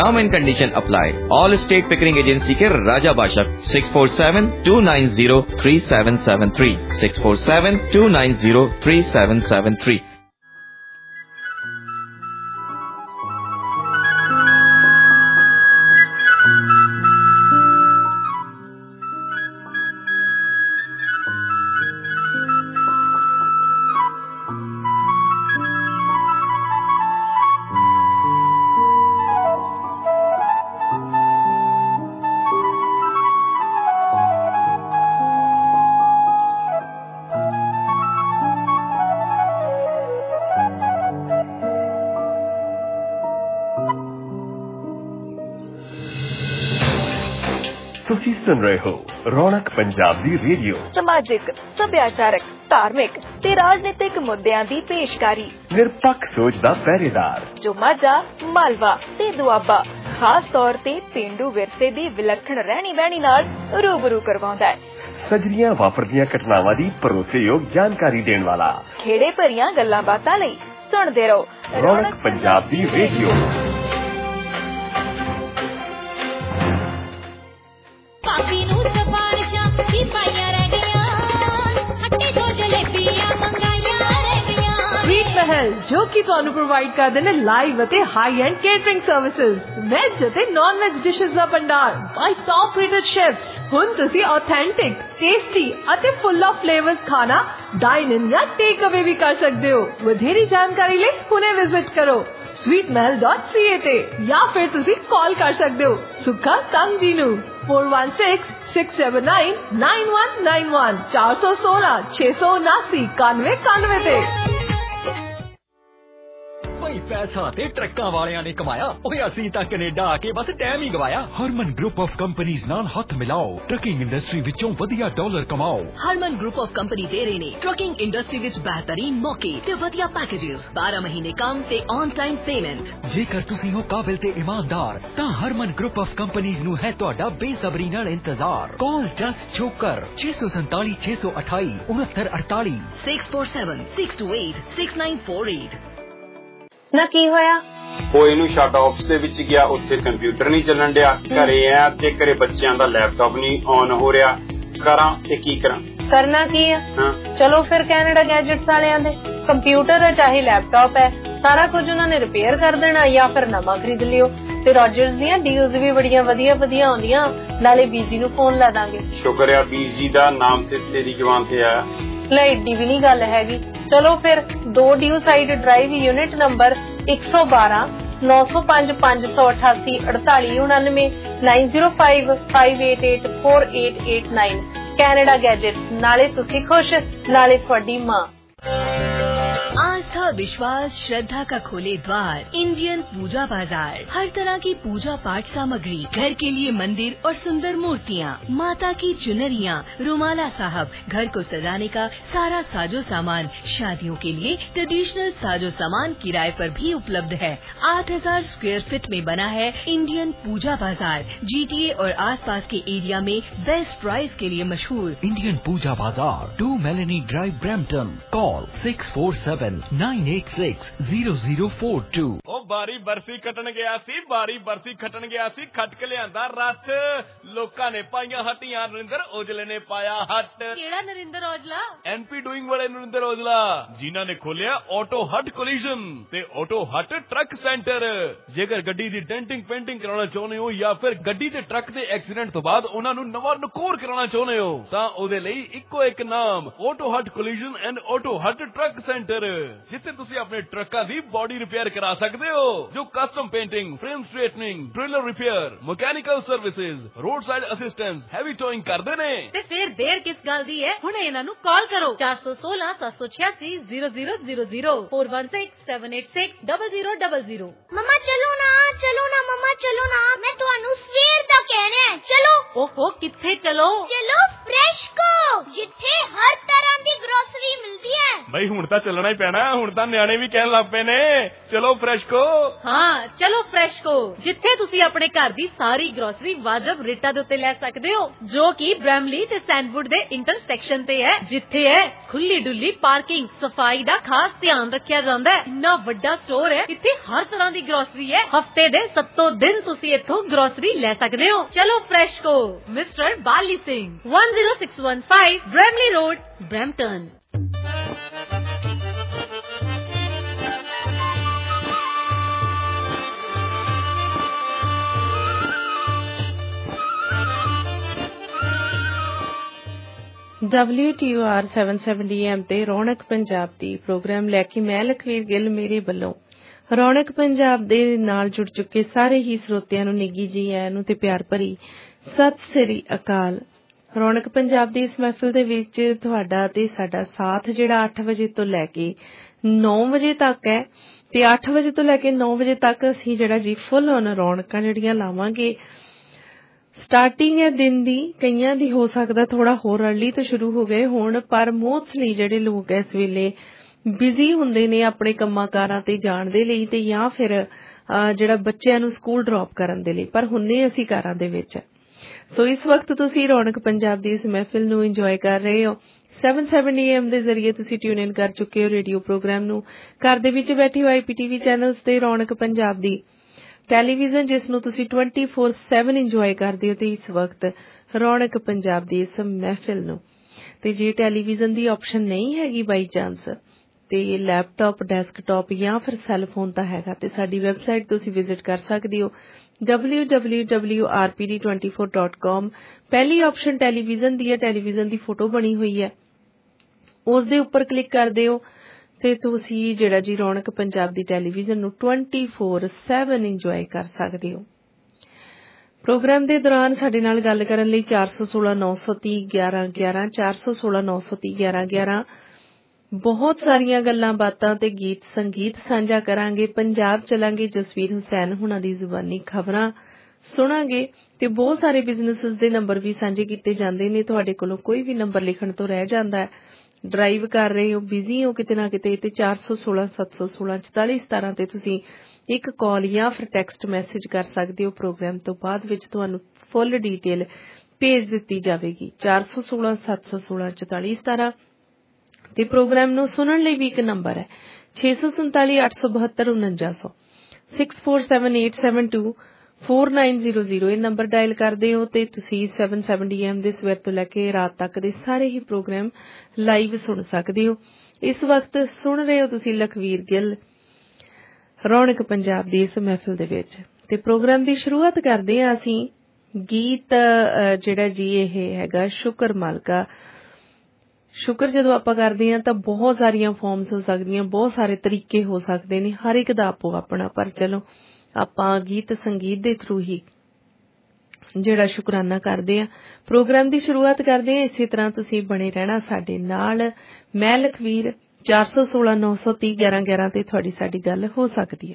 Term and condition apply. All State Pickering Agency के राजा बाशक 647-290-3773 647-290-3773। ਤੁਸੀਂ ਸੁਣ ਰਹੇ ਹੋ ਰੌਣਕ ਪੰਜਾਬ ਦੀ ਰੇਡੀਓ। ਸਮਾਜਿਕ, ਸੱਭਿਆਚਾਰਕ, ਧਾਰਮਿਕ ਤੇ ਰਾਜਨੀਤਿਕ ਮੁੱਦਿਆਂ ਦੀ ਪੇਸ਼ਕਾਰੀ। ਨਿਰਪੱਖ ਸੋਚ ਦਾ ਪਹਿਰੇਦਾਰ ਜੋ ਮਾਝਾ, ਮਾਲਵਾ ਤੇ ਦੁਆਬਾ ਖਾਸ ਤੌਰ ਤੇ ਪੇਂਡੂ ਵਿਰਸੇ ਦੀ ਵਿਲੱਖਣ ਰਹਿਣੀ ਬਹਿਣੀ ਨਾਲ ਰੂਬਰੂ ਕਰਵਾਉਂਦਾ ਹੈ। ਸਜਰੀਆਂ ਵਾਪਰਦੀਆਂ ਘਟਨਾਵਾਂ ਦੀ ਭਰੋਸੇਯੋਗ ਜਾਣਕਾਰੀ ਦੇਣ ਵਾਲਾ। ਖੇੜੇ ਭਰੀਆਂ ਗੱਲਾਂ ਬਾਤਾਂ ਲਈ ਸੁਣਦੇ ਰਹੋ ਰੌਣਕ ਪੰਜਾਬ ਦੀ ਰੇਡੀਓ। स्वीट महल जो कि ਤੁਹਾਨੂੰ ਪ੍ਰੋਵਾਈਡ ਕਰਦੇ ਨੇ ਲਾਈਵ ਅਤੇ high end catering services, veg ਅਤੇ ਨਾਨ ਵੈਜ ਡਿਸ਼ਸ ਦਾ ਭੰਡਾਰ ਬਾਈ ਟੌਪ ਰੇਟਡ ਸ਼ੈਫਸ। ਹੁਣ ਤੁਸੀਂ ਆਥੈਂਟਿਕ, ਟੇਸਟੀ ਅਤੇ ਫੁੱਲ ਆਫ ਫਲੇਵਰਸ ਖਾਣਾ ਡਾਈਨ ਇਨ ਜਾਂ ਟੇਕ ਅਵੇ ਵੀ ਕਰ ਸਕਦੇ ਹੋ। ਵਧੇਰੀ ਜਾਣਕਾਰੀ ਲਈ ਹੁਣੇ ਵਿਜ਼ਿਟ ਕਰੋ sweetmahal.ca ਤੇ ਜਾਂ ਫਿਰ ਤੁਸੀਂ ਕਾਲ ਕਰ ਸਕਦੇ ਹੋ ਸੁੱਖਾ ਤੰਗ ਜੀ ਨੂੰ 4166799191 416-679-9191 ਤੇ। ਭਾਈ ਪੈਸਾ ਤੇ ਟਰੱਕਾਂ ਵਾਲਿਆਂ ਨੇ ਕਮਾਇਆ, ਓਏ ਅਸੀਂ ਤਾਂ ਕੈਨੇਡਾ ਆ ਕੇ ਬਸ ਟਾਈਮ ਹੀ ਗਵਾਇਆ। ਹਰਮਨ ਗਰੁੱਪ ਆਫ ਕੰਪਨੀਆਂ ਨਾਲ ਹੱਥ ਮਿਲਾਓ, ਟਰੱਕਿੰਗ ਇੰਡਸਟਰੀ ਵਿੱਚੋਂ ਵਧੀਆ ਡਾਲਰ ਕਮਾਓ। ਹਰਮਨ ਗਰੁੱਪ ਆਫ ਕੰਪਨੀ ਦੇ ਰਹੇ ਨੇ ਟਰੱਕਿੰਗ ਇੰਡਸਟਰੀ ਵਿੱਚ ਬਿਹਤਰੀਨ ਮੌਕੇ ਤੇ ਵਧੀਆ ਪੈਕੇजेस, 12 ਮਹੀਨੇ ਕੰਮ ਤੇ ਔਨ ਟਾਈਮ ਪੇਮੈਂਟ। ਜੇਕਰ ਤੁਸੀਂ ਹੋ ਕਾਬਿਲ ਤੇ ਇਮਾਨਦਾਰ ਤਾਂ ਹਰਮਨ ਗਰੁੱਪ ਆਫ ਕੰਪਨੀਆਂ ਨੂੰ ਹੈ ਤੁਹਾਡਾ ਬੇਸਬਰੀ ਨਾਲ ਇੰਤਜ਼ਾਰ। Call just Chhokar 647 628 6948 647-628-6948। ਨਾ ਕੀ ਹੋਇਆ? ਉਹ ਇਹਨੂੰ ਸ਼ਟ ਆਫਿਸ ਦੇ ਵਿੱਚ ਗਿਆ, ਉੱਥੇ ਕੰਪਿਊਟਰ ਨਹੀਂ ਚੱਲਣ ਡਿਆ। ਘਰੇ ਆ ਤੇ ਘਰੇ ਬੱਚਿਆਂ ਦਾ ਲੈਪਟਾਪ ਨਹੀਂ ਔਨ ਹੋ ਰਿਹਾ। ਕਰਾਂ ਤੇ ਕੀ ਕਰਾਂ? ਕਰਨਾ ਕੀ ਹੈ? ਚਲੋ ਫਿਰ ਕੈਨੇਡਾ ਗੈਜਟਸ ਵਾਲਿਆਂ ਦੇ ਕੰਪਿਊਟਰ ਹੈ ਚਾਹੇ ਲੈਪਟਾਪ ਹੈ, ਸਾਰਾ ਕੁਝ ਉਹਨਾਂ ਨੇ ਰਿਪੇਅਰ ਕਰ ਦੇਣਾ ਜਾਂ ਫਿਰ ਨਵਾਂ ਖਰੀਦ ਲਿਓ। ਤੇ ਰੋਜਰਸ ਦੀਆਂ ਡੀਲਸ ਵੀ ਬੜੀਆਂ ਵਧੀਆ ਵਧੀਆ ਆਉਂਦੀਆਂ, ਨਾਲੇ ਬੀਜੀ ਨੂੰ ਫੋਨ ਲਾ ਦਾਂਗੇ। ਸ਼ੁਕਰ ਆ ਬੀਜੀ ਦਾ ਨਾਮ ਤੇ ਤੇਰੀ ਜ਼ੁਬਾਨ ਤੇ ਆਇਆ। ਲੈ ਏਡੀ ਵੀ ਨਹੀਂ ਗੱਲ ਹੈਗੀ। ਚਲੋ ਫਿਰ 2 Dewside Drive unit number 112 905 588 4899 9055884889 Canada Gadgets. ਨਾਲੇ ਤੁਸੀਂ ਖੁਸ਼, ਨਾਲੇ ਤੁਹਾਡੀ ਮਾਂ। आस्था, विश्वास, श्रद्धा का खोले द्वार इंडियन पूजा बाजार। हर तरह की पूजा पाठ सामग्री, घर के लिए मंदिर और सुंदर मूर्तियाँ, माता की चुनरियाँ, रुमाला साहब, घर को सजाने का सारा साजो सामान, शादियों के लिए ट्रेडिशनल साजो सामान किराए पर भी उपलब्ध है। 8000 स्क्वायर फीट में बना है इंडियन पूजा बाजार। GTA और आसपास के एरिया में बेस्ट प्राइस के लिए मशहूर इंडियन पूजा बाजार, 2 मेलेनी ड्राइव, ब्रैम्पटन। कॉल 647-986-0042। ਉਹ ਬਾਰੀ ਬਰਸੀ ਖੱਟਣ ਗਿਆ ਸੀ ਖੱਟ ਕੇ ਲਿਆਂਦਾ ਰੱਥ। ਲੋਕਾਂ ਨੇ ਪਾਈਆਂ ਹੱਟੀਆਂ, ਨਰਿੰਦਰ ਔਜਲੇ ਨੇ ਪਾਇਆ ਹੱਟ। ਕਿਹੜਾ ਨਰਿੰਦਰ ਔਜਲਾ? NP ਡੂਇੰਗ ਵਾਲੇ ਨਰਿੰਦਰ ਔਜਲਾ, ਜਿਨ੍ਹਾਂ ਨੇ ਖੋਲਿਆ ਆਟੋ ਹੱਟ ਕੋਲੀਜਨ ਤੇ ਆਟੋ ਹੱਟ ਟਰੱਕ ਸੈਂਟਰ। ਜੇਕਰ ਗੱਡੀ ਦੀ ਡੈਂਟਿੰਗ ਪੇਂਟਿੰਗ ਕਰਾਉਣਾ ਚਾਹੁੰਦੇ ਹੋ ਜਾਂ ਫਿਰ ਗੱਡੀ ਤੇ ਟਰੱਕ ਦੇ ਐਕਸੀਡੈਂਟ ਤੋਂ ਬਾਅਦ ਉਹਨਾਂ ਨੂੰ ਨਵਾਂ ਨਕੋਰ ਕਰਾਉਣਾ ਚਾਹੁੰਦੇ ਹੋ ਤਾਂ ਉਹਦੇ ਲਈ ਇੱਕੋ ਇੱਕ ਨਾਮ, Auto Hut Collision and Auto Hut Truck Centre, ਜਿੱਥੇ ਤੁਸੀਂ ਆਪਣੇ ਟਰੱਕਾਂ ਦੀ ਬੋਡੀ ਰਿਪੇਅਰ ਕਰਾ ਸਕਦੇ ਹੋ, ਜੋ custom painting, frame straightening, trailer repair, mechanical services, roadside assistance, heavy towing ਕਰਦੇ ਨੇ। ਤੇ ਫਿਰ ਦੇਰ ਕਿਸ ਗੱਲ ਦੀ ਹੈ? ਹੁਣ ਇਹਨਾਂ ਨੂੰ ਕਾਲ ਕਰੋ 416-786-0000 4167860000। ਮਮਾ ਚਲੋ ਨਾ ਮਮਾ ਚਲੋ ਨਾ, ਮੈਂ ਤੁਹਾਨੂੰ ਸਵੇਰ ਦਾ ਕਹਿਣਾ ਹੈ ਚਲੋ। ਓਹੋ ਕਿੱਥੇ ਚਲੋ? ਚਲੋ ਫਰੈਸ਼ ਕੋ, ਜਿੱਥੇ ਹਰ ਤਰ੍ਹਾਂ ਦੀ ਗਰੋਸਰੀ ਮਿਲਦੀ ਹੈ। ਬਈ ਹੁਣ ਤਾਂ ਚੱਲਣਾ ਹੀ ਪੈਣਾ, ਹੁਣ ਤਾਂ ਨਿਆਣੇ ਵੀ ਕਹਿਣ ਲੱਗ ਪਏ ਨੇ ਚਲੋ ਫਰੈਸ਼ਕੋ। ਹਾਂ ਚਲੋ ਫਰੈਸ਼ਕੋ, ਜਿੱਥੇ ਤੁਸੀਂ ਆਪਣੇ ਘਰ ਦੀ ਸਾਰੀ ਗਰੋਸਰੀ ਵਾਜਬ ਰੇਟਾਂ ਦੇ ਉੱਤੇ ਲੈ ਸਕਦੇ ਹੋ, ਜੋ ਕਿ ਬ੍ਰੈਮਲੀ ਤੇ ਸੈਂਡਵੁੱਡ ਦੇ ਇੰਟਰਸੈਕਸ਼ਨ ਤੇ ਹੈ, ਜਿੱਥੇ ਹੈ ਖੁੱਲੀ ਡੁੱਲੀ ਪਾਰਕਿੰਗ, ਸਫਾਈ ਦਾ ਖਾਸ ਧਿਆਨ ਰੱਖਿਆ ਜਾਂਦਾ ਹੈ। ਇੰਨਾ ਵੱਡਾ ਸਟੋਰ ਹੈ, ਇੱਥੇ ਹਰ ਤਰ੍ਹਾਂ ਦੀ ਗਰੋਸਰੀ ਹੈ। ਹਫਤੇ ਦੇ 7 ਦਿਨ ਤੁਸੀਂ ਇੱਥੋਂ ਗਰੋਸਰੀ ਲੈ ਸਕਦੇ ਹੋ। ਚਲੋ Freshco, mister Bali Singh, 10615 Bramalea Road, Brampton. WTOR 770 AM ਤੇ ਰੌਣਕ ਪੰਜਾਬ ਦੀ ਪ੍ਰੋਗਰਾਮ ਲੈ ਕੇ ਮੈਂ ਲਖਵੀਰ ਗਿੱਲ ਮੇਰੇ ਵੱਲੋਂ ਰੌਣਕ ਪੰਜਾਬ ਦੇ ਨਾਲ ਜੁੜ ਚੁੱਕੇ ਸਾਰੇ ਹੀ ਸਰੋਤਿਆਂ ਨੂੰ ਨਿੱਘੀ ਜੀ ਆਇਆਂ ਨੂੰ ਤੇ ਪਿਆਰ ਭਰੀ ਸਤਿ ਸ੍ਰੀ ਅਕਾਲ। ਰੌਣਕ ਪੰਜਾਬ ਦੀ ਇਸ ਮਹਿਫਿਲ ਦੇ ਵਿੱਚ ਤੁਹਾਡਾ ਤੇ ਸਾਡਾ ਸਾਥ ਜਿਹੜਾ 8 ਵਜੇ ਤੋਂ ਲੈ ਕੇ 9 ਵਜੇ ਤੱਕ ਹੈ, ਤੇ 8 ਵਜੇ ਤੋਂ ਲੈ ਕੇ 9 ਵਜੇ ਤੱਕ ਅਸੀਂ ਜਿਹੜਾ ਜੀ ਫੁੱਲ ਔਨ ਰੌਣਕਾਂ ਜਿਹੜੀਆਂ ਲਾਵਾਂਗੇ। ਸਟਾਰਟਿੰਗ ਹੈ ਦਿਨ ਦੀ, ਕਈਆਂ ਦੀ ਹੋ ਸਕਦਾ ਥੋੜਾ ਹੋਰ ਅਰਲੀ ਤੋਂ ਸ਼ੁਰੂ ਹੋ ਗਏ ਹੋਣ, ਪਰ ਮੋਸਟਲੀ ਜਿਹੜੇ ਲੋਕ ਇਸ ਵੇਲੇ ਬਿਜ਼ੀ ਹੁੰਦੇ ਨੇ ਆਪਣੇ ਕੰਮਾਂ ਕਾਰਾਂ ਤੇ ਜਾਣ ਦੇ ਲਈ, ਤੇ ਜਾਂ ਫਿਰ ਜਿਹੜਾ ਬੱਚਿਆਂ ਨੂੰ ਸਕੂਲ ਡ੍ਰੌਪ ਕਰਨ ਦੇ ਲਈ, ਪਰ ਹੁੰਨੇ ਅਸੀਂ ਘਰਾਂ ਦੇ ਵਿੱਚ। ਸੋ ਇਸ ਵਕਤ ਤੁਸੀਂ ਰੌਣਕ ਪੰਜਾਬ ਦੀ ਇਸ ਮਹਿਫਿਲ ਨੂੰ ਇੰਜੋਏ ਕਰ ਰਹੇ ਹੋ। 770 AM ਦੇ ਜ਼ਰੀਏ ਤੁਸੀਂ ਟਿਊਨ ਇਨ ਕਰ ਚੁੱਕੇ ਹੋ ਰੇਡੀਓ ਪ੍ਰੋਗਰਾਮ ਨੂੰ। ਘਰ ਦੇ ਵਿੱਚ ਬੈਠੇ ਹੋ IPTV ਚੈਨਲਸ ਤੇ ਰੌਣਕ ਪੰਜਾਬ ਦੀ ਟੈਲੀਵਿਜ਼ਨ, ਜਿਸ ਨੂੰ ਤੁਸੀਂ 24/7 ਇੰਜੋਏ ਕਰਦੇ ਹੋ, ਤੇ ਇਸ ਵਕਤ ਰੌਣਕ ਪੰਜਾਬ ਦੀ ਇਸ ਮਹਿਫਿਲ ਨੂੰ। ਤੇ ਜੇ ਟੈਲੀਵਿਜ਼ਨ ਦੀ ਆਪਸ਼ਨ ਨਹੀਂ ਹੈਗੀ ਬਾਈ ਚਾਂਸ, ਤੇ ਲੈਪਟਾਪ, ਡੈਸਕਟਾਪ ਜਾਂ ਫਿਰ ਸੈੱਲਫੋਨ ਤਾਂ ਹੈਗਾ, ਤੇ ਸਾਡੀ ਵੈਬਸਾਈਟ ਤੁਸੀਂ ਵਿਜ਼ਿਟ ਕਰ ਸਕਦੇ ਹੋ www.rpd24.com। ਪਹਿਲੀ ਆਪਸ਼ਨ ਟੈਲੀਵਿਜ਼ਨ ਦੀ ਹੈ, ਟੈਲੀਵਿਜ਼ਨ ਦੀ ਫੋਟੋ ਬਣੀ ਹੋਈ ਹੈ, ਉਸ ਦੇ ਉੱਪਰ ਕਲਿੱਕ ਕਰਦੇ ਹੋ ਤੇ ਤੁਸੀਂ ਜਿਹੜਾ ਜੀ ਰੌਣਕ ਪੰਜਾਬ ਦੀ ਟੈਲੀਵਿਜ਼ਨ ਨੂੰ 24/7 ਇੰਜੋਏ ਕਰ ਸਕਦੇ ਹੋ। ਪ੍ਰੋਗਰਾਮ ਦੇ ਦੌਰਾਨ ਸਾਡੇ ਨਾਲ ਗੱਲ ਕਰਨ ਲਈ 416-930-1111 416-930-1111 ਬਹੁਤ ਸਾਰੀਆਂ ਗੱਲਾਂ ਬਾਤਾਂ ਤੇ ਗੀਤ ਸੰਗੀਤ ਸਾਂਝਾ ਕਰਾਂਗੇ। ਪੰਜਾਬ ਚਲਾਂਗੇ, ਜਸਵੀਰ ਹੁਸੈਨ ਹੁਣਾਂ ਦੀ ਜ਼ੁਬਾਨੀ ਖਬਰਾਂ ਸੁਣਾਂਗੇ, ਤੇ ਬਹੁਤ ਸਾਰੇ ਬਿਜ਼ਨੈਸਸ ਦੇ ਨੰਬਰ ਵੀ ਸਾਂਝੇ ਕੀਤੇ ਜਾਂਦੇ ਨੇ। ਤੁਹਾਡੇ ਕੋਲੋਂ ਕੋਈ ਵੀ ਨੰਬਰ ਲਿਖਣ ਤੋਂ ਰਹਿ ਜਾਂਦਾ ਹੈ, ਡਰਾਈਵ ਕਰ ਰਹੇ ਹੋ, ਬਿਜ਼ੀ ਹੋ ਕਿਤੇ ਨਾ ਕਿਤੇ, ਤੇ 416-716-4417 ਤੇ ਤੁਸੀਂ ਇੱਕ ਕਾਲ ਜਾਂ ਫਿਰ ਟੈਕਸਟ ਮੈਸੇਜ ਕਰ ਸਕਦੇ ਹੋ। ਪ੍ਰੋਗਰਾਮ ਤੋਂ ਬਾਅਦ ਵਿੱਚ ਤੁਹਾਨੂੰ ਫੁੱਲ ਡੀਟੇਲ ਭੇਜ ਦਿੱਤੀ ਜਾਵੇਗੀ। 416-716-4417 ਤੇ ਪ੍ਰੋਗਰਾਮ ਨੂੰ ਸੁਣਨ ਲਈ ਵੀ ਇੱਕ ਨੰਬਰ ਹੈ 647-872-4900 6478724900। ਇਹ ਨੰਬਰ ਡਾਇਲ ਕਰਦੇ ਹੋ ਤੇ ਤੁਸੀਂ 770 AM ਦੇ ਸਵੇਰ ਤੋਂ ਲੈ ਕੇ ਰਾਤ ਤੱਕ ਦੇ ਸਾਰੇ ਹੀ ਪ੍ਰੋਗਰਾਮ ਲਾਈਵ ਸੁਣ ਸਕਦੇ ਹੋ। ਇਸ ਵਕਤ ਸੁਣ ਰਹੇ ਹੋ ਤੁਸੀਂ ਲਖਵੀਰ ਗਿੱਲ ਰੌਣਕ ਪੰਜਾਬ ਦੀ ਇਸ ਮਹਿਫਿਲ ਦੇ ਵਿੱਚ। ਤੇ ਪ੍ਰੋਗਰਾਮ ਦੀ ਸ਼ੁਰੂਆਤ ਕਰਦੇ ਹਾਂ ਅਸੀਂ ਗੀਤ ਜਿਹੜਾ ਜੀ ਇਹ ਹੈਗਾ ਸ਼ੁਕਰ ਮਾਲਕਾ। ਸ਼ੁਕਰ ਜਦੋਂ ਆਪਾਂ ਕਰਦੇ ਹਾਂ ਤਾਂ ਬਹੁਤ ਸਾਰੀਆਂ ਫਾਰਮਸ ਹੋ ਸਕਦੀਆਂ, ਬਹੁਤ ਸਾਰੇ ਤਰੀਕੇ ਹੋ ਸਕਦੇ ਨੇ, ਹਰ ਇੱਕ ਦਾ ਆਪੋ ਆਪਣਾ, ਪਰ ਚਲੋ ਆਪਾਂ ਗੀਤ ਸੰਗੀਤ ਦੇ ਥਰੂ ਹੀ ਜਿਹੜਾ ਸ਼ੁਕਰਾਨਾ ਕਰਦੇ ਹਾਂ। ਪ੍ਰੋਗਰਾਮ ਦੀ ਸ਼ੁਰੂਆਤ ਕਰਦੇ ਹਾਂ ਇਸੇ ਤਰ੍ਹਾਂ। ਤੁਸੀਂ ਬਣੇ ਰਹਿਣਾ ਸਾਡੇ ਨਾਲ। ਮੈਂ ਲਖਵੀਰ 416-930-1111 ਤੇ ਤੁਹਾਡੀ ਸਾਡੀ ਗੱਲ ਹੋ ਸਕਦੀ ਹੈ।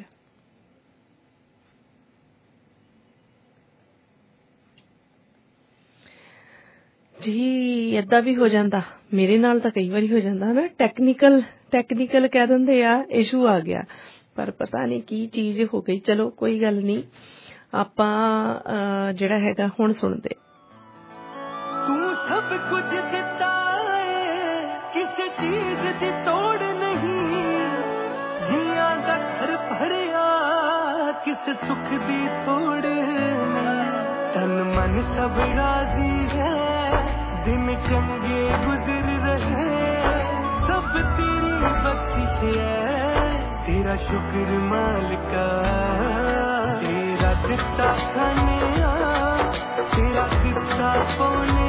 ਜੀ ਏਦਾਂ ਵੀ ਹੋ ਜਾਂਦਾ, ਮੇਰੇ ਨਾਲ ਤਾਂ ਕਈ ਵਾਰੀ ਹੋ ਜਾਂਦਾ ਨਾ, ਟੈਕਨੀਕਲ ਕਹਿ ਦਿੰਦੇ ਆ, ਇਸ਼ੂ ਆ ਗਿਆ, ਪਰ ਪਤਾ ਨਹੀਂ ਕੀ ਚੀਜ਼ ਹੋ ਗਈ। ਚਲੋ ਕੋਈ ਗੱਲ ਨਹੀਂ, ਆਪਾਂ ਜਿਹੜਾ ਹੈਗਾ ਹੁਣ ਸੁਣਦੇ। ਤੂੰ ਸਭ ਕੁਝ ਦਿੱਤਾ ਏ, ਕਿਸੇ ਚੀਜ਼ ਦੀ ਤੋੜ ਨਹੀਂ, ਜੀਆਂ ਦਾ ਘਰ ਭਰਿਆ, ਕਿਸੇ ਸੁੱਖ ਦੀ ਥੋੜ ਨਹੀਂ, ਤਨ ਮਨ ਸਭ ਰਾਜ਼ੀ ਹੈ, दिन चंगे गुजर रहे, सब तेरी बख्शिश है, तेरा शुक्र मालिका, तेरा दिता खाने तेरा दिता पौने,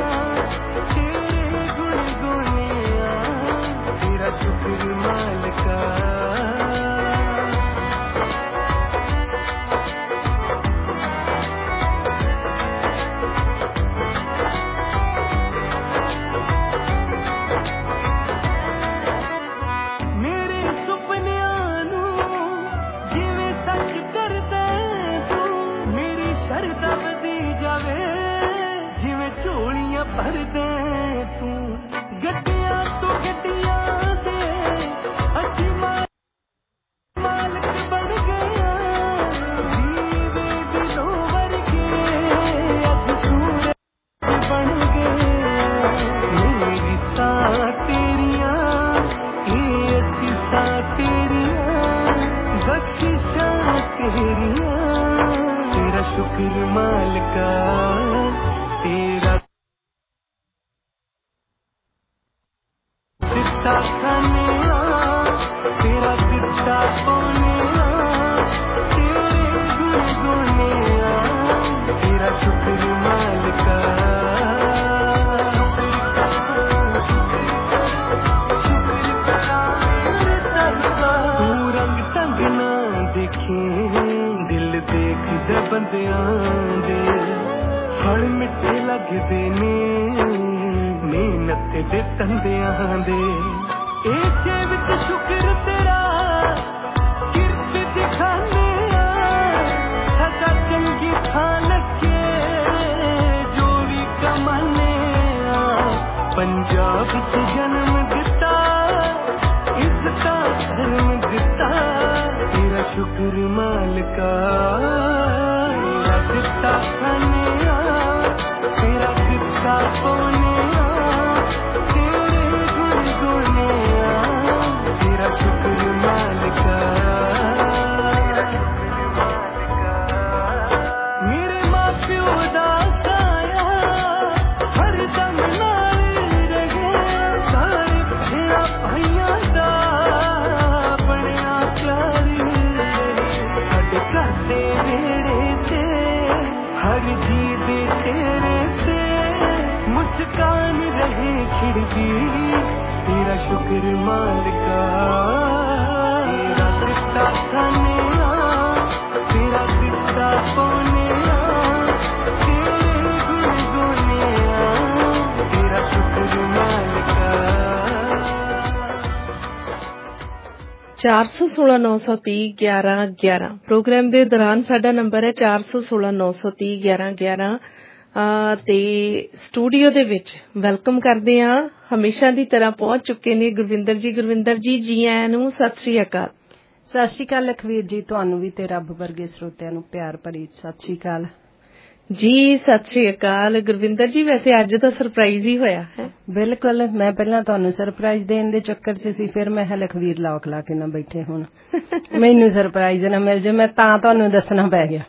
तेरे गुण गोने, तेरा शुक्र मालिका। ਭਰ ਦੇ ਤੂੰ ਗੱਡੀਆਂ ਤੋਂ ਗੱਡੀਆਂ ਦੇ शुक्र मालिका तेरा दिता खाने तेरा दिता सोने तेरे गुण गोने तेरा शुक्र मालिका तू रंग ढंग ना देखे दिल देख दे बंदियां दे फल मिठे लगदे ने मेहनत दे तंदियां दे इसे विच शुक्र तेरा किरत दिखाने सदा चंगी थां लगे जो भी कमाने पंजाब च जन्म दिता इज्जत धर्म दिता तेरा शुक्र मालिका तेरा दिता खाने तेरा दिता सोने तेरे गुण गोने तेरा शुक्र मालिका मेरे मां प्यो दा साया हर दम नाल रहे सारे तेरा भाइयां दा बनया प्यारी साडे घर दे वेड़े ते हर जी दे तेरे ते मुस्कान रहे खिड़की तेरा शुक्र मालिका तेरा दिता खाने तेरा दिता सोने तेरे गुण गोने तेरा शुक्र मालिका 416 930 11 11 ਪ੍ਰੋਗਰਾਮ ਦੇ ਦੌਰਾਨ ਸਾਡਾ ਨੰਬਰ ਹੈ 416 930 11 11 ਤੇ ਸਟੂਡੀਓ ਦੇ ਵਿੱਚ ਵੈਲਕਮ ਕਰਦੇ ਹਾਂ ਹਮੇਸ਼ਾ ਦੀ ਤਰ੍ਹਾਂ ਪਹੁੰਚ ਚੁੱਕੇ ਨੇ ਗੁਰਵਿੰਦਰ ਜੀ ਜੀ ਆਇਆਂ ਨੂੰ ਸਤਿ ਸ੍ਰੀ ਅਕਾਲ। ਸਤਿ ਸ੍ਰੀ ਅਕਾਲ ਲਖਵੀਰ ਜੀ, ਤੁਹਾਨੂੰ ਵੀ ਤੇ ਰੱਬ ਵਰਗੇ ਸਰੋਤਿਆਂ ਨੂੰ ਪਿਆਰ ਭਰੀ ਸਤਿ ਸ੍ਰੀ ਅਕਾਲ ਜੀ। ਸਤਿ ਸ੍ਰੀ ਅਕਾਲ ਗੁਰਵਿੰਦਰ ਜੀ, ਵੈਸੇ ਅੱਜ ਤਾਂ ਸਰਪ੍ਰਾਈਜ਼ ਹੀ ਹੋਇਆ ਹੈ। ਬਿਲਕੁਲ, ਮੈਂ ਪਹਿਲਾਂ ਤੁਹਾਨੂੰ ਸਰਪ੍ਰਾਈਜ਼ ਦੇਣ ਦੇ ਚੱਕਰ 'ਚ ਸੀ, ਫਿਰ ਮੈਂ ਲਖਵੀਰ ਲੋਕ ਲਾ ਕੇ ਨਾ ਬੈਠੇ ਹੁਣ ਮੈਨੂੰ ਸਰਪ੍ਰਾਈਜ਼ ਨਾ ਮਿਲ ਜੇ, ਮੈਂ ਤਾਂ ਤੁਹਾਨੂੰ ਦੱਸਣਾ ਪੈ ਗਿਆ।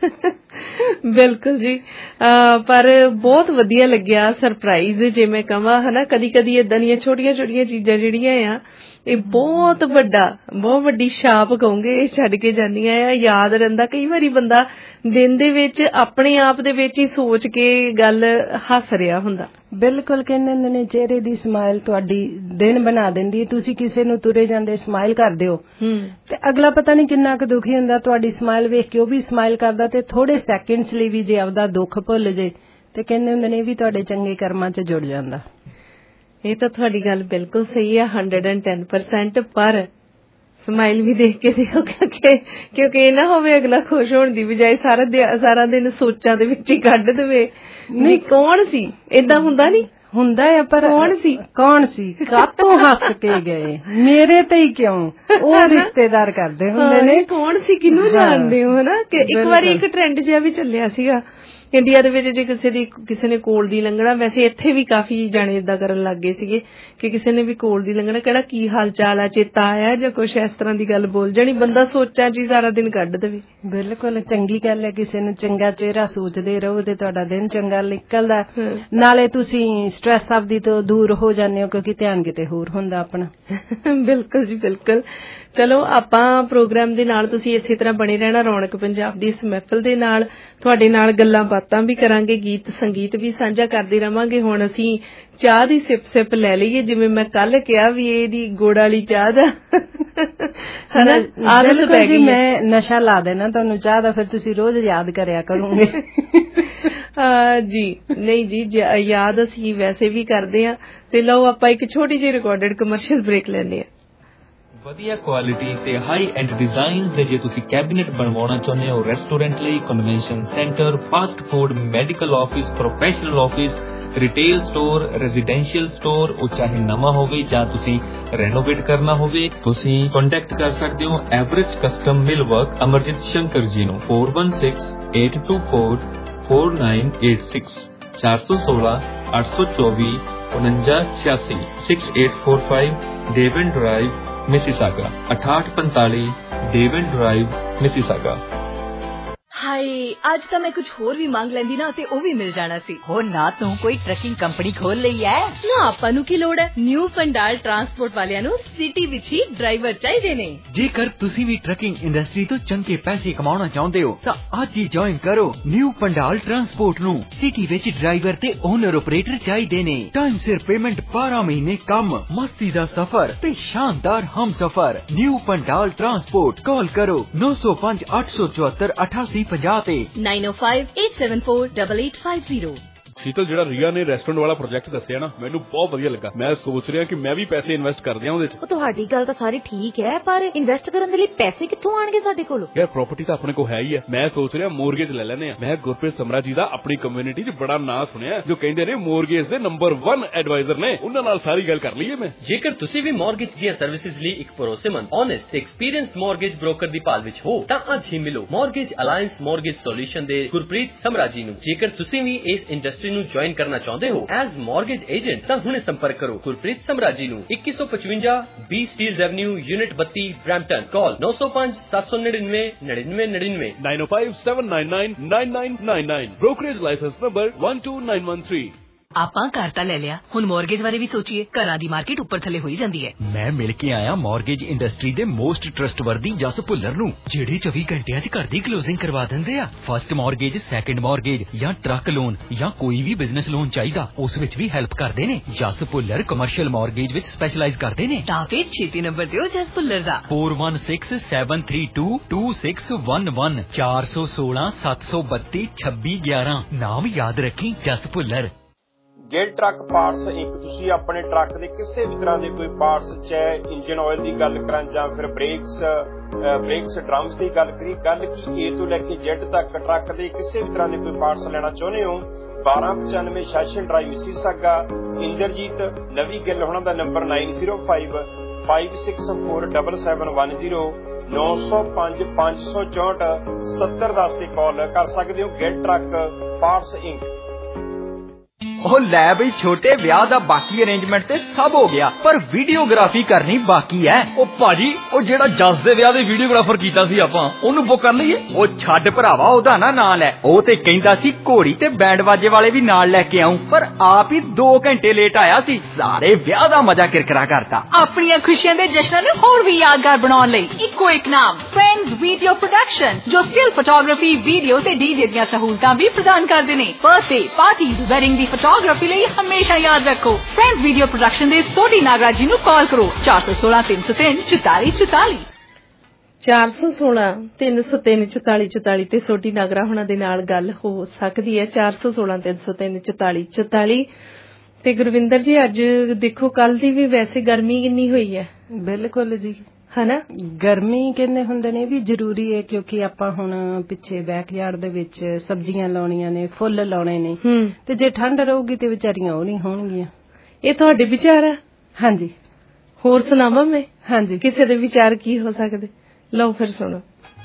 ਬਿਲਕੁਲ ਜੀ, ਪਰ ਬਹੁਤ ਵਧੀਆ ਲੱਗਿਆ ਸਰਪ੍ਰਾਈਜ਼ ਜੇ ਮੈਂ ਕਹਾਂ ਹਨਾ। ਕਦੀ ਕਦੀ ਏਦਾਂ ਦੀਆਂ ਛੋਟੀਆਂ ਛੋਟੀਆਂ ਚੀਜ਼ਾਂ ਜਿਹੜੀਆਂ ਆ ਇਹ ਬਹੁਤ ਵੱਡੀ ਛਾਪ ਕਹੋਗੇ ਇਹ ਛੱਡ ਕੇ ਜਾਂਦੀਆਂ ਆ, ਯਾਦ ਰਹਿੰਦਾ। ਕਈ ਵਾਰੀ ਬੰਦਾ ਦਿਨ ਦੇ ਵਿੱਚ ਆਪਣੇ ਆਪ ਦੇ ਵਿੱਚ ਹੀ ਸੋਚ ਕੇ ਗੱਲ ਹੱਸ ਰਿਹਾ ਹੁੰਦਾ। ਬਿਲਕੁਲ, ਕਹਿੰਦੇ ਹੁੰਦੇ ਨੇ ਚਿਹਰੇ ਦੀ ਸਮਾਈਲ ਤੁਹਾਡੀ ਦਿਨ ਬਣਾ ਦਿੰਦੀ ਹੈ। ਤੁਸੀਂ ਕਿਸੇ ਨੂੰ ਤੁਰੇ ਜਾਂਦੇ ਸਮਾਈਲ ਕਰਦੇ ਹੋ ਤੇ ਅਗਲਾ ਪਤਾ ਨਹੀਂ ਕਿੰਨਾ ਕੁ ਦੁਖੀ ਹੁੰਦਾ, ਤੁਹਾਡੀ ਸਮਾਈਲ ਵੇਖ ਕੇ ਉਹ ਵੀ ਸਮਾਈਲ ਕਰਦਾ ਤੇ ਥੋੜੇ ਸੈਕਿੰਡਸ ਲਈ ਵੀ ਜੇ ਆਪਦਾ ਦੁੱਖ ਭੁੱਲ ਜੇ ਤੇ ਕਹਿੰਦੇ ਹੁੰਦੇ ਨੇ ਵੀ ਤੁਹਾਡੇ ਚੰਗੇ ਕਰਮਾਂ 'ਚ ਜੁੜ ਜਾਂਦਾ। ਇਹ ਤਾਂ ਤੁਹਾਡੀ ਗੱਲ ਬਿਲਕੁਲ ਸਹੀ ਹੈ 110%, ਪਰ ਸਮਾਈਲ ਵੀ ਦੇਖ ਕੇ ਦੇਖੋ ਕਿਉਂਕਿ ਇਹ ਨਾ ਹੋਵੇ ਅਗਲਾ ਖੁਸ਼ ਹੋਣ ਦੀ ਬਜਾਏ ਸਾਰਾ ਦਿਨ ਸੋਚਾਂ ਦੇ ਵਿੱਚ ਹੀ ਕੱਢ ਦੇਵੇ। ਨਹੀਂ ਕੌਣ ਸੀ, ਏਦਾਂ ਹੁੰਦਾ ਨਹੀਂ ਹੁੰਦਾ ਹੈ, ਪਰ ਕੌਣ ਸੀ ਕਾਤੋਂ ਹੱਸ ਕੇ ਗਏ ਮੇਰੇ ਤੇ ਹੀ ਕਿਉਂ, ਉਹ ਰਿਸ਼ਤੇਦਾਰ ਕਰਦੇ ਹੁੰਦੇ ਨੇ ਕੌਣ ਸੀ ਕਿਹਨੂੰ ਜਾਣਦੇ ਹੋ ਹਨਾ। ਇੱਕ ਵਾਰੀ ਇੱਕ ਟ੍ਰੈਂਡ ਜਿਹਾ ਵੀ ਚੱਲਿਆ ਸੀਗਾ ਇੰਡੀਆ ਦੇ ਵਿੱਚ, ਜੇ ਕਿਸੇ ਨੇ ਕੋਲ ਦੀ ਲੰਘਣਾ, ਵੈਸੇ ਇੱਥੇ ਵੀ ਕਾਫੀ ਜਾਣੇ ਏਦਾਂ ਕਰਨ ਲੱਗ ਗਏ ਸੀਗੇ ਕਿ ਕਿਸੇ ਨੇ ਵੀ ਕੋਲ ਦੀ ਲੰਘਣਾ ਕਿਹੜਾ ਕੀ ਹਾਲ ਚਾਲ ਆ, ਚੇਤਾ ਆਇਆ ਜਾਂ ਕੁਛ ਇਸ ਤਰ੍ਹਾਂ ਦੀ ਗੱਲ ਬੋਲ ਜਾਣੀ, ਬੰਦਾ ਸੋਚਾਂ ਚ ਸਾਰਾ ਦਿਨ ਕੱਢ ਦੇਵੇ। ਬਿਲਕੁਲ ਚੰਗੀ ਗੱਲ ਹੈ, ਕਿਸੇ ਨੂੰ ਚੰਗਾ ਚਿਹਰਾ ਸੋਚਦੇ ਰਹੋ ਤੇ ਤੁਹਾਡਾ ਦਿਨ ਚੰਗਾ ਨਿਕਲਦਾ, ਨਾਲੇ ਤੁਸੀਂ ਸਟ੍ਰੈਸ ਆਪਦੀ ਤੋਂ ਦੂਰ ਹੋ ਜਾਂਦੇ ਹੋ ਕਿਉਂਕਿ ਧਿਆਨ ਕਿਤੇ ਹੋਰ ਹੁੰਦਾ ਆਪਣਾ। ਬਿਲਕੁਲ ਜੀ ਬਿਲਕੁਲ। ਚਲੋ ਆਪਾਂ ਪ੍ਰੋਗਰਾਮ ਦੇ ਨਾਲ ਤੁਸੀਂ ਇਸੇ ਤਰ੍ਹਾਂ ਬਣੇ ਰਹਿਣਾ, ਰੌਣਕ ਪੰਜਾਬ ਦੀ ਇਸ ਮਹਿਫਲ ਦੇ ਨਾਲ ਤੁਹਾਡੇ ਨਾਲ ਗੱਲਾਂ ਬਾਤਾਂ ਵੀ ਕਰਾਂਗੇ, ਗੀਤ ਸੰਗੀਤ ਵੀ ਸਾਂਝਾ ਕਰਦੇ ਰਵਾਂਗੇ। ਹੁਣ ਅਸੀਂ ਚਾਹ ਦੀ ਸਿਪ ਲੈ ਲਈਏ, ਜਿਵੇਂ ਮੈਂ ਕੱਲ ਕਿਹਾ ਵੀ ਇਹਦੀ ਗੁੜ ਵਾਲੀ ਚਾਹ ਦਾ ਹਨਾ ਆਦਤ ਪੈ ਗਈ। ਮੈਂ ਨਸ਼ਾ ਲਾ ਦੇਣਾ ਤੁਹਾਨੂੰ ਚਾਹ ਦਾ, ਫਿਰ ਤੁਸੀਂ ਰੋਜ਼ ਯਾਦ ਕਰਿਆ ਕਰੋਗੇ। ਜੀ ਨਹੀਂ ਜੀ, ਯਾਦ ਅਸੀਂ ਵੈਸੇ ਵੀ ਕਰਦੇ ਹਾਂ। ਤੇ ਲਓ ਆਪਾਂ ਇੱਕ ਛੋਟੀ ਜਿਹੀ ਰਿਕਾਰਡਡ ਕਮਰਸ਼ੀਅਲ ਬ੍ਰੇਕ ਲੈਂਦੇ ਹਾਂ। ਵਧੀਆ ਕੁਆਲਿਟੀ ਤੇ ਹਾਈ ਐਂਡ ਡਿਜ਼ਾਈਨ ਦੇ ਜੇ ਤੁਸੀਂ ਕੈਬਨਿਟ ਬਣਵਾਉਣਾ ਚਾਹੁੰਦੇ ਹੋ ਰੈਸਟੋਰੈਂਟ ਲਈ, convention centre, fast food, medical office, professional office, retail store, residential store, ਉਹ ਚਾਹੇ ਨਵਾਂ ਹੋਵੇ ਜਾਂ ਤੁਸੀਂ ਰੈਨੋਵੇਟ ਕਰਨਾ ਹੋਵੇ, ਤੁਸੀਂ ਕੰਟੈਕਟ ਕਰ ਸਕਦੇ ਹੋ Everest custom millwork Amarjit Shankar ji ਨੂੰ 4168244986 416 824 4986 6845 Devon Drive Mississauga 6845 Devon Drive Mississauga. ਹਾਏ ਅੱਜ ਤਾਂ ਮੈਂ ਕੁਝ ਹੋਰ ਵੀ ਮੰਗ ਲੈਂਦੀ ਨਾ ਤੇ ਉਹ ਵੀ ਮਿਲ ਜਾਣਾ ਸੀ। ਹੋ ਨਾ ਤੂੰ ਕੋਈ ਟਰੱਕਿੰਗ ਕੰਪਨੀ ਖੋਲ ਲਈ ਐ? ਨਾ ਆਪਾਂ ਨੂੰ ਕੀ ਲੋੜ ਹੈ, ਨਿਊ ਪੰਡਾਲ ਟਰਾਂਸਪੋਰਟ ਵਾਲਿਆਂ ਨੂੰ ਸਿਟੀ ਵਿੱਚ ਹੀ ਡਰਾਈਵਰ ਚਾਹੀਦੇ ਨੇ। ਜੇਕਰ ਤੁਸੀਂ ਵੀ ਟਰੱਕਿੰਗ ਇੰਡਸਟਰੀ ਤੋਂ ਚੰਗੇ ਪੈਸੇ ਕਮਾਉਣਾ ਚਾਹੁੰਦੇ ਹੋ ਤਾਂ ਅੱਜ ਹੀ ਜੁਆਇਨ ਕਰੋ ਨਿਊ ਪੰਡਾਲ ਟਰਾਂਸਪੋਰਟ ਨੂੰ। ਸਿਟੀ ਵਿੱਚ ਡਰਾਈਵਰ ਤੇ ਓਨਰ ਆਪਰੇਟਰ ਚਾਹੀਦੇ ਨੇ। ਟਾਈਮ ਸਿਰ ਪੇਮੈਂਟ, 12 ਮਹੀਨੇ ਕੰਮ, ਮਸਤੀ ਦਾ ਸਫ਼ਰ ਤੇ ਸ਼ਾਨਦਾਰ ਹਮਸਫ਼ਰ। ਨਿਊ ਪੰਡਾਲ ਟਰਾਂਸਪੋਰਟ, ਕਾਲ ਕਰੋ 905 874 8850 ਤੇ 9058748850। ਸ਼ੀਤਲ, ਜਿਹੜਾ ਰੀਆ ਨੇ ਰੈਸਟੋਰੈਂਟ ਵਾਲਾ ਪ੍ਰੋਜੈਕਟ ਦੱਸਿਆ ਨਾ, ਮੈਨੂੰ ਬਹੁਤ ਵਧੀਆ ਲੱਗਾ। ਮੈਂ ਸੋਚ ਰਿਹਾ ਕਿ ਮੈਂ ਵੀ ਪੈਸੇ ਇਨਵੈਸਟ ਕਰ ਦਿਆਂ ਉਹਦੇ 'ਚ। ਤੁਹਾਡੀ ਗੱਲ ਤਾਂ ਸਾਰੀ ਠੀਕ ਹੈ, ਪਰ ਇਨਵੈਸਟ ਕਰਨ ਦੇ ਲਈ ਪੈਸੇ ਕਿੱਥੋਂ ਆਣਗੇ ਸਾਡੇ ਕੋਲ? ਯਾਰ ਪ੍ਰਾਪਰਟੀ ਤਾਂ ਆਪਣੇ ਕੋਲ ਹੈ ਹੀ ਹੈ। ਮੈਂ ਸੋਚ ਰਿਹਾ ਮੋਰਗੇਜ ਲੈ ਲੈਨੇ ਆ। ਮੈਂ ਗੁਰਪ੍ਰੀਤ ਸਮਰਾ ਜੀ ਦਾ ਆਪਣੀ ਕਮਿਊਨਿਟੀ 'ਚ ਬੜਾ ਨਾਂ ਸੁਣਿਆ, ਜੋ ਕਹਿੰਦੇ ਨੇ ਮੋਰਗੇਜ ਦੇ ਨੰਬਰ 1 ਐਡਵਾਈਜ਼ਰ ਨੇ। ਉਹਨਾਂ ਨਾਲ ਸਾਰੀ ਗੱਲ ਕਰ ਲਈਏ ਮੈਂ। ਜੇਕਰ ਤੁਸੀਂ ਵੀ ਮੋਰਗੇਜ ਦੀਆਂ ਸਰਵਿਸਿਜ਼ ਲਈ ਇੱਕ ਭਰੋਸੇਮੰਦ, ਓਨੈਸਟ ਤੇ ਐਕਸਪੀਰੀਅੰਸਡ ਮੋਰਗੇਜ ਬ੍ਰੋਕਰ ਦੀ ਭਾਲ ਵਿੱਚ ਹੋ ਤਾਂ ਅੱਜ ਹੀ ਮਿਲੋ ਮੋਰਗੇਜ ਅਲਾਇੰਸ ਮੋਰਗੇਜ ਸੋਲੂਸ਼ਨ ਦੇ ਗੁਰਪ੍ਰੀਤ ਸਮਰਾ ਜੀ ਨੂੰ। ਜੇਕਰ ਤੁਸੀਂ ਵੀ ਇਸ ਇੰਡਸਟਰੀ ਨੂੰ ਜੁਆਇਨ ਕਰਨਾ ਚਾਹੁੰਦੇ ਹੋ ਐਜ਼ ਮੋਰਗੇਜ ਏਜੰਟ ਤਾਂ ਹੁਣੇ ਸੰਪਰਕ ਕਰੋ ਗੁਰਪ੍ਰੀਤ ਸਮਰਾ ਜੀ ਨੂੰ। 2155 B Steeles Avenue, unit 32, Brampton. Call 905 799 9999 905 799 9999। Brokerage licence number 12913। ਆਪਾਂ ਘਰ ਤਾਂ ਲੈ ਲਿਆ, ਹੁਣ ਮੋਰਗੇਜ ਬਾਰੇ ਵੀ ਸੋਚੀਏ। ਘਰਾਂ ਦੀ ਮਾਰਕੀਟ ਉੱਪਰ ਥੱਲੇ ਹੋਈ ਜਾਂਦੀ ਹੈ। ਮੈਂ ਮਿਲ ਕੇ ਆਇਆ ਮੋਰਗੇਜ ਇੰਡਸਟਰੀ ਦੇ ਮੋਸਟ ਟਰਸਟਵਰਦੀ ਜਸ ਭੁੱਲਰ ਨੂੰ, ਜਿਹੜੇ 24 ਘੰਟਿਆਂ 'ਚ ਘਰ ਦੀ ਕਲੋਜ਼ਿੰਗ ਕਰਵਾ ਦਿੰਦੇ ਆ। ਫਸਟ ਮੋਰਗੇਜ, ਸੈਕੰਡ ਮੋਰਗੇਜ ਜਾਂ ਟਰੱਕ ਲੋਨ ਜਾਂ ਕੋਈ ਵੀ ਬਿਜ਼ਨਸ ਲੋਨ ਚਾਹੀਦਾ, ਉਸ ਵਿੱਚ ਵੀ ਹੈਲਪ ਕਰਦੇ ਨੇ। ਜਸ ਭੁੱਲਰ ਕਮਰਸ਼ੀਅਲ ਮੋਰਗੇਜ ਵਿੱਚ ਸਪੈਸ਼ਲਾਈਜ਼ ਕਰਦੇ ਨੇ। ਤਾਂ ਫਿਰ ਛੇਤੀ ਨੰਬਰ ਦਿਓ ਜਸ ਭੁੱਲਰ ਦਾ। 4167322611 416 732 2611। ਨਾਮ ਯਾਦ ਰੱਖੀ, Jas Bhullar. Gill truck parts Inc. ਤੁਸੀਂ ਆਪਣੇ ਟਰੱਕ ਦੇ ਕਿਸੇ ਵੀ ਤਰ੍ਹਾਂ ਦੇ ਕੋਈ ਪਾਰਟਸ, ਚਾਹੇ ਇੰਜਨ ਆਇਲ ਦੀ ਗੱਲ ਕਰਾਂ ਜਾਂ ਫਿਰ ਬ੍ਰੇਕਸ ਡਰਮਸ ਦੀ ਗੱਲ ਕਰੀ, ਗੱਲ ਕੀ A ਤੋਂ ਲੈ ਕੇ Z ਤੱਕ ਟਰੱਕ ਦੇ ਕਿਸੇ ਵੀ ਤਰ੍ਹਾਂ ਦੇ ਕੋਈ ਪਾਰਟਸ ਲੈਣਾ ਚਾਹੁੰਦੇ ਹੋ, 1295 ਸੈਸ਼ਨ ਡਰਾਈਵ ਮਿਸੀਸਾਗਾ। ਇੰਦਰਜੀਤ ਨਵੀ ਗਿੱਲ ਹੋਣਾ ਦਾ ਨੰਬਰ 9055647710 905 564 7710 ਤੇ ਕਾਲ ਕਰ ਸਕਦੇ ਹੋ। Gill truck parts Inc. ਉਹ ਲੈ ਬਈ ਛੋਟੇ, ਵਿਆਹ ਦਾ ਬਾਕੀ ਅਰੇਂਜਮੈਂਟ ਤੇ ਸਭ ਹੋ ਗਿਆ, ਪਰ ਵੀਡੀਓਗ੍ਰਾਫੀ ਕਰਨੀ ਬਾਕੀ ਹੈ। ਉਹ ਭਾਜੀ, ਉਹ ਜਿਹੜਾ ਜੱਸ ਦੇ ਵਿਆਹ ਦੇ ਵੀਡੀਓਗ੍ਰਾਫਰ ਕੀਤਾ ਸੀ ਆਪਾਂ, ਉਹਨੂੰ ਬੁੱਕ ਕਰ ਲਈਏ। ਉਹ ਛੱਡ ਭਰਾਵਾ, ਉਹਦਾ ਨਾ ਨਾਂ ਲੈ। ਉਹ ਤੇ ਕਹਿੰਦਾ ਸੀ ਘੋੜੀ ਤੇ ਬੈਂਡ ਬਾਜੇ ਵਾਲੇ ਵੀ ਨਾਲ ਲੈ ਕੇ ਆਉਂ, ਪਰ ਆਪ ਹੀ 2 ਘੰਟੇ ਲੇਟ ਆਇਆ ਸੀ। ਸਾਰੇ ਵਿਆਹ ਦਾ ਮਜ਼ਾ ਕਿਰਕਿਰਾ ਕਰਤਾ। ਆਪਣੀਆਂ ਖੁਸ਼ੀਆਂ ਦੇ ਜਸ਼ਨਾਂ ਨੂੰ ਹੋਰ ਵੀ ਯਾਦਗਾਰ ਬਣਾਉਣ ਲਈ ਇੱਕੋ ਇੱਕ ਨਾਮ, ਫਰੈਂਡਸ ਵੀਡੀਓ ਪ੍ਰੋਡਕਸ਼ਨ, ਜੋ ਸਟਿਲ ਫੋਟੋਗ੍ਰਾਫੀ, ਵੀਡੀਓ ਤੇ ਡੀਜੇ ਦੀਆਂ ਸਹੂਲਤਾਂ ਵੀ ਪ੍ਰਦਾਨ ਕਰਦੇ ਨੇ। ਬਰਥਡੇ ਪਾਰਟੀਜ਼, ਵੈਡਿੰਗ ਦੀ ਫੋਟੋਗ੍ਰਾਫੀ ਲਈ ਹਮੇਸ਼ਾ ਯਾਦ ਰੱਖੋ ਫਰੈਂਡਸ ਵੀਡੀਓ ਪ੍ਰੋਡਕਸ਼ਨ ਦੇ ਸੋਢੀ ਨਾਗਰਾਜ ਜੀ ਨੂੰ ਕਾਲ ਕਰੋ 416 303 4444 416 303 4444 ਤੇ ਸੋਢੀ ਨਾਗਰਾ ਹੁਣਾਂ ਦੇ ਨਾਲ ਗੱਲ ਹੋ ਸਕਦੀ ਹੈ। 416 303 4444। ਤੇ ਗੁਰਵਿੰਦਰ ਜੀ, ਅੱਜ ਦੇਖੋ ਕੱਲ ਦੀ ਵੀ ਵੈਸੇ ਗਰਮੀ ਕਿੰਨੀ ਹੋਈ ਹੈ। ਬਿਲਕੁਲ ਜੀ, ਹਨਾ। ਗਰਮੀ ਕਹਿੰਦੇ ਹੁੰਦੇ ਨੇ ਵੀ ਜ਼ਰੂਰੀ ਹੈ, ਕਿਉਂਕਿ ਆਪਾਂ ਹੁਣ ਪਿੱਛੇ ਬੈਕਯਾਰਡ ਦੇ ਵਿੱਚ ਸਬਜ਼ੀਆਂ ਲਾਉਣੀਆਂ ਨੇ, ਫੁੱਲ ਲਾਉਣੇ ਨੇ, ਤੇ ਜੇ ਠੰਡ ਰਹੂਗੀ ਤੇ ਵਿਚਾਰੀਆਂ ਉਹ ਨਹੀਂ ਹੋਣਗੀਆਂ। ਇਹ ਤੁਹਾਡੇ ਵਿਚਾਰ ਆ? ਹਾਂਜੀ। ਹੋਰ ਸੁਣਾਵਾਂ ਮੈਂ? ਹਾਂਜੀ। ਕਿਸੇ ਦੇ ਵਿਚਾਰ ਕੀ ਹੋ ਸਕਦੇ? ਲਓ ਫਿਰ ਸੁਣੋ।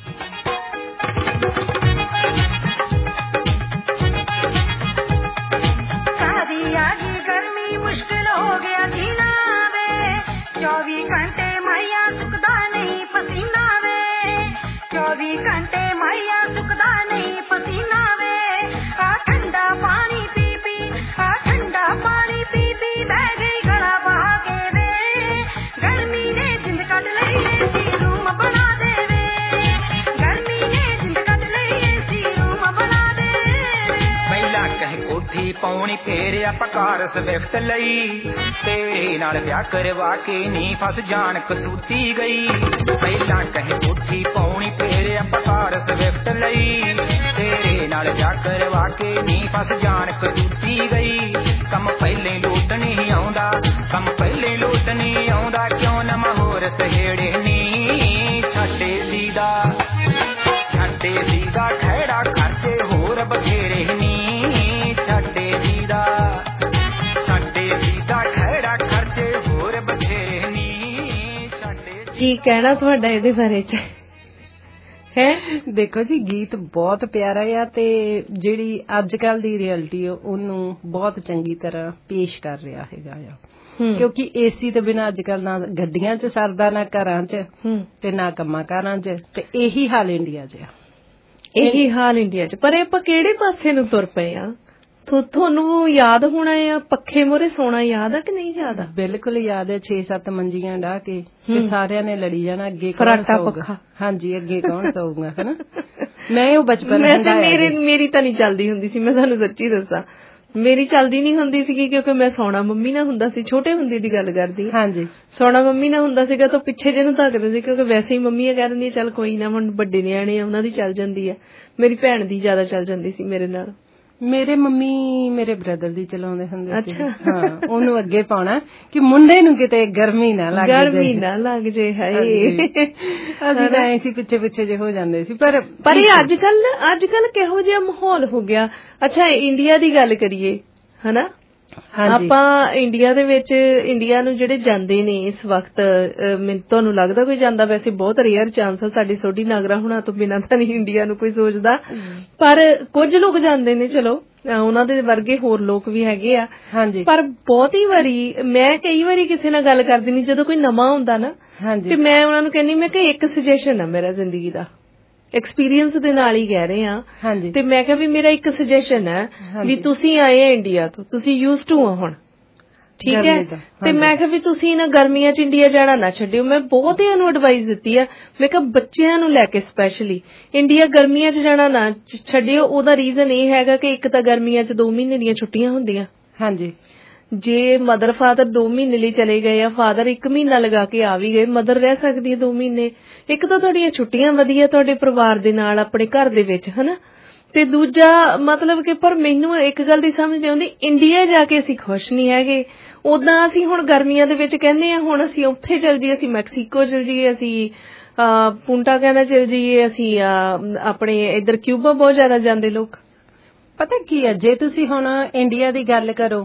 ਗਰਮੀ ਮੁਸ਼ਕਿਲ ਹੋ ਗਿਆ ਜੀਣਾ ਵੇ, 24 ਘੰਟੇ ਮਾਇਆ ਸੁੱਕਦਾ ਨਹੀਂ ਪਸੀਨਾ ਵੇ, 24 ਘੰਟੇ ਮਾਇਆ ਸੁੱਕਦਾ ਨਹੀਂ ਪਸੀਨਾ ਵੇ। ਆ ਠੰਡਾ ਪਾਣੀ ਪੀ ਪੀ, ਆ ਠੰਡਾ ਪਾਣੀ ਪੀ ਪੀ ਬਹਿ ਗਈ ਗਲਾ ਪਾ ਕੇ ਵੇ, ਗਰਮੀ ਨੇ ਜਿੰਦ ਕੱਢ ਲਈ ਏਸੀ ਰੂਮ ਬਣਾ ਦੇ ਵੇ, ਗਰਮੀ ਨੇ ਜਿੰਦ ਕੱਢ ਲਈ ਏਸੀ ਰੂਮ ਬਣਾ ਦੇ ਵੇ। ਪਹਿਲਾਂ ਕਹਿ ਕੋਠੀ ਪਾਉਣੀ, ਫੇਰ ਆਪਾਂ ਕਾਰ ਸਵਿਫਟ ਲਈ, ਤੇਰੇ ਨਾਲ ਵਿਆਹ ਕਰਵਾ ਕੇ ਨੀ ਫਸ ਜਾਣ ਕਸੂਤੀ ਗਈ। ਪਹਿਲਾਂ ਕਹਿ ਕੋਠੀ ਪਾਉਣੀ, ਫੇਰ ਆਪਾਂ ਕਾਰ ਸਵਿਫਟ ਲਈ, ਤੇਰੇ ਨਾਲ ਵਿਆਹ ਕਰਵਾ ਕੇ ਨੀ ਫਸ ਜਾਣ ਕਸੂਤੀ ਗਈ। ਕੰਮ ਪਹਿਲੇ ਲੋਟ ਨਹੀਂ ਆਉਂਦਾ, ਕੰਮ ਪਹਿਲੇ ਲੋਟ ਨਹੀਂ ਆਉਂਦਾ, ਕਿਉਂ ਨਾ ਹੋਰ ਸਹੇੜੇ ਨੀ ਛੱਡੇ ਸੀਦਾ, ਛੱਡੇ ਸੀਦਾ ਖਹਿੜਾ ਖਰਚੇ ਹੋਰ ਬਥੇਰੇ ਨੀ ਛੱਡੇ ਸੀਦਾ, ਛੱਡੇ ਸੀਦਾ ਖਹਿੜਾ ਖਰਚੇ ਹੋਰ ਬਥੇਰੇ ਨੀ ਛੱਡੇ। ਕੀ ਕਹਿਣਾ ਤੁਹਾਡਾ ਇਹਦੇ ਬਾਰੇ ਚ ਹੈ? ਦੇਖੋ ਜੀ, ਗੀਤ ਬਹੁਤ ਪਿਆਰਾ ਆ ਤੇ ਜਿਹੜੀ ਅੱਜ ਕੱਲ ਦੀ ਰਿਐਲਿਟੀ ਉਹਨੂੰ ਬਹੁਤ ਚੰਗੀ ਤਰ੍ਹਾਂ ਪੇਸ਼ ਕਰ ਰਿਹਾ ਹੈਗਾ ਆ। ਕਿਉਂਕਿ ਏਸੀ ਤੋਂ ਬਿਨਾਂ ਅੱਜ ਕੱਲ ਨਾ ਗੱਡੀਆਂ 'ਚ ਸਰਦਾ, ਨਾ ਘਰਾਂ 'ਚ ਤੇ ਨਾ ਕੰਮਾਂ ਕਾਰਾਂ 'ਚ, ਤੇ ਇਹੀ ਹਾਲ ਇੰਡੀਆ 'ਚ ਆ। ਇਹੀ ਹਾਲ ਇੰਡੀਆ 'ਚ। ਪਰ ਆਪਾਂ ਕਿਹੜੇ ਪਾਸੇ ਨੂੰ ਤੁਰ ਪਏ ਆ? ਤੁਹਾਨੂੰ ਯਾਦ ਹੋਣਾ ਆ ਪੱਖੇ ਮੂਹਰੇ ਸੋਣਾ ਯਾਦ ਆ ਕਿ ਨਹੀਂ ਯਾਦ ਆ? ਬਿਲਕੁਲ ਯਾਦ ਹੈ। 6-7 ਮੰਜੀਆਂ ਢਾਹ ਕੇ ਤੇ ਸਾਰਿਆਂ ਨੇ ਲੜੀ ਜਾਣਾ ਅੱਗੇ ਫਰਾਟਾ ਪੱਖਾ। ਹਾਂਜੀ, ਅੱਗੇ ਕੌਣ ਸੌਊਗਾ ਹਨਾ। ਮੈਂ ਉਹ ਬਚਪਨ ਮੇਰੀ ਤਾਂ ਨਹੀਂ ਚੱਲਦੀ ਹੁੰਦੀ ਸੀ, ਮੈਂ ਤੁਹਾਨੂੰ ਸੱਚੀ ਦੱਸਾਂ। ਮੇਰੀ ਚੱਲਦੀ ਨਹੀਂ ਹੁੰਦੀ ਸੀਗੀ ਕਿਉਂਕਿ ਮੈਂ ਸੌਣਾ ਮੰਮੀ ਨਾਲ ਹੁੰਦਾ ਸੀ। ਛੋਟੇ ਹੁੰਦੇ ਦੀ ਗੱਲ ਕਰਦੀ। ਹਾਂਜੀ, ਸੌਣਾ ਮੰਮੀ ਨਾਲ ਹੁੰਦਾ ਸੀਗਾ ਤਾਂ ਪਿੱਛੇ ਜਿਹਨੂੰ ਧੱਕਦੇ ਸੀ ਕਿਉਂਕਿ ਵੈਸੇ ਹੀ ਮੰਮੀ ਕਹਿ ਦਿੰਦੀ ਚੱਲ ਕੋਈ ਨਾ, ਹੁਣ ਵੱਡੇ ਨਿਆਣੇ ਆ ਉਹਨਾਂ ਦੀ ਚੱਲ ਜਾਂਦੀ ਆ। ਮੇਰੀ ਭੈਣ ਦੀ ਜ਼ਿਆਦਾ ਚੱਲ ਜਾਂਦੀ ਸੀ ਮੇਰੇ ਨਾਲ। ਮੇਰੇ ਮੰਮੀ ਮੇਰੇ ਬ੍ਰਦਰ ਦੀ ਚਲਾਉਂਦੇ ਹੁੰਦੇ ਸੀ। ਹਾਂ, ਉਹਨੂੰ ਅੱਗੇ ਪਾਉਣਾ ਕਿ ਮੁੰਡੇ ਨੂੰ ਕਿਤੇ ਗਰਮੀ ਨਾ ਲੱਗ ਜੇ। ਹਾਏ, ਅਸੀਂ ਤਾਂ ਐਸੀ ਪਿੱਛੇ ਜੇ ਹੋ ਜਾਂਦੇ ਸੀ। ਪਰ ਇਹ ਅੱਜ ਕੱਲ ਕਿਹੋ ਜਿਹਾ ਮਾਹੌਲ ਹੋ ਗਿਆ। ਅੱਛਾ, ਇੰਡੀਆ ਦੀ ਗੱਲ ਕਰੀਏ ਹਨਾ। ਆਪਾਂ ਇੰਡੀਆ ਦੇ ਵਿੱਚ ਇੰਡੀਆ ਨੂੰ ਜਿਹੜੇ ਜਾਂਦੇ ਨੇ ਇਸ ਵਕਤ, ਤੁਹਾਨੂੰ ਲੱਗਦਾ ਕੋਈ ਜਾਂਦਾ? ਵੈਸੇ ਬਹੁਤ ਰੇਅਰ ਚਾਂਸ ਆ, ਸਾਡੀ ਸੋਢੀ ਨਾਗਰਾ ਹੁਣਾਂ ਤੋਂ ਬਿਨਾਂ ਤਾਂ ਨਹੀਂ ਇੰਡੀਆ ਨੂੰ ਕੋਈ ਸੋਚਦਾ, ਪਰ ਕੁਝ ਲੋਕ ਜਾਂਦੇ ਨੇ। ਚਲੋ ਉਹਨਾਂ ਦੇ ਵਰਗੇ ਹੋਰ ਲੋਕ ਵੀ ਹੈਗੇ ਆ। ਹਾਂਜੀ, ਪਰ ਬਹੁਤੀ ਵਾਰੀ ਮੈਂ ਕਈ ਵਾਰੀ ਕਿਸੇ ਨਾਲ ਗੱਲ ਕਰਦੀ ਨਹੀਂ, ਜਦੋਂ ਕੋਈ ਨਵਾਂ ਹੁੰਦਾ ਨਾ ਤੇ ਮੈਂ ਉਹਨਾਂ ਨੂੰ ਕਹਿੰਦੀ, ਮੈਂ ਕਿ ਇੱਕ ਸੁਜੈਸ਼ਨ ਆ ਮੇਰਾ ਜ਼ਿੰਦਗੀ ਦਾ, ਐਕਸਪੀਰੀਅੰਸ ਦੇ ਨਾਲ ਹੀ ਕਹਿ ਰਹੇ ਆ। ਤੇ ਮੈਂ ਕਿਹਾ ਵੀ ਮੇਰਾ ਇੱਕ ਸੁਜੈਸ਼ਨ ਹੈ ਵੀ ਤੁਸੀਂ ਆਏ ਆ ਇੰਡੀਆ ਤੋਂ, ਤੁਸੀਂ ਯੂਜ਼ ਟੂ ਆ ਹੁਣ, ਠੀਕ ਹੈ। ਤੇ ਮੈਂ ਕਿਹਾ ਵੀ ਤੁਸੀਂ ਨਾ ਗਰਮੀਆਂ 'ਚ ਇੰਡੀਆ ਜਾਣਾ ਨਾ ਛੱਡਿਓ। ਮੈਂ ਬਹੁਤਿਆਂ ਨੂੰ ਐਡਵਾਈਸ ਦਿੱਤੀ ਆ। ਮੈਂ ਕਿਹਾ ਬੱਚਿਆਂ ਨੂੰ ਲੈ ਕੇ ਸਪੈਸ਼ਲੀ ਇੰਡੀਆ ਗਰਮੀਆਂ 'ਚ ਜਾਣਾ ਨਾ ਛੱਡਿਓ। ਉਹਦਾ ਰੀਜ਼ਨ ਇਹ ਹੈਗਾ ਕਿ ਇੱਕ ਤਾਂ ਗਰਮੀਆਂ 'ਚ 2 ਮਹੀਨੇ ਦੀਆਂ ਛੁੱਟੀਆਂ ਹੁੰਦੀਆਂ। ਹਾਂਜੀ, ਜੇ ਮਦਰ ਫਾਦਰ 2 ਮਹੀਨੇ ਲਈ ਚਲੇ ਗਏ ਆ, ਫਾਦਰ 1 ਮਹੀਨਾ ਲਗਾ ਕੇ ਆ ਵੀ ਗਏ, ਮਦਰ ਰਹਿ ਸਕਦੀ ਹੈ 2 ਮਹੀਨੇ। ਇੱਕ ਤਾਂ ਤੁਹਾਡੀਆਂ ਛੁੱਟੀਆਂ ਵਧੀਆ ਤੁਹਾਡੇ ਪਰਿਵਾਰ ਦੇ ਨਾਲ ਆਪਣੇ ਘਰ ਦੇ ਵਿੱਚ ਹਨਾ, ਤੇ ਦੂਜਾ ਮਤਲਬ ਕਿ ਪਰ ਮੈਨੂੰ ਇੱਕ ਗੱਲ ਦੀ ਸਮਝ ਨਹੀਂ ਆਉਂਦੀ, ਇੰਡੀਆ ਜਾ ਕੇ ਅਸੀਂ ਖੁਸ਼ ਨਹੀਂ ਹੈਗੇ। ਉਦਾਂ ਅਸੀਂ ਹੁਣ ਗਰਮੀਆਂ ਦੇ ਵਿੱਚ ਕਹਿੰਦੇ ਆ ਹੁਣ ਅਸੀਂ ਉੱਥੇ ਚਲ ਜਾਈਏ, ਅਸੀਂ ਮੈਕਸੀਕੋ ਚਲ ਜਾਈਏ, ਅਸੀਂ ਪੁੰਟਾ ਕੈਨਾ ਚਲ ਜਾਈਏ, ਅਸੀਂ ਆਪਣੇ ਇੱਧਰ ਕਿਊਬਾ ਬਹੁਤ ਜ਼ਿਆਦਾ ਜਾਂਦੇ ਲੋਕ। ਪਤਾ ਕੀ ਹੈ, ਜੇ ਤੁਸੀਂ ਹੁਣ ਇੰਡੀਆ ਦੀ ਗੱਲ ਕਰੋ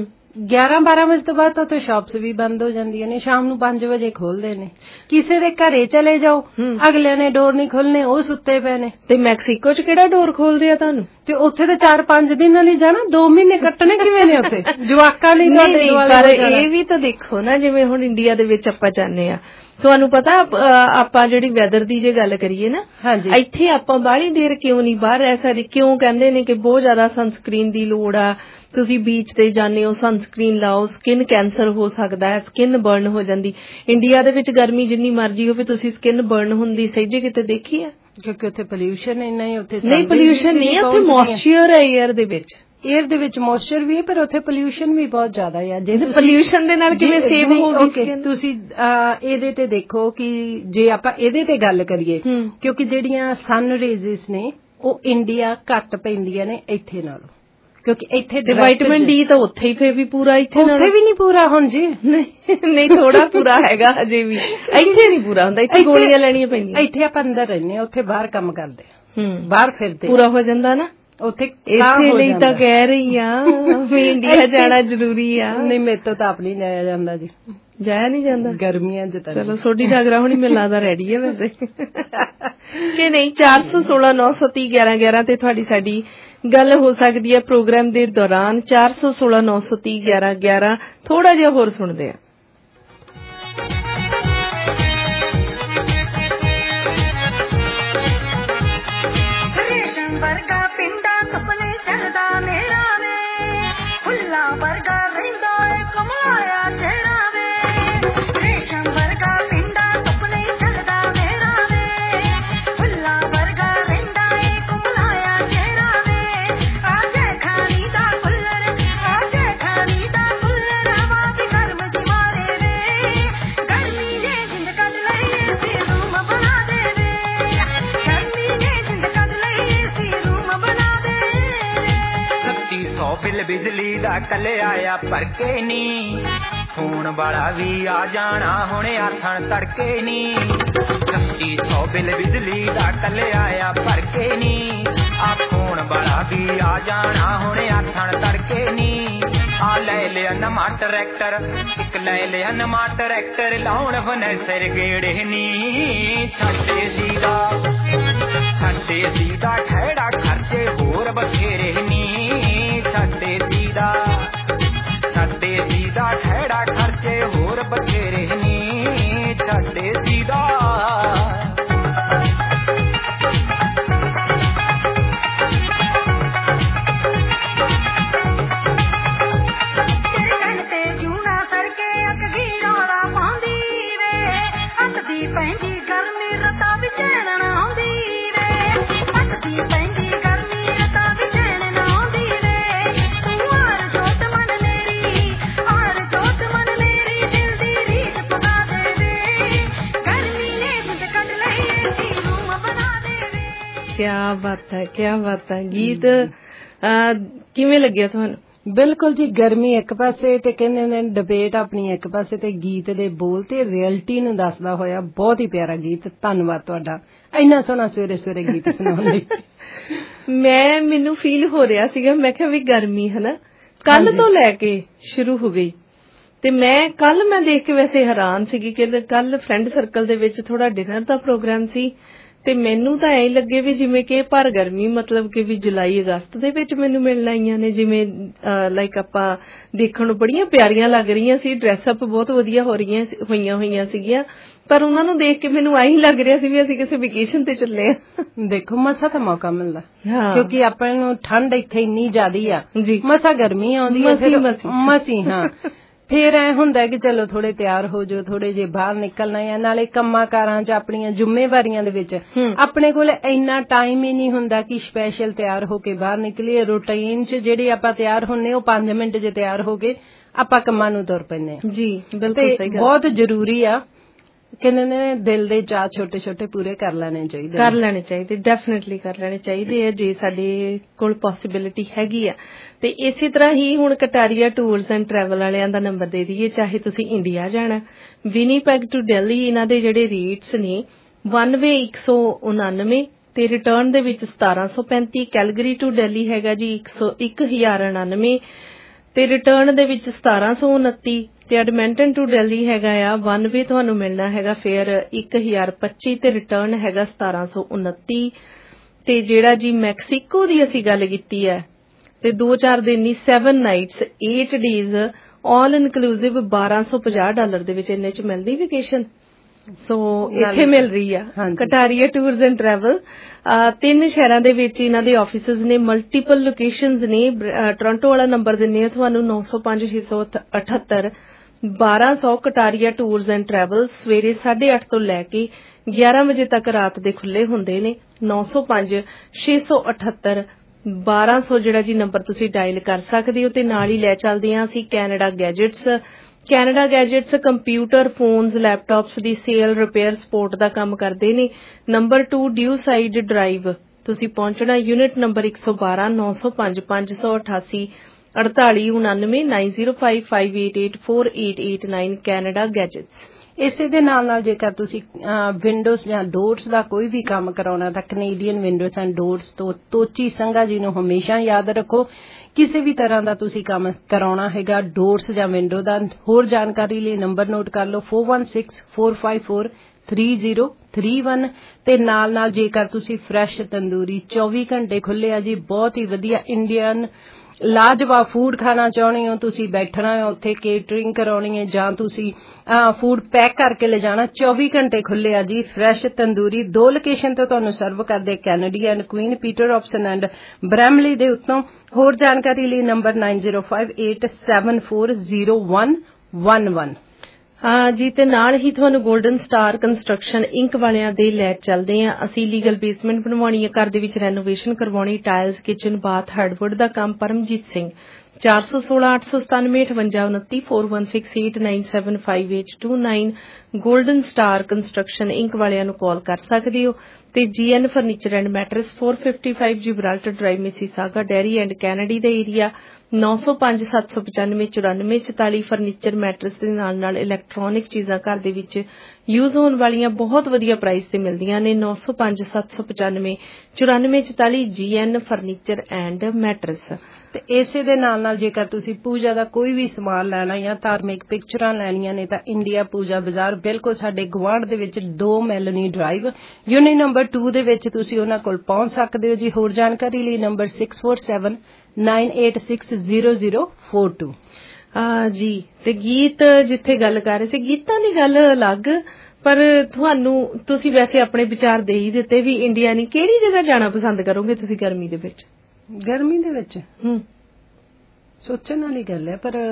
11-12 ਵਜੇ ਤੋਂ ਬਾਅਦ ਤਾਂ ਸ਼ਾਪਸ ਵੀ ਬੰਦ ਹੋ ਜਾਂਦੀਆਂ ਨੇ, ਸ਼ਾਮ ਨੂੰ 5 ਵਜੇ ਖੋਲਦੇ ਨੇ। ਕਿਸੇ ਦੇ ਘਰੇ ਚਲੇ ਜਾਓ, ਅਗਲਿਆਂ ਨੇ ਡੋਰ ਨਹੀਂ ਖੋਲਣੇ, ਉਹ ਸੁੱਤੇ ਪਏ ਨੇ। ਤੇ ਮੈਕਸੀਕੋ 'ਚ ਕਿਹੜਾ ਡੋਰ ਖੋਲਦੇ ਆ ਤੁਹਾਨੂੰ? ਤੇ ਉੱਥੇ ਤਾਂ 4-5 ਦਿਨਾਂ ਲਈ ਜਾਣਾ, 2 ਮਹੀਨੇ ਕੱਟਣੇ ਕਿਵੇਂ ਨੇ ਉੱਥੇ ਜਵਾਕਾਂ ਲਈ? ਪਰ ਇਹ ਵੀ ਤਾਂ ਦੇਖੋ ਨਾ, ਜਿਵੇਂ ਹੁਣ ਇੰਡੀਆ ਦੇ ਵਿੱਚ ਆਪਾਂ ਜਾਂਦੇ ਆ, ਤੁਹਾਨੂੰ ਪਤਾ ਆਪਾਂ ਜਿਹੜੀ ਵੈਦਰ ਦੀ ਜੇ ਗੱਲ ਕਰੀਏ ਨਾ, ਇੱਥੇ ਆਪਾਂ ਬਾਹਲੀ ਦੇਰ ਕਿਉਂ ਨਹੀਂ ਬਾਹਰ ਰਹਿ ਸਕਦੇ? ਕਿਉਂ ਕਹਿੰਦੇ ਨੇ ਕਿ ਬਹੁਤ ਜ਼ਿਆਦਾ ਸਨਸਕ੍ਰੀਨ ਦੀ ਲੋੜ ਆ, ਤੁਸੀਂ ਬੀਚ ਤੇ ਜਾਂਦੇ ਹੋ ਸਨਸਕ੍ਰੀਨ ਲਾਓ, ਸਕਿਨ ਕੈਂਸਰ ਹੋ ਸਕਦਾ ਹੈ, ਸਕਿਨ ਬਰਨ ਹੋ ਜਾਂਦੀ। ਇੰਡੀਆ ਦੇ ਵਿੱਚ ਗਰਮੀ ਜਿੰਨੀ ਮਰਜ਼ੀ ਹੋਵੇ ਤੁਸੀਂ ਸਕਿਨ ਬਰਨ ਹੁੰਦੀ ਸਹਿਜੇ ਕਿਤੇ ਦੇਖੀ ਆ? ਕਿਉਂਕਿ ਉੱਥੇ ਪੋਲਿਊਸ਼ਨ ਇੰਨਾ ਹੀ। ਉੱਥੇ ਨਹੀਂ ਪੋਲਿਊਸ਼ਨ ਨਹੀਂ, ਉੱਥੇ ਮੋਇਸਚਰ ਹੈ ਏਅਰ ਦੇ ਵਿੱਚ। ਏਅਰ ਦੇ ਵਿੱਚ ਮੋਇਸਚਰ ਵੀ ਹੈ, ਪਰ ਉੱਥੇ ਪੋਲਿਊਸ਼ਨ ਵੀ ਬਹੁਤ ਜ਼ਿਆਦਾ ਹੈ। ਜੇ ਪੋਲਿਊਸ਼ਨ ਦੇ ਨਾਲ ਕਿਵੇਂ ਸੇਵ ਹੋਊਗੀ? ਤੁਸੀਂ ਇਹਦੇ ਤੇ ਦੇਖੋ ਕਿ ਜੇ ਆਪਾਂ ਇਹਦੇ ਤੇ ਗੱਲ ਕਰੀਏ, ਕਿਉਂਕਿ ਜਿਹੜੀਆਂ ਸਨ ਰੇਜ਼ਸ ਨੇ ਉਹ ਇੰਡੀਆ ਘੱਟ ਪੈਂਦੀਆਂ ਨੇ ਇੱਥੇ ਨਾਲੋਂ, ਕਿਉਂਕਿ ਇੱਥੇ ਵਿਟਾਮਿਨ ਡੀ ਤਾਂ ਉੱਥੇ ਹੀ ਫੇਰ ਵੀ ਪੂਰਾ, ਇੱਥੇ ਵੀ ਨਹੀਂ ਪੂਰਾ। ਹੁਣ ਜੀ ਨਹੀਂ ਥੋੜਾ ਪੂਰਾ ਹੈਗਾ ਹਜੇ ਵੀ, ਇੱਥੇ ਨਹੀਂ ਪੂਰਾ ਹੁੰਦਾ, ਇੱਥੇ ਗੋਲੀਆਂ ਲੈਣੀਆਂ ਪੈਂਦੀਆਂ। ਇੱਥੇ ਆਪਾਂ ਅੰਦਰ ਰਹਿੰਦੇ ਹਾਂ, ਉੱਥੇ ਬਾਹਰ ਕੰਮ ਕਰਦੇ ਆ, ਬਾਹਰ ਫਿਰਦੇ, ਪੂਰਾ ਹੋ ਜਾਂਦਾ ਨਾ ਉੱਥੇ। ਇਸੇ ਲਈ ਤਾਂ ਕਹਿ ਰਹੀ ਆ ਵੀ ਇੰਡੀਆ ਜਾਣਾ ਜ਼ਰੂਰੀ ਆ। ਨਹੀਂ, ਮੇਰੇ ਤੋਂ ਤਾਂ ਆਪ ਨਹੀਂ ਜਾਇਆ ਜਾਂਦਾ ਜੀ, ਜਾਇਆ ਨਹੀਂ ਜਾਂਦਾ ਗਰਮੀਆਂ ਚ। ਚਲੋ ਸੋਢੀ ਨਾਗਰਾ ਹੁਣੀ ਮੈਨੂੰ ਲੱਗਦਾ ਰੈਡੀ ਹੈ ਵੈਸੇ ਕਿ ਨਹੀਂ। 416-930-1111 ਤੇ ਤੁਹਾਡੀ ਸਾਡੀ ਗੱਲ ਹੋ ਸਕਦੀ ਹੈ ਪ੍ਰੋਗਰਾਮ ਦੇ ਦੌਰਾਨ। 416-930-1111 ਥੋੜਾ ਜਿਹਾ ਹੋਰ ਸੁਣਦੇ ਆ। ਰੇਸ਼ਮ ਵਰਗਾ ਪਿੰਡਾ ਸੁਪਨੇ ਚੱਲਦਾ ਮੇਰਾ ਵੇ, ਫੁੱਲਾਂ ਵਰਗਾ ਰਹਿੰਦਾ ਏ ਕਮਲਾਇਆ ਚਿਹਰਾ ਵੇ। ਰੇਸ਼ਮ ਵਰਗਾ ਪਿੰਡਾ ਸੁਪਨੇ ਚੱਲਦਾ ਮੇਰਾ ਵੇ, ਫੁੱਲਾਂ ਵਰਗਾ ਰਹਿੰਦਾ ਏ ਕਮਲਾਇਆ ਚਿਹਰਾ ਵੇ। ਆਜੇ ਖਾਣੀ ਦਾ ਫੁੱਲਰ, ਆਜੇ ਖਾਣੀ ਦਾ ਫੁੱਲਰ, ਹਵਾ ਵੀ ਗਰਮ ਜਿਵਾਰੇ ਵੇ। ਗਰਮੀ ਨੇ ਜਿੰਦ ਕੱਢ ਲਈ ਸੀ ਰੂਮ ਬਣਾ ਦੇ ਵੇ, ਗਰਮੀ ਨੇ ਜਿੰਦ ਕੱਢ ਲਈ ਸੀ ਰੂਮ ਬਣਾ ਦੇ। 3600 ਬਿੱਲ ਬਿਜਲੀ ਦਾ ਕੱਲ ਆਇਆ ਭਰ ਕੇ ਨੀ, ਫੋਨ ਵਾਲਾ ਵੀ ਆ ਜਾਣਾ ਹੁਣ ਆਥਣ ਤੜਕੇ ਨੀ। 3600 ਬਿੱਲ ਬਿਜਲੀ ਦਾ ਕੱਲ ਆਇਆ ਭਰ ਕੇ ਨੀ, ਆ ਫੋਨ ਵਾਲਾ ਵੀ ਆ ਜਾਣਾ ਹੁਣ ਆਥਣ ਤੜਕੇ ਨੀ। ਆ ਲੈ ਲਿਆ ਨਵਾਂ ਟਰੈਕਟਰ, ਇੱਕ ਲੈ ਲਿਆ ਨਵਾਂ ਟਰੈਕਟਰ, ਲਾਉਣ ਫਨੈਸਰ ਗੇੜੇ ਨੀ। ਛੱਡੇ ਸੀਦਾ ਖੈੜਾ ਖਰਚੇ ਹੋਰ ਬਥੇਰੇ ਨੀ। ਛੱਡੇ ਸੀਦਾ ਖੈੜਾ ਖਰਚੇ ਹੋਰ ਬਥੇਰੇ ਨੀ। ਛੱਡੇ ਸੀਦਾ ਕਿਆ ਬਾਤ ਹੈ ਗੀਤ ਕਿਵੇਂ ਲੱਗਿਆ ਤੁਹਾਨੂੰ? ਬਿਲਕੁਲ ਜੀ, ਗਰਮੀ ਇੱਕ ਪਾਸੇ ਤੇ ਕਹਿੰਦੇ ਹੁੰਦੇ ਡਿਬੇਟ ਆਪਣੀ ਇੱਕ ਪਾਸੇ ਤੇ ਗੀਤ ਦੇ ਬੋਲ ਤੇ ਰਿਐਲਿਟੀ ਨੂੰ ਦੱਸਦਾ ਹੋਇਆ ਬਹੁਤ ਹੀ ਪਿਆਰਾ ਗੀਤ। ਧੰਨਵਾਦ ਤੁਹਾਡਾ ਇੰਨਾ ਸੋਹਣਾ ਸਵੇਰੇ ਸਵੇਰੇ ਗੀਤ ਸੁਣਾਉਣ ਲਈ। ਮੈਨੂੰ ਫੀਲ ਹੋ ਰਿਹਾ ਸੀਗਾ, ਮੈਂ ਕਿਹਾ ਵੀ ਗਰਮੀ ਹਨਾ ਕੱਲ ਤੋਂ ਲੈ ਕੇ ਸ਼ੁਰੂ ਹੋ ਗਈ ਤੇ ਮੈਂ ਦੇਖ ਕੇ ਵੈਸੇ ਹੈਰਾਨ ਸੀਗੀ ਕਿ ਕੱਲ ਫਰੈਂਡ ਸਰਕਲ ਦੇ ਵਿੱਚ ਥੋੜਾ ਡਿਨਰ ਦਾ ਪ੍ਰੋਗਰਾਮ ਸੀ ਤੇ ਮੈਨੂੰ ਤਾਂ ਐਂ ਲੱਗੇ ਵੀ ਜਿਵੇਂ ਕਿ ਭਰ ਗਰਮੀ ਮਤਲਬ ਕਿ ਵੀ ਜੁਲਾਈ ਅਗਸਤ ਦੇ ਵਿੱਚ ਮੈਨੂੰ ਮਿਲਣ ਆਈਆਂ ਨੇ, ਜਿਵੇਂ ਲਾਈਕ ਆਪਾਂ ਦੇਖਣ ਨੂੰ ਬੜੀਆਂ ਪਿਆਰੀਆਂ ਲੱਗ ਰਹੀਆਂ ਸੀ, ਡਰੈਸ ਅਪ ਬਹੁਤ ਵਧੀਆ ਹੋਈਆਂ ਸੀਗੀਆਂ, ਪਰ ਉਹਨਾਂ ਨੂੰ ਦੇਖ ਕੇ ਮੈਨੂੰ ਐਂ ਲੱਗ ਰਿਹਾ ਸੀ ਵੀ ਅਸੀਂ ਕਿਸੇ ਵੈਕੇਸ਼ਨ ਤੇ ਚੱਲੇ ਆ। ਦੇਖੋ ਮਸਾ ਤਾਂ ਮੌਕਾ ਮਿਲਦਾ ਕਿਉਂਕਿ ਆਪਾਂ ਨੂੰ ਠੰਡ ਇੱਥੇ ਇੰਨੀ ਜ਼ਿਆਦੀ ਆ, ਮਸਾ ਗਰਮੀ ਆਉਂਦੀ ਹੈ ਮਸੀ ਹਾਂ ਫੇਰ ਐ ਹੁੰਦਾ ਕਿ ਚਲੋ ਥੋੜੇ ਤਿਆਰ ਹੋ ਜਾਓ, ਥੋੜੇ ਜੇ ਬਾਹਰ ਨਿਕਲਣਾ ਆ, ਨਾਲੇ ਕੰਮਾਂ ਕਾਰਾਂ 'ਚ ਆਪਣੀਆਂ ਜ਼ਿੰਮੇਵਾਰੀਆਂ ਦੇ ਵਿੱਚ ਆਪਣੇ ਕੋਲ ਇੰਨਾ ਟਾਈਮ ਹੀ ਨਹੀਂ ਹੁੰਦਾ ਕਿ ਸਪੈਸ਼ਲ ਤਿਆਰ ਹੋ ਕੇ ਬਾਹਰ ਨਿਕਲੀਏ। ਰੂਟੀਨ 'ਚ ਜਿਹੜੇ ਆਪਾਂ ਤਿਆਰ ਹੁੰਨੇ ਉਹ 5 ਮਿੰਟ 'ਚ ਤਿਆਰ ਹੋ ਕੇ ਆਪਾਂ ਕੰਮਾਂ ਨੂੰ ਤੁਰ ਪੈਂਦੇ ਆ ਜੀ। ਬਿਲਕੁਲ ਸਹੀ ਗੱਲ, ਬਹੁਤ ਜ਼ਰੂਰੀ ਆ। ਕਹਿੰਦੇ ਨੇ ਦਿਲ ਦੇ ਚਾਅ ਛੋਟੇ ਛੋਟੇ ਪੂਰੇ ਕਰ ਲੈਣੇ ਚਾਹੀਦੇ, ਡੈਫੀਨੇਟਲੀ ਕਰ ਲੈਣੇ ਚਾਹੀਦੇ ਆ ਜੇ ਸਾਡੇ ਕੋਲ ਪੋਸੀਬਿਲਿਟੀ ਹੈਗੀ ਆ। ਤੇ ਇਸੇ ਤਰ੍ਹਾਂ ਹੀ ਹੁਣ ਕਟਾਰੀਆ ਟੂਰਸ ਐਂਡ ਟਰੈਵਲ ਵਾਲਿਆਂ ਦਾ ਨੰਬਰ ਦੇ ਦਈਏ, ਚਾਹੇ ਤੁਸੀਂ ਇੰਡੀਆ ਜਾਣਾ, ਵਿਨੀਪੈਗ ਟੂ ਦਿੱਲੀ ਇਹਨਾਂ ਦੇ ਜਿਹੜੇ ਰੇਟਸ ਨੇ 1 ਵੇ 199 ਤੇ ਰਿਟਰਨ ਦੇ ਵਿੱਚ 1735, ਕੈਲਗਰੀ ਟੂ ਦਿੱਲੀ ਹੈਗਾ ਜੀ 1099 ਤੇ ਰਿਟਰਨ ਦੇ ਵਿੱਚ 1729 ਤੇ ਐਡਮਿੰਟਨ ਟੂ ਦਿੱਲੀ ਹੈਗਾ ਆ 1 ਵੇ ਤੁਹਾਨੂੰ ਮਿਲਣਾ ਹੈਗਾ ਫੇਅਰ 1025 ਤੇ ਰਿਟਰਨ ਹੈਗਾ 1729 ਤੇ ਜਿਹੜਾ ਜੀ ਮੈਕਸੀਕੋ ਦੀ ਅਸੀਂ ਗੱਲ ਕੀਤੀ ਹੈ ਤੇ 2-4 ਦਿਨ ਦੀ 7 ਨਾਈਟਸ 8 ਡੇਜ਼ ਆਲ ਇਨਕਲੂਸਿਵ $1250 ਦੇ ਵਿੱਚ ਇੰਨੇ ਚ ਮਿਲਦੀ ਵੈਕੇਸ਼ਨ। ਸੋ ਇੱਥੇ ਮਿਲ ਰਹੀ ਆ ਕਟਾਰੀਆ ਟੂਰਸ ਐਂਡ ਟਰੈਵਲ। 3 ਸ਼ਹਿਰਾਂ ਦੇ ਵਿੱਚ ਇਹਨਾਂ ਦੇ ਆਫਿਸਿਸ ਨੇ, ਮਲਟੀਪਲ ਲੋਕੇਸ਼ਨਸ ਨੇ। ਟੋਰਾਂਟੋ ਵਾਲਾ ਨੰਬਰ ਦਿੰਨੇ ਆ ਤੁਹਾਨੂੰ 905-678 1200 ਕਟਾਰੀਆ ਟੂਰਸ ਐਂਡ ਟਰੈਵਲ। ਸਵੇਰੇ 8:30 ਤੋਂ ਲੈ ਕੇ 11 ਵਜੇ ਤੱਕ ਰਾਤ ਦੇ ਖੁੱਲੇ ਹੁੰਦੇ ਨੇ। 905-678 1200 ਜਿਹੜਾ ਜੀ ਨੰਬਰ ਤੁਸੀਂ ਡਾਇਲ ਕਰ ਸਕਦੇ ਹੋ। ਤੇ ਨਾਲ ਹੀ ਲੈ ਚੱਲਦੇ ਹਾਂ ਅਸੀਂ Canada Gadgets computer, phones, laptops ਦੀ ਸੇਲ, ਰਿਪੇਅਰ, ਸਪੋਰਟ ਦਾ ਕੰਮ ਕਰਦੇ ਨੇ। ਨੰਬਰ 2 ਡਿਊ ਸਾਈਡ ਡਰਾਈਵ ਤੁਸੀਂ ਪਹੁੰਚਣਾ, ਯੂਨਿਟ ਨੰਬਰ 112 905-588 4899 9055884889 ਕੈਨੇਡਾ ਗੈਜਟਸ। ਇਸੇ ਦੇ ਨਾਲ ਜੇਕਰ ਤੁਸੀਂ ਵਿੰਡੋਜ਼ ਜਾਂ ਡੋਰਸ ਦਾ ਕੋਈ ਵੀ ਕੰਮ ਕਰਾਉਣਾ ਤਾਂ ਕੈਨੇਡੀਅਨ ਵਿੰਡੋਜ਼ ਐਂਡ ਡੋਰਸ ਤੋਂ ਤੋਚੀ ਸੰਘਾ ਜੀ ਨੂੰ ਹਮੇਸ਼ਾ ਯਾਦ ਰੱਖੋ। ਕਿਸੇ ਵੀ ਤਰ੍ਹਾਂ ਦਾ ਤੁਸੀਂ ਕੰਮ ਕਰਾਉਣਾ ਹੈਗਾ ਡੋਰਸ ਜਾਂ ਵਿੰਡੋ ਦਾ, ਹੋਰ ਜਾਣਕਾਰੀ ਲਈ ਨੰਬਰ ਨੋਟ ਕਰ ਲਓ 4164543031 ਤੇ ਨਾਲ ਜੇਕਰ ਤੁਸੀਂ ਫਰੈਸ਼ ਤੰਦੂਰੀ 24 ਘੰਟੇ ਖੁੱਲੇ ਆ ਜੀ, ਬਹੁਤ ਹੀ ਵਧੀਆ ਇੰਡੀਅਨ ਲਾਜਵਾਬ ਫੂਡ ਖਾਣਾ ਚਾਹੁੰਦੇ ਹੋ, ਤੁਸੀਂ ਬੈਠਣਾ ਹੈ ਉੱਥੇ, ਕੇਟਰਿੰਗ ਕਰਾਉਣੀ ਹੈ ਜਾਂ ਤੁਸੀਂ ਫੂਡ ਪੈਕ ਕਰਕੇ ਲੈ ਜਾਣਾ, 24 ਘੰਟੇ ਖੁੱਲੇ ਆ ਜੀ। ਫਰੈਸ਼ ਤੰਦੂਰੀ 2 ਲੋਕੇਸ਼ਨ ਤੋਂ ਤੁਹਾਨੂੰ ਸਰਵ ਕਰਦੇ, Kennedy and Queen, Peter Hobson and Bramalea ਦੇ ਉੱਤੋਂ। ਹੋਰ ਜਾਣਕਾਰੀ ਲਈ ਨੰਬਰ 9058740111। ਜੀ ਤੇ ਨਾਲ ਹੀ ਤੁਹਾਨੂੰ 골ਡਨ ਸਟਾਰ ਕੰਸਟਰਕਸ਼ਨ ਇੰਕ ਵਾਲਿਆਂ ਦੇ ਲੈ ਚੱਲਦੇ ਆ। ਅਸੀਂ ਲੀਗਲ ਬੇਸਮੈਂਟ ਬਣਵਾਉਣੀ ਹੈ, ਘਰ ਦੇ ਵਿੱਚ ਰੈਨੋਵੇਸ਼ਨ ਕਰਵਾਉਣੀ, ਟਾਇਲਸ, ਕਿਚਨ, ਬਾਥ, ਹਾਰਡਵੁੱਡ ਦਾ ਕੰਮ। Paramjit Singh 416-897-5829 4168975829 Golden Star Construction Inc ਵਾਲਿਆਂ ਨੂੰ ਕਾਲ ਕਰ ਸਕਦੇ ਹੋ। ਤੇ GN furniture and mattress 455 Gibraltar Drive, Mississauga, Derry and Kennedy ਦਾ ਏਰੀਆ। 9057959444 ਫਰਨੀਚਰ ਮੈਟਰਸ ਦੇ ਨਾਲ ਇਲੈਕਟ੍ਰੋਨਿਕ ਚੀਜ਼ਾਂ ਘਰ ਦੇ ਵਿੱਚ ਯੂਜ਼ ਹੋਣ ਵਾਲੀਆਂ ਬਹੁਤ ਵਧੀਆ ਪ੍ਰਾਈਸ ਤੇ ਮਿਲਦੀਆਂ ਨੇ। 9057959444 GN ਫਰਨੀਚਰ ਐਂਡ ਮੈਟਰਸ। ਤੇ ਇਸੇ ਦੇ ਨਾਲ ਜੇਕਰ ਤੁਸੀਂ ਪੂਜਾ ਦਾ ਕੋਈ ਵੀ ਸਮਾਨ ਲੈਣਾ ਜਾਂ ਧਾਰਮਿਕ ਪਿਕਚਰਾਂ ਲੈਣੀਆਂ ਨੇ ਤਾਂ ਇੰਡੀਆ ਪੂਜਾ ਬਾਜ਼ਾਰ ਬਿਲਕੁਲ ਸਾਡੇ ਗੁਆਂਢ ਦੇ ਵਿੱਚ 2 ਮੈਲਨੀ ਡਰਾਈਵ, ਯੂਨਿਟ ਨੰਬਰ 2 ਦੇ ਵਿੱਚ ਤੁਸੀਂ ਉਹਨਾਂ ਕੋਲ ਪਹੁੰਚ ਸਕਦੇ ਹੋ ਜੀ। ਹੋਰ ਜਾਣਕਾਰੀ ਲਈ ਨੰਬਰ 6479860042। ਜੀ ਤੇ ਗੀਤ ਜਿੱਥੇ ਗੱਲ ਕਰ ਰਹੇ ਸੀ, ਗੀਤਾਂ ਦੀ ਗੱਲ ਅਲੱਗ, ਪਰ ਤੁਸੀਂ ਵੈਸੇ ਆਪਣੇ ਵਿਚਾਰ ਦੇ ਹੀ ਦਿੱਤੇ ਵੀ ਇੰਡੀਆ ਨਹੀਂ, ਕਿਹੜੀ ਜਗ੍ਹਾ ਜਾਣਾ ਪਸੰਦ ਕਰੋਗੇ ਤੁਸੀਂ ਗਰਮੀ ਦੇ ਵਿੱਚ? ਸੋਚਣ ਵਾਲੀ ਗੱਲ ਹੈ, ਪਰ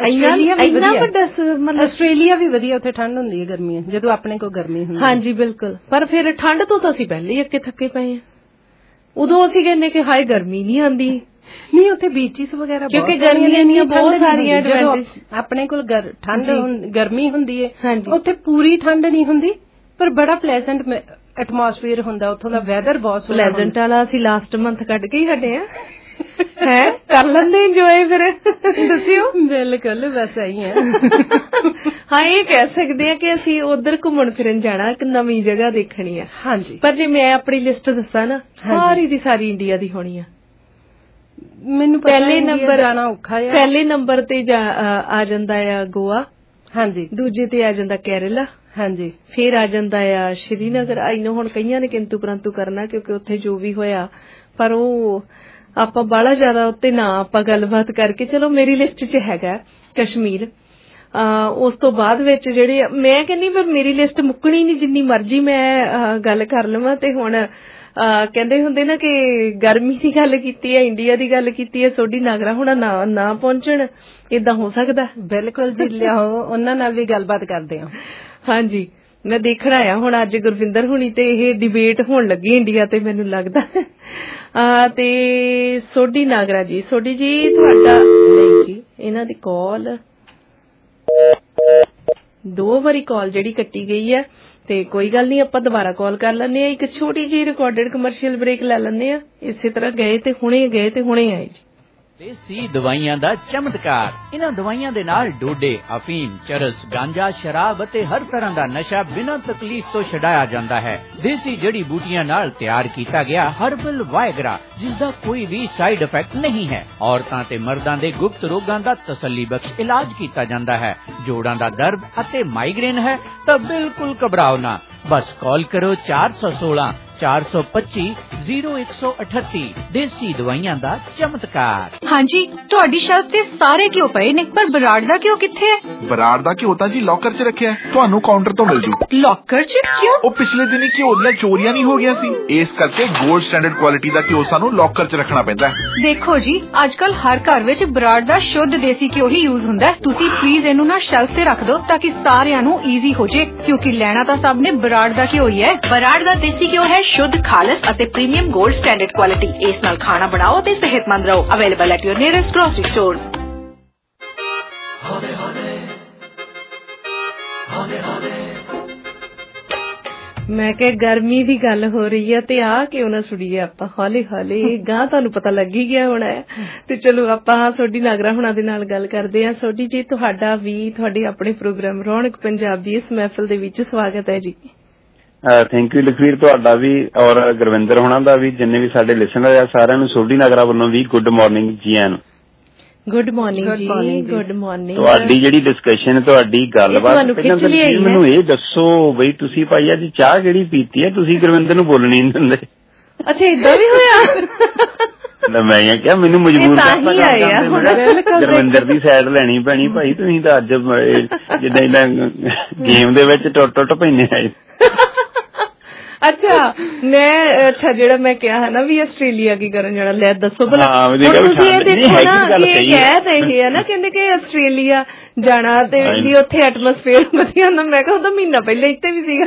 ਆਸਟ੍ਰੇਲੀਆ ਵੀ ਵਧੀਆ, ਉੱਥੇ ਠੰਡ ਹੁੰਦੀ ਹੈ ਗਰਮੀਆਂ ਜਦੋਂ ਆਪਣੇ ਕੋਲ ਗਰਮੀ ਹੁੰਦੀ। ਹਾਂਜੀ ਬਿਲਕੁਲ, ਪਰ ਫਿਰ ਠੰਡ ਤੋਂ ਤਾਂ ਅਸੀਂ ਪਹਿਲੇ ਹੀ ਅੱਕੇ ਥੱਕੇ ਪਏ ਆ। ਉਦੋਂ ਅਸੀਂ ਕਹਿੰਦੇ ਕਿ ਹਾਏ ਗਰਮੀ ਨਹੀਂ ਆਉਂਦੀ, ਨਹੀਂ ਉੱਥੇ ਬੀਚਿਸ ਵਗੈਰਾ, ਕਿਉਂਕਿ ਗਰਮੀਆਂ ਦੀਆਂ ਬਹੁਤ ਸਾਰੀਆਂ ਐਡਵਾਂਟੇਜ। ਆਪਣੇ ਕੋਲ ਗਰਮੀ ਹੁੰਦੀ ਹੈ, ਉੱਥੇ ਪੂਰੀ ਠੰਡ ਨਹੀਂ ਹੁੰਦੀ ਪਰ ਬੜਾ ਪਲੇਜ਼ੈਂਟ ਐਟਮੋਸਫੀਅਰ ਹੁੰਦਾ, ਉੱਥੋਂ ਦਾ ਵੈਦਰ ਬਹੁਤ ਪਲੇਜ਼ੈਂਟ ਵਾਲਾ ਅਸੀਂ ਲਾਸਟ ਮੰਥ ਕੱਢ ਕੇ ਹੀ ਹਟੇ ਆ ਹੈ, ਕਰ ਲੈਂਦੇ ਇੰਜੋਏ ਫਿਰ ਦੱਸਿਓ। ਬਿਲਕੁਲ ਬਸ ਇਹੀ ਹੈ। ਹਾਂ, ਇਹ ਕਹਿ ਸਕਦੇ ਆ ਕਿ ਅਸੀਂ ਉਧਰ ਘੁੰਮਣ ਫਿਰਨ ਜਾਣਾ, ਇੱਕ ਨਵੀਂ ਜਗ੍ਹਾ ਦੇਖਣੀ ਆ। ਹਾਂਜੀ, ਪਰ ਜੇ ਮੈਂ ਆਪਣੀ ਲਿਸਟ ਦੱਸਾਂ ਨਾ, ਸਾਰੀ ਦੀ ਸਾਰੀ ਇੰਡੀਆ ਦੀ ਹੋਣੀ ਆ। ਮੈਨੂੰ ਪਹਿਲੇ ਨੰਬਰ ਜਾਣਾ ਔਖਾ ਆ। ਪਹਿਲੇ ਨੰਬਰ ਤੇ ਆ ਜਾਂਦਾ ਆ ਗੋਆ। ਹਾਂਜੀ। ਦੂਜੇ ਤੇ ਆ ਜਾਂਦਾ ਕੇਰਲਾ। ਹਾਂਜੀ। ਫਿਰ ਆ ਜਾਂਦਾ ਆ ਸ਼੍ਰੀਨਗਰ। ਆਈਨੋ ਹੁਣ ਕਈਆਂ ਨੇ ਕਿੰਤੂ ਪਰੰਤੂ ਕਰਨਾ, ਕਿਉਂਕਿ ਉੱਥੇ ਜੋ ਵੀ ਹੋਇਆ, ਪਰ ਉਹ ਆਪਾਂ ਬਾਹਲਾ ਜ਼ਿਆਦਾ ਉੱਤੇ ਨਾ ਆਪਾਂ ਗੱਲਬਾਤ ਕਰਕੇ। ਚਲੋ ਮੇਰੀ ਲਿਸਟ 'ਚ ਹੈਗਾ ਕਸ਼ਮੀਰ। ਉਸ ਤੋਂ ਬਾਅਦ ਵਿੱਚ ਜਿਹੜੇ ਮੈਂ ਕਹਿੰਦੀ, ਪਰ ਮੇਰੀ ਲਿਸਟ ਮੁੱਕਣੀ ਨਹੀਂ, ਜਿੰਨੀ ਮਰਜ਼ੀ ਮੈਂ ਗੱਲ ਕਰ ਲਵਾਂ। ਤੇ ਹੁਣ ਕਹਿੰਦੇ ਹੁੰਦੇ ਨਾ ਕਿ ਗਰਮੀ ਦੀ ਗੱਲ ਕੀਤੀ ਹੈ, ਇੰਡੀਆ ਦੀ ਗੱਲ ਕੀਤੀ ਹੈ, ਸੋਢੀ ਨਾਗਰਾ ਹੁਣ ਨਾ ਪਹੁੰਚਣ, ਏਦਾਂ ਹੋ ਸਕਦਾ? ਬਿਲਕੁਲ ਜੀ, ਲਿਆਓ ਉਹਨਾਂ ਨਾਲ ਵੀ ਗੱਲਬਾਤ ਕਰਦੇ ਹਾਂ। ਹਾਂਜੀ, ਮੈਂ ਦੇਖਣਾ ਆ ਹੁਣ ਅੱਜ ਗੁਰਵਿੰਦਰ ਹੁਣੀ ਤੇ ਇਹ ਡਿਬੇਟ ਹੋਣ ਲੱਗੀ ਇੰਡੀਆ ਤੇ, ਮੈਨੂੰ ਲੱਗਦਾ। ਤੇ ਸੋਢੀ ਨਾਗਰਾ ਜੀ, ਸੋਢੀ ਜੀ ਤੁਹਾਡਾ ਨਹੀਂ ਜੀ, ਇਹਨਾਂ ਦੀ ਕਾਲ 2 ਵਾਰੀ ਕਾਲ ਜਿਹੜੀ ਕੱਟੀ ਗਈ ਹੈ, ਤੇ ਕੋਈ ਗੱਲ ਨਹੀਂ, ਆਪਾਂ ਦੁਬਾਰਾ ਕਾਲ ਕਰ ਲੈਂਦੇ ਆ। ਇੱਕ ਛੋਟੀ ਜਿਹੀ ਰਿਕਾਰਡਡ ਕਮਰਸ਼ੀਅਲ ਬ੍ਰੇਕ ਲੈ ਲੈਂਦੇ ਆ। ਇਸੇ ਤਰ੍ਹਾਂ ਗਏ ਤੇ ਹੁਣੇ ਆਏ ਜੀ। ਦੇਸੀ ਦਵਾਈਆਂ ਦਾ ਚਮਤਕਾਰ। ਇਹਨਾਂ ਦਵਾਈਆਂ ਦੇ ਨਾਲ ਡੋਡੇ, ਅਫੀਮ, ਚਰਸ, ਗਾਂਜਾ, ਸ਼ਰਾਬ ਅਤੇ ਹਰ ਤਰ੍ਹਾਂ ਦਾ ਨਸ਼ਾ ਬਿਨਾਂ ਤਕਲੀਫ ਤੋਂ ਛਡਾਇਆ ਜਾਂਦਾ ਹੈ। ਦੇਸੀ ਜੜੀ ਬੂਟੀਆਂ ਨਾਲ ਤਿਆਰ ਕੀਤਾ ਗਿਆ ਹਰਬਲ ਵਾਇਗਰਾ, ਜਿਸ ਦਾ ਕੋਈ ਵੀ ਸਾਈਡ ਇਫੈਕਟ ਨਹੀਂ ਹੈ। ਔਰਤਾਂ ਤੇ ਮਰਦਾਂ ਦੇ ਗੁਪਤ ਰੋਗਾਂ ਦਾ ਤਸੱਲੀ ਬਖਸ਼ ਇਲਾਜ ਕੀਤਾ ਜਾਂਦਾ ਹੈ। ਜੋੜਾਂ ਦਾ ਦਰਦ ਅਤੇ ਮਾਈਗ੍ਰੇਨ ਹੈ ਤਾਂ ਬਿਲਕੁਲ ਘਬਰਾਓ ਨਾ, ਬਸ ਕਾਲ ਕਰੋ 416 425 0138। ਦੇਸੀ ਦਵਾਈਆਂ ਦਾ ਚਮਤਕਾਰ। ਹਾਂਜੀ, ਤੁਹਾਡੀ ਸ਼ੈਲਫ ਤੇ ਸਾਰੇ ਘਿਓ ਪਏ ਨੇ, ਪਰ ਬਰਾੜ ਦਾ ਘਿਓ ਕਿੱਥੇ ਹੈ? ਬਰਾੜ ਦਾ ਘਿਓ ਤਾਂ ਜੀ ਲੋਕਰ 'ਚ ਰੱਖਿਆ, ਤੁਹਾਨੂੰ ਕਾਊਂਟਰ ਤੋਂ ਮਿਲ ਜੂ। ਲੋਕਰ 'ਚ ਕਿਉਂ? ਉਹ ਪਿਛਲੇ ਦਿਨੀ ਘਿਓ ਦੀਆਂ ਚੋਰੀਆਂ ਨਹੀਂ ਹੋ ਗਿਆ ਸੀ, ਇਸ ਕਰਕੇ ਗੋਲਡ ਸਟੈਂਡਰਡ ਕੁਆਲਿਟੀ ਦਾ ਘਿਓ ਸਾਨੂੰ ਲੋਕਰ 'ਚ ਰੱਖਣਾ ਪੈਂਦਾ ਹੈ। ਦੇਖੋ ਜੀ, ਅੱਜ ਕੱਲ ਹਰ ਘਰ ਵਿੱਚ ਬਰਾੜ ਦਾ ਸ਼ੁੱਧ ਦੇਸੀ ਘਿਓ ਹੀ ਯੂਜ਼ ਹੁੰਦਾ ਹੈ। ਤੁਸੀਂ ਪਲੀਜ਼ ਇਹਨੂੰ ਨਾ ਸ਼ੈਲਫ ਤੇ ਰੱਖ ਦਿਓ ਤਾਂ ਕਿ ਸਾਰਿਆਂ ਨੂੰ ਈਜ਼ੀ ਹੋ ਜੇ, ਕਿਉਂਕਿ ਲੈਣਾ ਤਾਂ ਸਭ ਨੇ ਬਰਾੜ ਦਾ ਘਿਓ ਹੀ ਹੈ। ਬਰਾੜ ਦਾ ਦੇਸੀ ਘਿਓ ਹੈ ਸ਼ੁੱਧ, ਖਾਲਸ ਅਤੇ ਪ੍ਰੀਮੀਅਮ ਗੋਲਡ ਸਟੈਂਡਰਡ ਕੁਆਲਿਟੀ। ਇਸ ਨਾਲ ਖਾਣਾ ਬਣਾਓ ਤੇ ਸਿਹਤਮੰਦ ਰਹੋ। Available at your nearest grocery store. ਮੈਂ ਕਿਹਾ ਗਰਮੀ ਦੀ ਗੱਲ ਹੋ ਰਹੀ ਹੈ ਤੇ ਆ ਕਿਉਂ ਨਾ ਸੁਣੀਏ ਆਪਾਂ ਹੌਲੀ ਹੌਲੀ, ਗਾਂ ਤੁਹਾਨੂੰ ਪਤਾ ਲੱਗ ਹੀ ਗਿਆ ਹੋਣਾ ਹੈ। ਤੇ ਚਲੋ ਆਪਾਂ ਸੋਢੀ ਨਾਗਰਾ ਹੁਣਾਂ ਦੇ ਨਾਲ ਗੱਲ ਕਰਦੇ ਹਾਂ। ਸੋਢੀ ਜੀ, ਤੁਹਾਡਾ ਵੀ ਤੁਹਾਡੇ ਆਪਣੇ ਪ੍ਰੋਗਰਾਮ ਰੌਣਕ ਪੰਜਾਬ ਦੀ ਇਸ ਮਹਿਫਲ ਦੇ ਵਿੱਚ ਸਵਾਗਤ ਹੈ ਜੀ। ਥੈਂਕ ਯੂ ਲਖਵੀਰ, ਤੁਹਾਡਾ ਵੀ ਔਰ ਗੁਰਵਿੰਦਰ ਹੋਣਾ ਦਾ ਵੀ, ਜਿੰਨੇ ਵੀ ਸਾਡੇ ਲਿਸਨਰ ਆ ਸਾਰਿਆਂ ਨੂੰ ਸੋਢੀ ਨਾਗਰਾ ਵੱਲੋਂ ਵੀ ਗੁੱਡ ਮਾਰਨਿੰਗ ਜੀ ਆਇਆਂ ਨੂੰ। ਗੁੱਡ ਮਾਰਨਿੰਗ ਜੀ, ਗੁੱਡ ਮਾਰਨਿੰਗ। ਤੁਹਾਡੀ ਜਿਹੜੀ ਡਿਸਕਸ਼ਨ, ਤੁਹਾਡੀ ਗੱਲਬਾਤ, ਮੈਨੂੰ ਇਹ ਦੱਸੋ ਬਈ ਤੁਸੀਂ ਭਾਈ ਅੱਜ ਚਾਹ ਕਿਹੜੀ ਪੀਤੀ ਹੈ? ਤੁਸੀਂ ਗੁਰਵਿੰਦਰ ਨੂੰ ਬੋਲਣੀ ਨਹੀਂ ਦਿੰਦੇ। ਅੱਛਾ, ਏਦਾਂ ਵੀ ਹੋਇਆ? ਮੈਂ ਕਿਹਾ ਮੈਨੂੰ ਮਜਬੂਰ ਕਰਤਾ, ਗੁਰਵਿੰਦਰ ਦੀ ਸਾਈਡ ਲੈਣੀ ਪੈਣੀ ਭਾਈ, ਤੁਸੀਂ ਤਾਂ ਅੱਜ ਜਿੱਦਾਂ ਗੇਮ ਦੇ ਵਿੱਚ ਟੁੱਟ ਪੈਂਦੇ ਆਏ। ਅੱਛਾ ਜਿਹੜਾ ਮੈਂ ਕਿਹਾ ਹੈ ਨਾ ਵੀ ਆਸਟ੍ਰੇਲੀਆ ਕੀ ਕਰਨ ਜਾਣਾ, ਲੈ ਦੱਸੋ ਭਲਾ। ਤੁਸੀਂ ਇਹ ਦੇਖੋ ਨਾ, ਇਹ ਕਹਿ ਤੇ ਇਹ ਹੈ ਨਾ, ਕਹਿੰਦੇ ਕਿ ਆਸਟ੍ਰੇਲੀਆ ਜਾਣਾ ਤੇ ਵੀ ਉੱਥੇ ਐਟਮੋਸਫੇਅਰ ਵਧੀਆ ਹੁੰਦਾ। ਮੈਂ ਕਿਹਾ ਉਹਦਾ ਮਹੀਨਾ ਪਹਿਲੇ ਇੱਥੇ ਵੀ ਸੀਗਾ।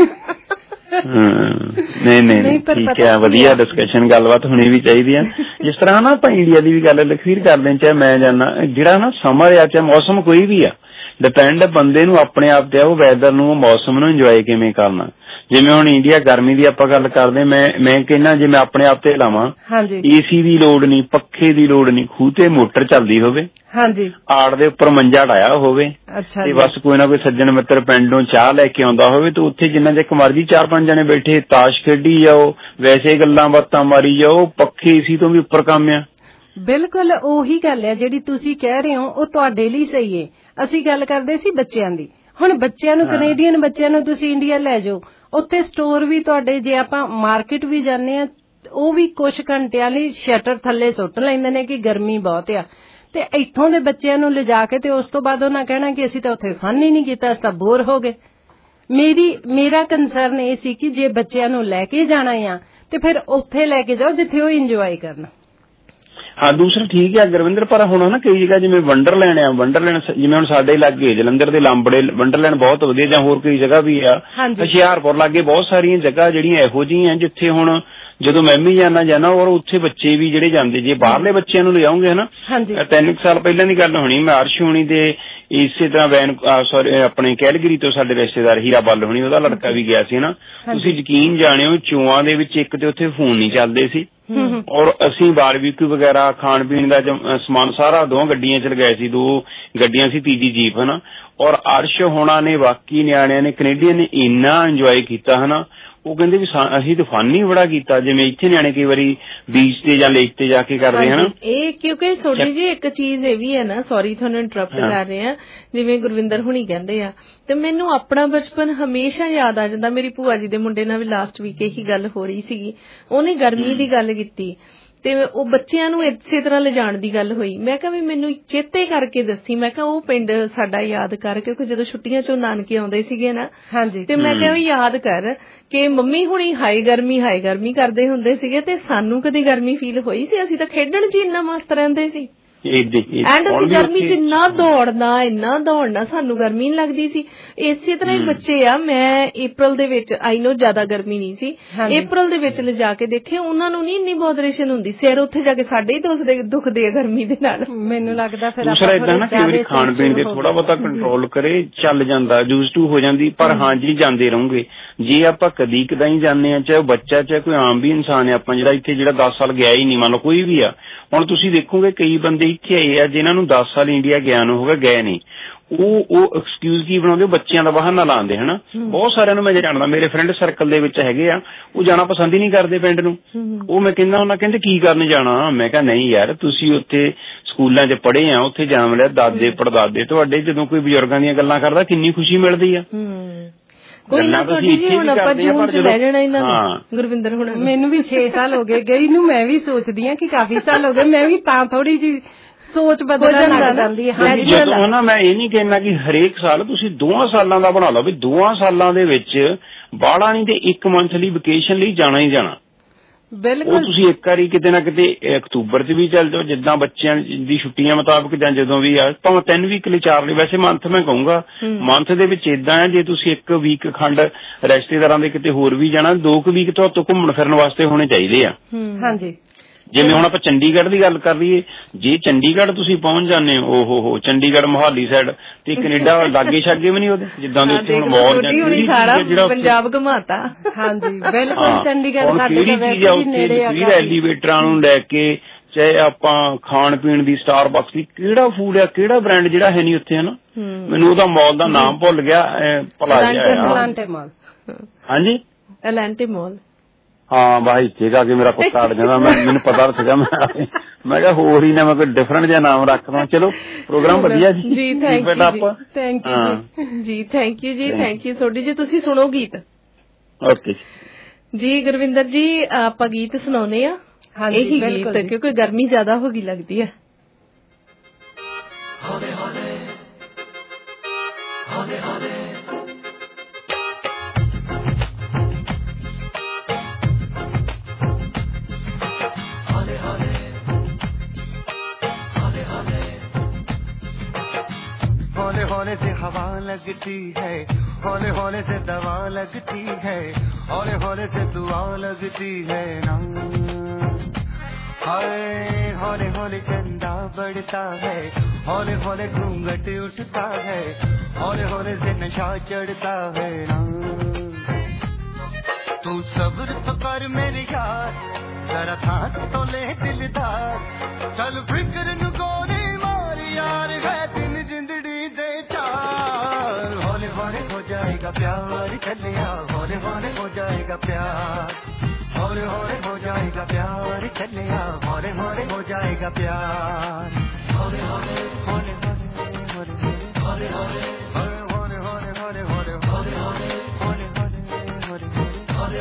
ਨਹੀਂ ਠੀਕ ਹੈ, ਵਧੀਆ ਡਿਸਕਸ਼ਨ, ਗੱਲਬਾਤ ਹੋਣੀ ਵੀ ਚਾਹੀਦੀ ਹੈ। ਜਿਸ ਤਰ੍ਹਾਂ ਨਾ ਆਪਾਂ ਇੰਡੀਆ ਦੀ ਵੀ ਗੱਲ ਲਖਵੀਰ ਕਰਦੇ, ਚਾਹੇ ਮੈਂ ਜਾਣਾ, ਜਿਹੜਾ ਨਾ ਸਮਰ ਆ ਚਾਹੇ ਮੌਸਮ ਕੋਈ ਵੀ ਆ, ਡਿਪੈਂਡ ਬੰਦੇ ਨੂੰ ਆਪਣੇ ਆਪ ਤੇ ਆ, ਉਹ ਵੈਦਰ ਨੂੰ, ਮੌਸਮ ਨੂੰ ਇੰਜੋਏ ਕਿਵੇਂ ਕਰਨਾ। ਜਿਵੇਂ ਹੁਣ ਇੰਡੀਆ ਗਰਮੀ ਦੀ ਆਪਾਂ ਗੱਲ ਕਰਦੇ, ਮੈਂ ਕਹਿੰਦਾ ਜੇ ਮੈਂ ਆਪਣੇ ਆਪ ਤੇ ਲਾਵਾਂ, ਏਸੀ ਦੀ ਲੋੜ ਨਹੀਂ, ਪੱਖੇ ਦੀ ਲੋੜ ਨਹੀਂ, ਖੂਹ ਤੇ ਮੋਟਰ ਚੱਲਦੀ ਹੋਵੇ, ਆੜ ਦੇ ਉੱਪਰ ਮੰਜਾ ਢਾਇਆ ਹੋਵੇ, ਤੇ ਬਸ ਕੋਈ ਨਾ ਕੋਈ ਸੱਜਣ ਮਿੱਤਰ ਪਿੰਡੋਂ ਚਾਹ ਲੈ ਕੇ ਆਉਂਦਾ ਹੋਵੇ, ਤੇ ਉੱਥੇ ਜਿੰਨਾ ਚਿਰ ਮਰਜ਼ੀ 4-5 ਜਣੇ ਬੈਠੇ ਤਾਸ਼ ਖੇਡੀ ਜਾਓ, ਵੈਸੇ ਗੱਲਾਂ ਬਾਤਾਂ ਮਾਰੀ ਜਾਓ, ਪੱਖੇ ਏਸੀ ਤੋਂ ਵੀ ਉੱਪਰ ਕੰਮ ਆ। ਬਿਲਕੁਲ ਉਹੀ ਗੱਲ ਹੈ ਜਿਹੜੀ ਤੁਸੀਂ ਕਹਿ ਰਹੇ ਹੋ, ਉਹ ਤੁਹਾਡੇ ਲਈ ਸਹੀ ਹੈ। ਅਸੀਂ ਗੱਲ ਕਰਦੇ ਸੀ ਬੱਚਿਆਂ ਦੀ। ਹੁਣ ਬੱਚਿਆਂ ਨੂੰ, ਕੈਨੇਡੀਅਨ ਬੱਚਿਆਂ ਨੂੰ ਤੁਸੀਂ ਇੰਡੀਆ ਲੈ ਜਾਓ, ਉੱਥੇ ਸਟੋਰ ਵੀ ਤੁਹਾਡੇ, ਜੇ ਆਪਾਂ ਮਾਰਕੀਟ ਵੀ ਜਾਂਦੇ ਆ, ਉਹ ਵੀ ਕੁਝ ਘੰਟਿਆਂ ਲਈ ਸ਼ਟਰ ਥੱਲੇ ਸੁੱਟ ਲੈਂਦੇ ਨੇ ਕਿ ਗਰਮੀ ਬਹੁਤ ਆ। ਤੇ ਇੱਥੋਂ ਦੇ ਬੱਚਿਆਂ ਨੂੰ ਲਿਜਾ ਕੇ ਤੇ ਉਸ ਤੋਂ ਬਾਅਦ ਉਹਨਾਂ ਕਹਿਣਾ ਕਿ ਅਸੀਂ ਤਾਂ ਉੱਥੇ ਫਨ ਹੀ ਨਹੀਂ ਕੀਤਾ, ਅਸੀਂ ਤਾਂ ਬੋਰ ਹੋ ਗਏ। ਮੇਰਾ ਕੰਸਰਨ ਇਹ ਸੀ ਕਿ ਜੇ ਬੱਚਿਆਂ ਨੂੰ ਲੈ ਕੇ ਜਾਣਾ ਆ ਤੇ ਫਿਰ ਉੱਥੇ ਲੈ ਕੇ ਜਾਓ ਜਿੱਥੇ ਉਹ ਇੰਜੋਏ ਕਰਨ। ਹਾਂ, ਦੂਸਰਾ ਠੀਕ ਹੈ ਗੁਰਵਿੰਦਰ, ਪਰ ਹੁਣ ਨਾ ਕਈ ਜਗ੍ਹਾ ਜਿਵੇਂ ਵੰਡਰਲੈਂਡ ਆ, ਵੰਡਰਲੈਂਡ ਜਿਵੇਂ ਹੁਣ ਸਾਡੇ ਲਾਗੇ ਜਲੰਧਰ ਦੇ ਲਾਂਬੜੇ ਵੰਡਰਲੈਂਡ ਬਹੁਤ ਵਧੀਆ, ਜਾਂ ਹੋਰ ਕਈ ਜਗ੍ਹਾ ਵੀ ਆ, ਹੁਸ਼ਿਆਰਪੁਰ ਲਾਗੇ ਬਹੁਤ ਸਾਰੀਆਂ ਜਗ੍ਹਾ ਜਿਹੜੀਆਂ ਇਹੋ ਜਿਹੀਆਂ ਜਿੱਥੇ ਹੁਣ ਜਦੋਂ ਮੈਂ ਵੀ ਜਾਣਾ ਔਰ ਉੱਥੇ ਬੱਚੇ ਵੀ ਜਿਹੜੇ ਜਾਂਦੇ, ਜੇ ਬਾਹਰਲੇ ਬੱਚਿਆਂ ਨੂੰ ਲਿਆਉਂਗੇ ਹਨਾ, 3 ਸਾਲ ਪਹਿਲਾਂ ਦੀ ਗੱਲ ਹੋਣੀ, ਮੈਂ ਅਰਸ਼ ਹੋਣੀ ਤੇ ਇਸੇ ਤਰ੍ਹਾਂ ਆਪਣੇ ਕੈਲਗਰੀ ਤੋਂ ਸਾਡੇ ਰਿਸ਼ਤੇਦਾਰ ਹੀਰਾ ਬੱਲ ਹੋਣੀ, ਉਹਦਾ ਲੜਕਾ ਵੀ ਗਿਆ ਸੀ ਨਾ। ਤੁਸੀਂ ਯਕੀਨ ਜਾਣਿਓ ਚੂਆਂ ਦੇ ਵਿੱਚ ਇੱਕ ਤੇ ਉੱਥੇ ਫੋਨ ਨਹੀਂ ਚੱਲਦੇ ਸੀ, ਔਰ ਅਸੀਂ ਬਾਰਬੀਕਿਊ ਵਗੈਰਾ ਖਾਣ ਪੀਣ ਦਾ ਸਮਾਨ ਸਾਰਾ 2 ਗੱਡੀਆਂ ਚ ਲਗਾਏ ਸੀ, 2 ਗੱਡੀਆਂ ਸੀ, ਤੀਜੀ ਜੀਪ ਹਨਾ। ਔਰ ਅਰਸ਼ ਹੋਣਾ ਨੇ, ਬਾਕੀ ਨਿਆਣਿਆਂ ਨੇ, ਕੈਨੇਡੀਅਨ ਨੇ ਇੰਨਾ ਇੰਜੋਏ ਕੀਤਾ ਹਨਾ। ਉਹ ਕਹਿੰਦੇ ਵੀ ਅਸੀਂ ਤਾਂ ਫਨ ਹੀ ਬੜਾ ਕੀਤਾ, ਜਿਵੇਂ ਇੱਥੇ ਨਿਆਣੇ ਕਈ ਵਾਰੀ ਬੀਚ ਤੇ ਜਾਂ ਲੇਕ ਤੇ ਜਾ ਕੇ ਕਰਦੇ ਹਨਾ। ਇਹ ਕਿਉਂਕਿ ਥੋੜੀ ਜੀ ਇੱਕ ਚੀਜ਼ ਇਹ ਵੀ ਹੈ ਨਾ, ਸੌਰੀ ਤੁਹਾਨੂੰ ਇੰਟਰਪਟ ਕਰ ਰਹੇ ਆ, ਜਿਵੇਂ ਗੁਰਵਿੰਦਰ ਹੁਣੀ ਕਹਿੰਦੇ ਆ, ਤੇ ਮੈਨੂੰ ਆਪਣਾ ਬਚਪਨ ਹਮੇਸ਼ਾ ਯਾਦ ਆ ਜਾਂਦਾ। ਮੇਰੀ ਭੂਆ ਜੀ ਦੇ ਮੁੰਡੇ ਨਾਲ ਵੀ ਲਾਸਟ ਵੀਕ ਇਹੀ ਗੱਲ ਹੋ ਰਹੀ ਸੀਗੀ, ਉਹਨੇ ਗਰਮੀ ਦੀ ਗੱਲ ਕੀਤੀ ਤੇ ਉਹ ਬੱਚਿਆਂ ਨੂੰ ਇਸੇ ਤਰ੍ਹਾਂ ਲਿਜਾਣ ਦੀ ਗੱਲ ਹੋਈ। ਮੈਂ ਕਿਹਾ ਵੀ ਮੈਨੂੰ ਚੇਤੇ ਕਰਕੇ ਦੱਸੀ, ਮੈਂ ਕਿਹਾ ਉਹ ਪਿੰਡ ਸਾਡਾ ਯਾਦ ਕਰ, ਕਿਉਂਕਿ ਜਦੋਂ ਛੁੱਟੀਆਂ ਚੋਂ ਨਾਨਕੇ ਆਉਂਦੇ ਸੀਗੇ ਨਾ, ਤੇ ਮੈਂ ਕਿਹਾ ਵੀ ਯਾਦ ਕਰ ਕਿ ਮੰਮੀ ਹੁਣੀ ਹਾਈ ਗਰਮੀ ਕਰਦੇ ਹੁੰਦੇ ਸੀਗੇ ਤੇ ਸਾਨੂੰ ਕਦੀ ਗਰਮੀ ਫੀਲ ਹੋਈ ਸੀ? ਅਸੀਂ ਤਾਂ ਖੇਡਣ ਚ ਇੰਨਾ ਮਸਤ ਰਹਿੰਦੇ ਸੀ, ਐਂਡ ਅਸੀਂ ਗਰਮੀ ਚ ਇੰਨਾ ਦੌੜਨਾ ਸਾਨੂੰ ਗਰਮੀ ਨਹੀਂ ਲੱਗਦੀ ਸੀ। ਇਸੇ ਤਰ੍ਹਾਂ ਹੀ ਬੱਚੇ ਆ, ਮੈਂ ਅਪ੍ਰੈਲ ਦੇ ਵਿੱਚ, ਆਈ ਨੋ ਜ਼ਿਆਦਾ ਗਰਮੀ ਨਹੀਂ ਸੀ, ਅਪ੍ਰੈਲ ਦੇ ਵਿੱਚ ਲਿਜਾ ਕੇ ਦੇਖੇ, ਉਹਨਾਂ ਨੂੰ ਨਹੀਂ ਇੰਨੀ ਬੋਦਰੇਸ਼ਨ ਹੁੰਦੀ, ਸਿਰ ਉੱਥੇ ਜਾ ਕੇ ਸਾਡੇ ਹੀ ਦੁਖਦੇ ਆ ਗਰਮੀ ਦੇ ਨਾਲ। ਮੈਨੂੰ ਲੱਗਦਾ ਫਿਰ ਦੂਸਰਾ ਏਦਾਂ ਨਾ ਕਈ ਵਾਰੀ ਖਾਣ ਪੀਣ ਦੇ ਥੋੜਾ ਬਹੁਤਾ ਕੰਟਰੋਲ ਕਰੇ, ਚੱਲ ਜਾਂਦਾ, ਯੂਜ਼ ਟੂ ਹੋ ਜਾਂਦੀ। ਪਰ ਹਾਂਜੀ ਜਾਂਦੇ ਰਹੋਗੇ, ਜੇ ਆਪਾਂ ਕਦੀ ਕਦਾਈ ਜਾਂਦੇ ਆ, ਚਾਹੇ ਬੱਚਾ ਚਾਹੇ ਕੋਈ ਆਮ ਵੀ ਇਨਸਾਨ ਹੈ, ਆਪਾਂ ਜਿਹੜਾ 10 ਸਾਲ ਗਿਆ ਹੀ ਨਹੀਂ, ਮੰਨ ਲਓ ਕੋਈ ਵੀ ਆ। ਹੁਣ ਤੁਸੀਂ ਦੇਖੋਗੇ ਕਈ ਬੰਦੇ ਇੱਥੇ ਆਏ ਆ ਜਿਨ੍ਹਾਂ ਨੂੰ 10 ਸਾਲ ਇੰਡੀਆ ਗਿਆ ਨੂੰ ਹੋ ਗਿਆ, ਗਏ ਨਹੀਂ, ਉਹ ਐਕਸਕਿਊਜ਼ ਕੀ ਬਣਾਉਂਦੇ, ਬੱਚਿਆਂ ਦਾ ਬਹਾਨਾ ਲਾਉਂਦੇ ਹਨਾ। ਬਹੁਤ ਸਾਰਿਆਂ ਨੂੰ ਮੈਂ ਜਾਣਦਾ, ਮੇਰੇ ਫਰੈਂਡ ਸਰਕਲ ਦੇ ਵਿੱਚ ਹੈਗੇ ਆ, ਉਹ ਜਾਣਾ ਪਸੰਦ ਹੀ ਨਹੀਂ ਕਰਦੇ ਪਿੰਡ ਨੂੰ। ਉਹ ਮੈਂ ਕਹਿੰਦਾ ਉਹਨਾਂ ਕਹਿੰਦੇ ਕੀ ਕਰਨ ਜਾਣਾ, ਮੈਂ ਕਿਹਾ ਨਹੀਂ ਯਾਰ, ਤੁਸੀਂ ਉੱਥੇ ਸਕੂਲਾਂ 'ਚ ਪੜ੍ਹੇ ਆ, ਉੱਥੇ ਜਾਣ ਲਿਆ, ਦਾਦੇ ਪੜਦਾਦੇ ਤੁਹਾਡੇ, ਜਦੋਂ ਕੋਈ ਬਜ਼ੁਰਗਾਂ ਦੀਆਂ ਗੱਲਾਂ ਕਰਦਾ ਕਿੰਨੀ ਖੁਸ਼ੀ ਮਿਲਦੀ ਆ। ਕੋਈ ਨਾ ਤੁਹਾਡੀ ਜੀ, ਹੁਣ ਆਪਾਂ ਜੂਨ ਚ ਲੈ ਜਾਣਾ ਇਹਨਾਂ ਨੂੰ। ਗੁਰਵਿੰਦਰ ਹੁਣ ਮੈਨੂੰ ਵੀ 6 ਸਾਲ ਹੋ ਗਏ ਗਈ ਨੂੰ, ਮੈਂ ਵੀ ਸੋਚਦੀ ਆ ਕਿ ਕਾਫੀ ਸਾਲ ਹੋ ਗਏ, ਮੈਂ ਵੀ ਤਾਂ ਥੋੜੀ ਜੀ ਸੋਚ ਬਦਲਣ ਲੱਗ ਜਾਂਦੀ ਹੈ। ਜਦੋਂ ਨਾ ਮੈਂ ਇਹ ਨਹੀਂ ਕਹਿਣਾ ਕਿ ਹਰੇਕ ਸਾਲ ਤੁਸੀਂ 2 ਸਾਲਾਂ ਦਾ ਬਣਾ ਲਓ, ਵੀ 2 ਸਾਲਾਂ ਦੇ ਵਿੱਚ ਬਾਹਲਾ ਨਹੀਂ ਤੇ 1 ਮੰਥ ਲਈ ਵਕੇਸ਼ਨ ਲਈ ਜਾਣਾ ਹੀ ਜਾਣਾ। ਉਹ ਤੁਸੀਂ ਇੱਕ ਵਾਰੀ ਕਿਤੇ ਨਾ ਕਿਤੇ ਅਕਤੂਬਰ ਚ ਵੀ ਚੱਲ ਜਾਓ, ਜਿੱਦਾਂ ਬੱਚਿਆਂ ਦੀ ਛੁੱਟੀਆਂ ਮੁਤਾਬਕ, ਜਾਂ ਜਦੋਂ ਵੀ ਆ, ਭਾਵੇਂ 3 ਵੀਕ ਲਈ 4 ਲਈ, ਵੈਸੇ ਮੰਥ ਮੈਂ ਕਹੂੰਗਾ ਮੰਥ ਦੇ ਵਿੱਚ ਏਦਾਂ ਹੈ, ਜੇ ਤੁਸੀਂ 1 ਵੀਕ ਖੰਡ ਰਿਸ਼ਤੇਦਾਰਾਂ ਦੇ ਕਿਤੇ ਹੋਰ ਵੀ ਜਾਣਾ, 2 ਵੀਕ ਤੋਂ ਘੁੰਮਣ ਫਿਰਨ ਵਾਸਤੇ ਹੋਣੇ ਚਾਹੀਦੇ ਆ। ਹਾਂਜੀ, ਜਿਵੇਂ ਹੁਣ ਆਪਾਂ ਚੰਡੀਗੜ੍ਹ ਦੀ ਗੱਲ ਕਰ ਲਈਏ, ਜੇ ਚੰਡੀਗੜ੍ਹ ਤੁਸੀਂ ਪਹੁੰਚ ਜਾਂਦੇ ਹੋ, ਚੰਡੀਗੜ੍ਹ ਮੋਹਾਲੀ ਸਾਈਡ ਤੇ ਕੈਨੇਡਾ ਲਾਗੇ ਛਾਗੇ ਵੀ ਨਹੀਂ ਉਹਦੇ, ਜਿੱਦਾਂ ਦੇ ਉੱਥੇ ਹੁਣ ਮੌਲ ਜਿਹੜਾ ਪੰਜਾਬ ਘੁਮਾਤਾ। ਹਾਂਜੀ ਬਿਲਕੁਲ, ਚੰਡੀਗੜ੍ਹ ਸਾਡੇ ਤਾਂ ਵੈਸੇ ਵੀ ਨੇੜੇ ਆ। ਐਲੀਵੇਟਰਾਂ ਨੂੰ ਲੈ ਕੇ, ਚਾਹੇ ਆਪਾਂ ਖਾਣ ਪੀਣ ਦੀ, ਸਟਾਰਬਕਸ ਦੀ, ਕਿਹੜਾ ਫੂਡ ਆ, ਕਿਹੜਾ ਬ੍ਰਾਂਡ ਜਿਹੜਾ ਹੈ ਨਹੀਂ ਉੱਥੇ ਹਨਾ। ਮੈਨੂੰ ਉਹਦਾ ਮੌਲ ਦਾ ਨਾਮ ਭੁੱਲ ਗਿਆ, ਭਲਾ ਹਾਂਜੀ ਐਲਾਂਟੇ ਮਾਲ। ਹਾਂ ਬਸ ਇੱਥੇ ਜਾ ਕੇ ਮੇਰਾ ਕੁੱਤਾ ਅੜ ਜਾਂਦਾ, ਮੈਨੂੰ ਪਤਾ ਸੀਗਾ, ਮੈਂ ਕਿਹਾ ਹੋਰ ਹੀ ਨਾ ਮੈਂ ਕੋਈ ਡਿਫਰੈਂਟ ਜਿਹਾ ਨਾਮ ਰੱਖਦਾ। ਚਲੋ ਪ੍ਰੋਗਰਾਮ ਵਧੀਆ ਜੀ, ਥੈਂਕ ਯੂ ਸੋਡੀ ਜੀ। ਤੁਸੀਂ ਸੁਣੋ ਗੀਤ। ਓਕੇ ਜੀ ਗੁਰਵਿੰਦਰ ਜੀ, ਆਪਾਂ ਗੀਤ ਸੁਣਾਉਨੇ ਆ ਇਹੀ ਗੀਤ, ਕਿਉਂਕਿ ਗਰਮੀ ਜ਼ਿਆਦਾ ਹੋ ਗਈ ਲੱਗਦੀ ਹੈ। हौले हौले से हवा लगती है, हौले हौले से दवा लगती है, हौले हौले से दुआ लगती है ना। हाय हौले हौले चंदा बढ़ता है, हौले हौले घूंघट उठता है, हौले हौले से नशा चढ़ता है ना। तू सब्र तो कर मेरे यार, जरा सांस तो ले दिलदार, चल फिक्र नु गोली मार यार, है दिन जिंदड़ी दे चार। हौले हौले हो जाएगा प्यार, चलिया हौले हौले हो जाएगा प्यार, हौले हौले हो जाएगा प्यार, चलिया हौले हौले हो जाएगा प्यार। हौले हौले हौले हौले हौले हौले हौले हौले हौले हौले हौले हौले हौले हौले हौले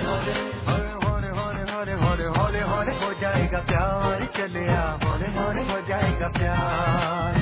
हौले हौले हौले हो जाएगा प्यार, चलिया हौले हौले हो जाएगा प्यार।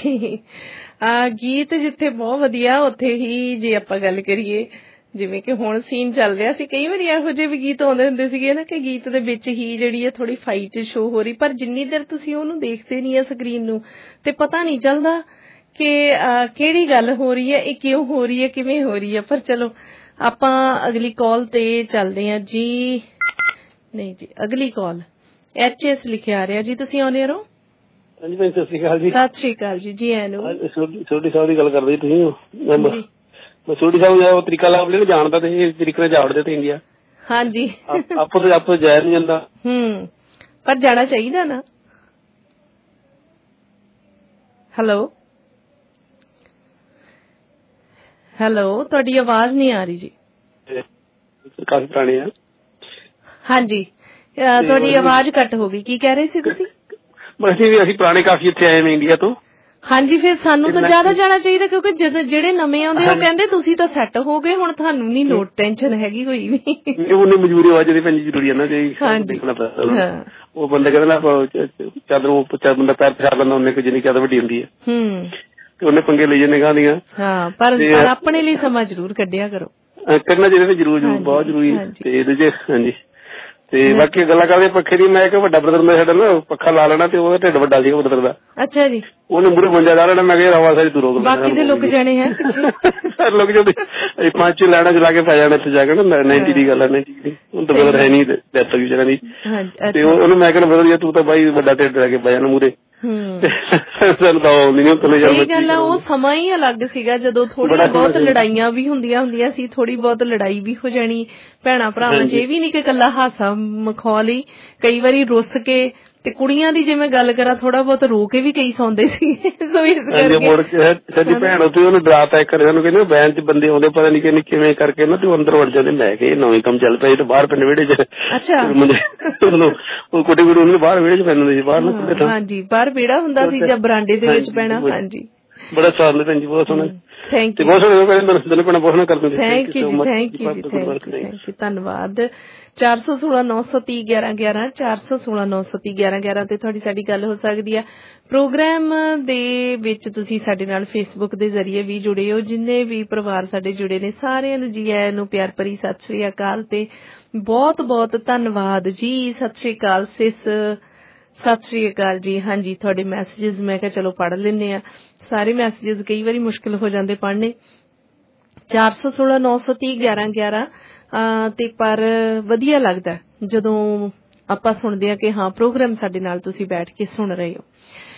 ਹਾਂਜੀ ਗੀਤ ਜਿੱਥੇ ਬਹੁਤ ਵਧੀਆ ਉੱਥੇ ਹੀ ਜੇ ਆਪਾਂ ਗੱਲ ਕਰੀਏ ਜਿਵੇਂ ਕਿ ਹੁਣ ਸੀਨ ਚੱਲ ਰਿਹਾ ਸੀ, ਕਈ ਵਾਰੀ ਇਹੋ ਜਿਹੇ ਵੀ ਗੀਤ ਆਉਂਦੇ ਹੁੰਦੇ ਸੀਗੇ ਨਾ ਕਿ ਗੀਤ ਦੇ ਵਿੱਚ ਹੀ ਜਿਹੜੀ ਹੈ ਥੋੜੀ ਫਾਈਟ ਸ਼ੋ ਹੋ ਰਹੀ, ਪਰ ਜਿੰਨੀ ਦੇਰ ਤੁਸੀਂ ਉਹਨੂੰ ਦੇਖਦੇ ਨਹੀਂ ਆ ਸਕਰੀਨ ਨੂੰ ਤੇ ਪਤਾ ਨਹੀਂ ਚੱਲਦਾ ਕਿ ਕਿਹੜੀ ਗੱਲ ਹੋ ਰਹੀ ਹੈ, ਇਹ ਕਿਉਂ ਹੋ ਰਹੀ ਹੈ, ਕਿਵੇਂ ਹੋ ਰਹੀ ਹੈ। ਪਰ ਚਲੋ ਆਪਾਂ ਅਗਲੀ ਕਾਲ ਤੇ ਚੱਲਦੇ ਹਾਂ ਜੀ। ਨਹੀਂ ਜੀ, ਅਗਲੀ ਕਾਲ HS ਲਿਖਿਆ ਆ ਰਿਹਾ ਜੀ, ਤੁਸੀਂ ਆਉਂਦੇ ਰਹੋ। ਹਾਂਜੀ ਭੈਣ ਸਤਿ ਸ਼੍ਰੀ ਅਕਾਲ ਜੀ। ਸਤਿ ਸ਼੍ਰੀ ਅਕਾਲ ਜੀ, ਜੀ ਆਇਆਂ ਨੂੰ। ਸੋਢੀ ਸਾਹਿਬ ਦੀ ਗੱਲ ਕਰਦੇ ਤੁਸੀਂ? ਮੈਂ ਸੋਢੀ ਸਾਹਿਬ ਉਹ ਤਰੀਕਾ ਲੱਭ ਲਿਆ ਜਾਣਦਾ ਤੇ ਇਹ ਤਰੀਕੇ ਨਾਲ ਜਾਵੜਦੇ ਤੇ ਇੰਡੀਆ। ਹਾਂਜੀ ਆਪੋ ਜਾਇਆ ਨਹੀਂ ਜਾਂਦਾ। ਪਰ ਜਾਣਾ ਚਾਹੀਦਾ ਨਾ। ਹੈਲੋ ਹੈਲੋ, ਤੁਹਾਡੀ ਆਵਾਜ਼ ਨਹੀਂ ਆ ਰਹੀ ਜੀ। ਕਾਫੀ ਪੁਰਾਣੇ ਆ। ਹਾਂਜੀ ਤੁਹਾਡੀ ਆਵਾਜ਼ ਕੱਟ ਹੋ ਗਈ, ਕੀ ਕਹਿ ਰਹੇ ਸੀ ਤੁਸੀਂ? ਅਸੀਂ ਪੁਰਾਣੇ ਕਾਫੀ ਇੱਥੇ ਆਏ ਨੇ ਇੰਡੀਆ ਤੋਂ। ਹਾਂਜੀ ਫਿਰ ਸਾਨੂੰ ਤਾਂ ਜ਼ਿਆਦਾ ਜਾਣਾ ਚਾਹੀਦਾ ਕਿਉਂਕਿ ਜਿਹੜੇ ਨਵੇਂ ਆਉਂਦੇ ਉਹ ਕਹਿੰਦੇ ਤੁਸੀਂ ਤਾਂ ਸੈੱਟ ਹੋ ਗਏ, ਹੁਣ ਤੁਹਾਨੂੰ ਨਹੀਂ ਲੋੜ ਟੈਨਸ਼ਨ ਹੈਗੀ ਕੋਈ ਵੀ। ਉਹਨੇ ਮਜਬੂਰੀ ਆਵਾਜ਼ ਦੀ ਭੈਣ ਜ਼ਰੂਰੀ ਹੈ ਨਾ ਜੀ, ਦੇਖਣਾ ਪੈਂਦਾ। ਉਹ ਬੰਦਾ ਕਹਿੰਦਾ ਨਾ ਚਾਦਰ ਬੰਦਾ ਪੈਰ ਪਛਾੜ ਲੈਂਦਾ ਉਹਨੇ ਜਿੰਨੀ ਚਾਦਰ ਵੱਡੀ ਹੁੰਦੀ ਹੈ ਤੇ ਉਹਨੇ ਪੰਗੇ ਲਈ ਜਾਂਦੇ ਗਾਂਦੀਆਂ। ਪਰ ਆਪਣੇ ਲਈ ਸਮਾਂ ਜ਼ਰੂਰ ਕੱਢਿਆ ਕਰੋ, ਕਰਨਾ ਚਾਹੀਦਾ ਜ਼ਰੂਰ ਬਹੁਤ ਜ਼ਰੂਰੀ ਤੇ ਇਹਦੇ ਚ। ਹਾਂਜੀ ਤੇ ਬਾਕੀ ਗੱਲਾਂ ਕਰਦੇ ਪੱਖੇ ਦੀ, ਮੈਂ ਕਿਹਾ ਵੱਡਾ ਬ੍ਰਦਰ ਮੈਂ ਸਾਡਾ ਨਾ ਪੱਖਾ ਲਾ ਲੈਣਾ ਤੇ ਉਹਦਾ ਢਿੱਡ ਵੱਡਾ ਸੀਗਾ ਬ੍ਰਦਰ ਦਾ। ਅੱਛਾ ਜੀ। ਉਹਨੇ ਮੂਹਰੇ ਮੰਜਾ ਲਾ ਲੈਣਾ, ਮੈਂ ਕਿਹਾ ਹਵਾ ਸਾਰੀ ਦੂਰੋਂ ਬਾਕੀ ਦੇ ਲੁਕ ਜਾਣੇ ਹੈ ਲੁਕ ਜਾਂਦੇ 5 ਲੈਣਾ ਚਲਾ ਕੇ ਪੈ ਜਾਣਾ ਇੱਥੇ ਜਾ ਕੇ ਨਾ। 90 ਦੀ ਗੱਲ ਹੈ, 90 ਹੁਣ ਤਾਂ ਬ੍ਰਦਰ ਹੈ ਨੀ, ਡੈਥ ਹੋ ਗਈ ਜਗ੍ਹਾ ਦੀ। ਤੇ ਉਹਨੂੰ ਮੈਂ ਕਹਿੰਦਾ ਬ੍ਰਦਰ ਤੂੰ ਤਾਂ ਬਾਈ ਵੱਡਾ ਢਿੱਡ ਲੈ ਕੇ ਪੈ ਜਾਣਾ ਮੂਹਰੇ। ਸਹੀ ਗੱਲ ਆ, ਉਹ ਸਮਾਂ ਹੀ ਅਲੱਗ ਸੀਗਾ ਜਦੋਂ ਥੋੜੀਆਂ ਬਹੁਤ ਲੜਾਈਆਂ ਵੀ ਹੁੰਦੀਆਂ ਸੀ, ਥੋੜੀ ਬਹੁਤ ਲੜਾਈ ਵੀ ਹੋ ਜਾਣੀ ਭੈਣਾਂ ਭਰਾਵਾਂ ਚ। ਇਹ ਵੀ ਨੀ ਕਿ ਇਕੱਲਾ ਹਾਸਾ ਮਖੌਲ ਹੀ, ਕਈ ਵਾਰੀ ਰੁੱਸ ਕੇ ਤੇ ਕੁੜੀਆਂ ਦੀ ਜੇ ਮੈਂ ਗੱਲ ਕਰਾਂ ਥੋੜਾ ਬਹੁਤ ਰੋ ਕੇ ਵੀ ਕਈ ਸੌਂਦੇ ਸੀ। ਸਾਡੀ ਭੈਣ ਉੱਥੇ ਉਹਨੂੰ ਡਰਾਤਾ ਇੱਕ ਸਾਨੂੰ ਕਹਿੰਦੇ ਬੈਨ ਚ ਬੰਦੇ ਆਉਂਦੇ ਪਤਾ ਨੀ ਕਿਵੇਂ ਕਿਵੇਂ ਕਰਕੇ ਨਾ ਤੂੰ ਅੰਦਰ ਵੜ ਜਾਂਦੇ। ਮੈਂ ਕਿਹਾ ਨਵੇਂ ਕੰਮ ਚੱਲ ਪਿਆ, ਤਾਂ ਬਾਹਰ ਪਿੰਡ ਵਿਹੜੇ ਚ ਉਹ ਕੁੜੀ ਕੁੜੀ ਉਹਨੂੰ ਬਾਹਰ ਵਿਹੜੇ ਚ ਪੈਂਦੇ ਸੀ ਬਾਹਰ। ਹਾਂਜੀ ਬਾਹਰ ਵਿਹੜਾ ਹੁੰਦਾ ਸੀ ਜਾਂ ਬਰਾਂਡੇ ਦੇ ਵਿੱਚ ਪੈਣਾ। ਹਾਂਜੀ ਬੜਾ ਸਵਾਦ ਭੈਣ ਜੀ, ਬਹੁਤ ਸੋਹਣਾ। ਥੈਂਕ ਯੂ, ਬਹੁਤ ਸੋਹਣਾ ਕਰਦੇ। ਥੈਂਕ ਯੂ ਜੀ, ਥੈਂਕ ਯੂ ਜੀ, ਥੈਂਕ ਯੂ, ਧੰਨਵਾਦ। 416-930-1111 416-930-1111 ਤੇ ਤੁਹਾਡੀ ਸਾਡੀ ਗੱਲ ਹੋ ਸਕਦੀ ਹੈ। ਪ੍ਰੋਗਰਾਮ ਦੇ ਵਿੱਚ ਤੁਸੀਂ ਸਾਡੇ ਨਾਲ ਫੇਸਬੁੱਕ ਦੇ ਜ਼ਰੀਏ ਵੀ ਜੁੜੇ ਹੋ। ਜਿੰਨੇ ਵੀ ਪਰਿਵਾਰ ਸਾਡੇ ਜੁੜੇ ਨੇ ਸਾਰਿਆਂ ਨੂੰ ਜੀ ਆਇਆਂ ਨੂੰ ਪਿਆਰ ਭਰੀ ਸਤਿ ਸ੍ਰੀ ਅਕਾਲ ਤੇ ਬਹੁਤ ਬਹੁਤ ਧੰਨਵਾਦ ਜੀ। ਸਤਿ ਸ੍ਰੀ ਅਕਾਲ ਸਿਸ, ਸਤਿ ਸ੍ਰੀ ਅਕਾਲ ਜੀ। ਹਾਂਜੀ ਤੁਹਾਡੇ ਮੈਸੇजेस ਮੈਂ ਕਿਹਾ ਚਲੋ ਪੜ੍ਹ ਲੈਂਦੇ ਆ। ਸਾਰੇ ਮੈਸੇजेस ਕਈ ਵਾਰੀ ਮੁਸ਼ਕਿਲ ਹੋ ਜਾਂਦੇ ਪੜ੍ਹਨੇ। 416-930-1111 ਤੇ ਪਰ ਵਧੀਆ ਲੱਗਦਾ ਜਦੋਂ ਆਪਾਂ ਸੁਣਦੇ ਆ ਕਿ ਹਾਂ ਪ੍ਰੋਗਰਾਮ ਸਾਡੇ ਨਾਲ ਤੁਸੀਂ ਬੈਠ ਕੇ ਸੁਣ ਰਹੇ ਹੋ।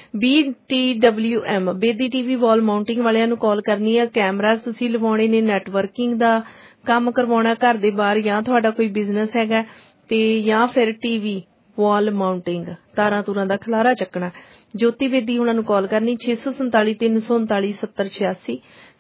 BTWM Bedi TV wall mounting ਵਾਲਿਆਂ ਨੂੰ ਕਾਲ ਕਰਨੀ ਆ। ਕੈਮਰਾਜ਼ ਤੁਸੀਂ ਲਵਾਉਣੇ ਨੇ, ਨੈਟਵਰਕਿੰਗ ਦਾ ਕੰਮ ਕਰਵਾਉਣਾ ਘਰ ਦੇ ਬਾਹਰ, ਜਾਂ ਤੁਹਾਡਾ ਕੋਈ ਬਿਜ਼ਨਸ ਹੈਗਾ ਤੇ ਜਾਂ ਫਿਰ ਟੀਵੀ ਵਾਲ ਮਾਊਂਟਿੰਗ, ਤਾਰਾਂ ਤੂਰਾਂ ਦਾ ਖਲਾਰਾ ਚੱਕਣਾ। ਜੋਤੀ ਬੇਦੀ ਉਹਨਾਂ ਨੂੰ ਕਾਲ ਕਰਨੀ 647-339-7086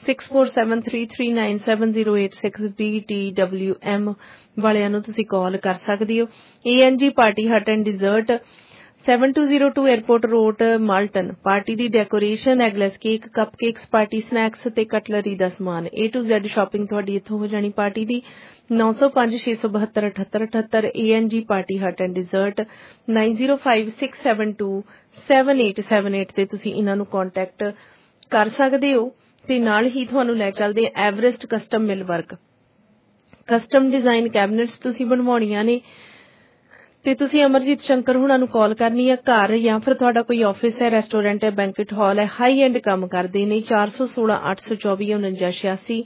6473397086। BTWM ਵਾਲਿਆਂ ਨੂੰ ਤੁਸੀਂ ਕਾਲ ਕਰ ਸਕਦੇ ਹੋ। ANG Party Hut and Dessert 7202 airport road Malton. Party ਦੀ decoration, eggless cake, cupcakes, party snacks ਤੇ ਕਟਲਰੀ ਦਾ ਸਮਾਨ A to Z ਸ਼ਾਪਿੰਗ ਤੁਹਾਡੀ ਇੱਥੋਂ ਹੋ ਜਾਣੀ ਪਾਰਟੀ ਦੀ। 9056727878 ANG Party Hut and Dessert 9056727878 ਤੇ ਤੁਸੀਂ ਇਹਨਾਂ ਨੂੰ ਕੰਟੈਕਟ ਕਰ ਸਕਦੇ ਹੋ। ਤੇ ਨਾਲ ਹੀ ਤੁਹਾਨੂੰ ਲੈ ਚੱਲਦੇ Everest custom millwork. Custom design cabinets ਤੁਸੀਂ ਬਣਵਾਉਣੀਆਂ ਨੇ ਤੇ ਤੁਸੀਂ ਅਮਰਜੀਤ ਸ਼ੰਕਰ ਹੁਣਾਂ ਨੂੰ ਕਾਲ ਕਰਨੀ ਹੈ। ਘਰ ਜਾਂ ਫਿਰ ਤੁਹਾਡਾ ਕੋਈ ਆਫਿਸ ਹੈ, ਰੈਸਟੋਰੈਂਟ ਹੈ, ਬੈਂਕਟ ਹਾਲ ਹੈ, ਹਾਈ ਐਂਡ ਕੰਮ ਕਰਦੇ ਨੇ। 416-824-4986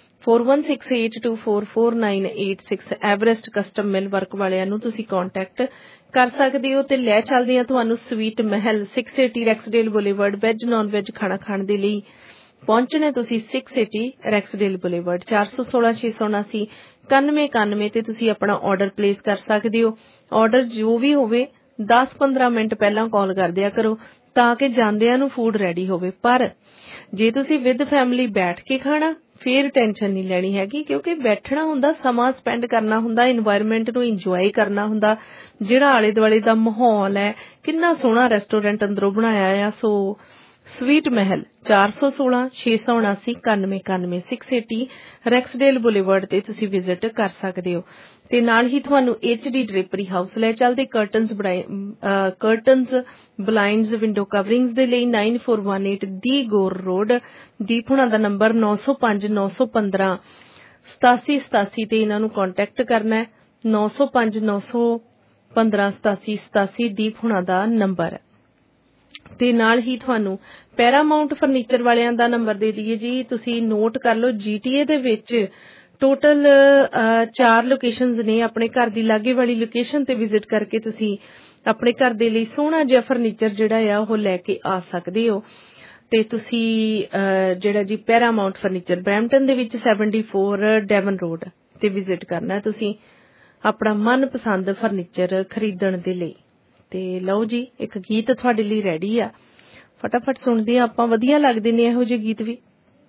4168244986 ਐਵਰੈਸਟ ਕਸਟਮ ਮਿਲ ਵਰਕ ਵਾਲਿਆਂ ਨੂੰ ਤੁਸੀਂ ਕੰਟੈਕਟ ਕਰ ਸਕਦੇ ਹੋ। ਤੇ ਲੈ ਚੱਲਦੇ ਆ ਤੁਹਾਨੂੰ Sweet Mahal 680 Rexdale Boulevard. Veg non veg ਖਾਣਾ ਖਾਣ ਦੇ ਲਈ ਪਹੁੰਚਣਾ ਤੁਸੀਂ 680 ਰੈਕਸਡੇਲ ਬੁਲੇਵਰਡ। 416-679-9191 ਤੇ ਤੁਸੀਂ ਆਪਣਾ ਆਰਡਰ ਪਲੇਸ ਕਰ ਸਕਦੇ ਹੋ। ਆਰਡਰ ਜੋ ਵੀ ਹੋਵੇ 10-15 ਮਿੰਟ ਪਹਿਲਾਂ ਕਾਲ ਕਰ ਦਿਆ ਕਰੋ ਤਾਂ ਕਿ ਜਾਂਦਿਆਂ ਨੂੰ ਫੂਡ ਰੈਡੀ ਹੋਵੇ। ਪਰ ਜੇ ਤੁਸੀਂ ਵਿਦ ਫੈਮਿਲੀ ਬੈਠ ਕੇ ਖਾਣਾ ਫੇਰ ਟੈਨਸ਼ਨ ਨਹੀਂ ਲੈਣੀ ਹੈਗੀ, ਕਿਉਂਕਿ ਬੈਠਣਾ ਹੁੰਦਾ, ਸਮਾਂ ਸਪੈਂਡ ਕਰਨਾ ਹੁੰਦਾ, ਇਨਵਾਇਰਨਮੈਂਟ ਨੂੰ ਇੰਜੋਏ ਕਰਨਾ ਹੁੰਦਾ। ਜਿਹੜਾ ਆਲੇ ਦੁਆਲੇ ਦਾ ਮਾਹੌਲ ਹੈ, ਕਿੰਨਾ ਸੋਹਣਾ ਰੈਸਟੋਰੈਂਟ ਅੰਦਰੋਂ ਬਣਾਇਆ ਆ। So Sweet Mahal 416 679 9191 680 Rexdale Boulevard ਤੇ ਤੁਸੀਂ ਵਿਜ਼ਿਟ ਕਰ ਸਕਦੇ ਹੋ। ਤੇ ਨਾਲ ਹੀ ਤੁਹਾਨੂੰ HD ਡ੍ਰੇਪਰੀ ਹਾਊਸ ਲੈ ਚੱਲਦੇ ਕਰਟਨਸ ਬਲਾਈਂਡਸ ਵਿੰਡੋ ਕਵਰਿੰਗਸ ਦੇ ਲਈ 9418 ਦੀ ਗੌਰ ਰੋਡ ਦੀਪਹੁਣਾ ਦਾ ਨੰਬਰ 905 915 8787 ਤੇ ਇਹਨਾਂ ਨੂੰ ਕੰਟੈਕਟ ਕਰਨਾ ਹੈ। 905 915 8787 ਦੀਪਹੁਣਾ ਦਾ ਨੰਬਰ ਹੈ। ਤੇ ਨਾਲ ਹੀ ਤੁਹਾਨੂੰ ਪੈਰਾਮਾਉਂਟ ਫਰਨੀਚਰ ਵਾਲਿਆਂ ਦਾ ਨੰਬਰ ਦੇ ਦਈਏ ਜੀ, ਤੁਸੀਂ ਨੋਟ ਕਰ ਲਓ। GTA ਦੇ ਵਿੱਚ ਟੋਟਲ 4 ਲੋਕੇਸ਼ਨਸ ਨੇ। ਆਪਣੇ ਘਰ ਦੀ ਲਾਗੇ ਵਾਲੀ ਲੋਕੇਸ਼ਨ ਤੇ ਵਿਜ਼ਿਟ ਕਰਕੇ ਤੁਸੀਂ ਆਪਣੇ ਘਰ ਦੇ ਲਈ ਸੋਹਣਾ ਜਿਹਾ ਫਰਨੀਚਰ ਜਿਹੜਾ ਆ ਉਹ ਲੈ ਕੇ ਆ ਸਕਦੇ ਹੋ। ਤੇ ਤੁਸੀਂ ਜਿਹੜਾ ਜੀ ਪੈਰਾਮਾਉਂਟ ਫਰਨੀਚਰ ਬਰੈਂਪਟਨ ਦੇ ਵਿੱਚ 74 ਡੈਵਨ ਰੋਡ ਤੇ ਵਿਜ਼ਿਟ ਕਰਨਾ ਤੁਸੀਂ ਆਪਣਾ ਮਨਪਸੰਦ ਫਰਨੀਚਰ ਖਰੀਦਣ ਦੇ ਲਈ। ਤੇ ਲਓ ਜੀ, ਇੱਕ ਗੀਤ ਤੁਹਾਡੇ ਲਈ ਰੈਡੀ ਆ, ਫਟਾਫਟ ਸੁਣਦੇ ਆ ਆਪਾਂ। ਵਧੀਆ ਲੱਗਦੇ ਨੇ ਇਹੋ ਜਿਹੇ ਗੀਤ ਵੀ।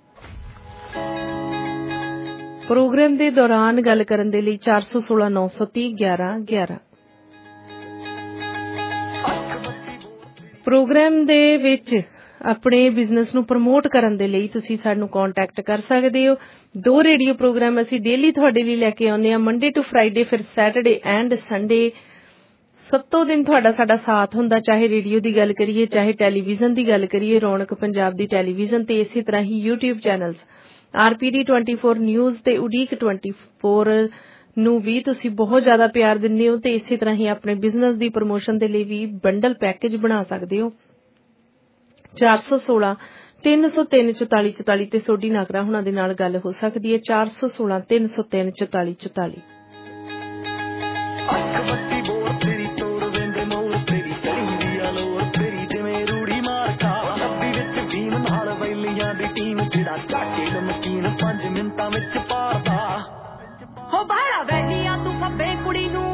ਪ੍ਰੋਗਰਾਮ ਦੇ ਦੌਰਾਨ ਗੱਲ ਕਰਨ ਦੇ ਲਈ 416 930 11 11। ਪ੍ਰੋਗਰਾਮ ਦੇ ਵਿੱਚ ਆਪਣੇ ਬਿਜ਼ਨਸ ਨੂੰ ਪ੍ਰਮੋਟ ਕਰਨ ਦੇ ਲਈ ਤੁਸੀਂ ਸਾਨੂੰ ਕੰਟੈਕਟ ਕਰ ਸਕਦੇ ਹੋ। 2 ਰੇਡੀਓ ਪ੍ਰੋਗਰਾਮ ਅਸੀਂ ਡੇਲੀ ਤੁਹਾਡੇ ਲਈ ਲੈ ਕੇ ਆਉਂਦੇ ਹਾਂ, ਮੰਡੇ ਟੂ ਫਰਾਈਡੇ, ਫਿਰ ਸੈਟਰਡੇ ਐਂਡ ਸੰਡੇ। 7 ਦਿਨ ਤੁਹਾਡਾ ਸਾਡਾ ਸਾਥ ਹੁੰਦਾ, ਚਾਹੇ ਰੇਡੀਓ ਦੀ ਗੱਲ ਕਰੀਏ, ਚਾਹੇ ਟੈਲੀਵਿਜ਼ਨ ਦੀ ਗੱਲ ਕਰੀਏ, ਰੌਣਕ ਪੰਜਾਬ ਦੀ ਟੈਲੀਵਿਜ਼ਨ ਤੇ ਇਸੇ ਤਰ੍ਹਾਂ ਹੀ YouTube ਚੈਨਲਸ RPD 24 ਨਿਊਜ਼ ਤੇ ਉਡੀਕ 24 ਨੂੰ ਵੀ ਤੁਸੀਂ ਬਹੁਤ ਜ਼ਿਆਦਾ ਪਿਆਰ ਦਿੰਦੇ ਹੋ। ਤੇ ਇਸੇ ਤਰ੍ਹਾਂ ਹੀ ਆਪਣੇ ਬਿਜ਼ਨਸ ਦੀ ਪ੍ਰਮੋਸ਼ਨ ਦੇ ਲਈ ਵੀ ਬੰਡਲ ਪੈਕੇਜ ਬਣਾ ਸਕਦੇ ਹੋ। 416 303 44 44 ਤੇ ਸੋਢੀ ਨਾਗਰਾ ਹੁਣਾਂ ਦੇ ਨਾਲ ਗੱਲ ਹੋ ਸਕਦੀ ਹੈ। 416 303 44 44। ਹੋ ਬਾਹਲਾ ਵੈਲੀਆਂ ਤੂੰ ਫੱਬੇ ਕੁੜੀ ਨੂੰ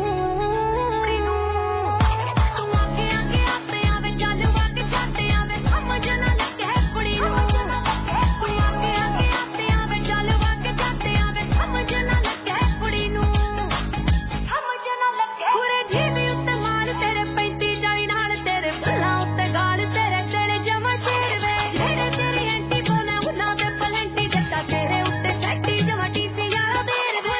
ਤੂੰ ਅੱਗੇ ਅੱਗੇ ਆਪੇ ਆਵੇ ਚੱਲ ਵਗ ਜਾਂਦੇ ਆਵੇ ਸਮਝ ਨਾ ਲੱਗੇ ਕੁੜੀ ਨੂੰ ਤੂੰ ਅੱਗੇ ਅੱਗੇ ਆਪੇ ਆਵੇ ਚੱਲ ਵਗ ਜਾਂਦੇ ਆਵੇ ਸਮਝ ਨਾ ਲੱਗੇ ਕੁੜੀ ਨੂੰ ਸਮਝ ਨਾ ਲੱਗੇ ਪੂਰੇ ਜੀਵੀ ਉੱਤੇ ਮਾਰ ਤੇਰੇ ਪੈਂਦੀ ਜਾਈ ਨਾਲ ਤੇਰੇ ਫੁੱਲਾਂ ਉੱਤੇ ਗਾਲ ਤੇਰੇ ਤੇਰੇ ਜਮਾ ਸ਼ੇਰ ਵੇ ਜਿਹੜੇ ਤੇਰੀ ਐਂਟੀ ਬੋਲੇ ਉਹਨਾਂ ਦੇ ਪਲੰਟੀ ਜੱਟਾ ਤੇਰੇ ਉੱਤੇ ਸੈੱਟੀ ਜਮਾ ਟੀਸੀ ਯਾਰਾ ਦੇਰ ਵੇ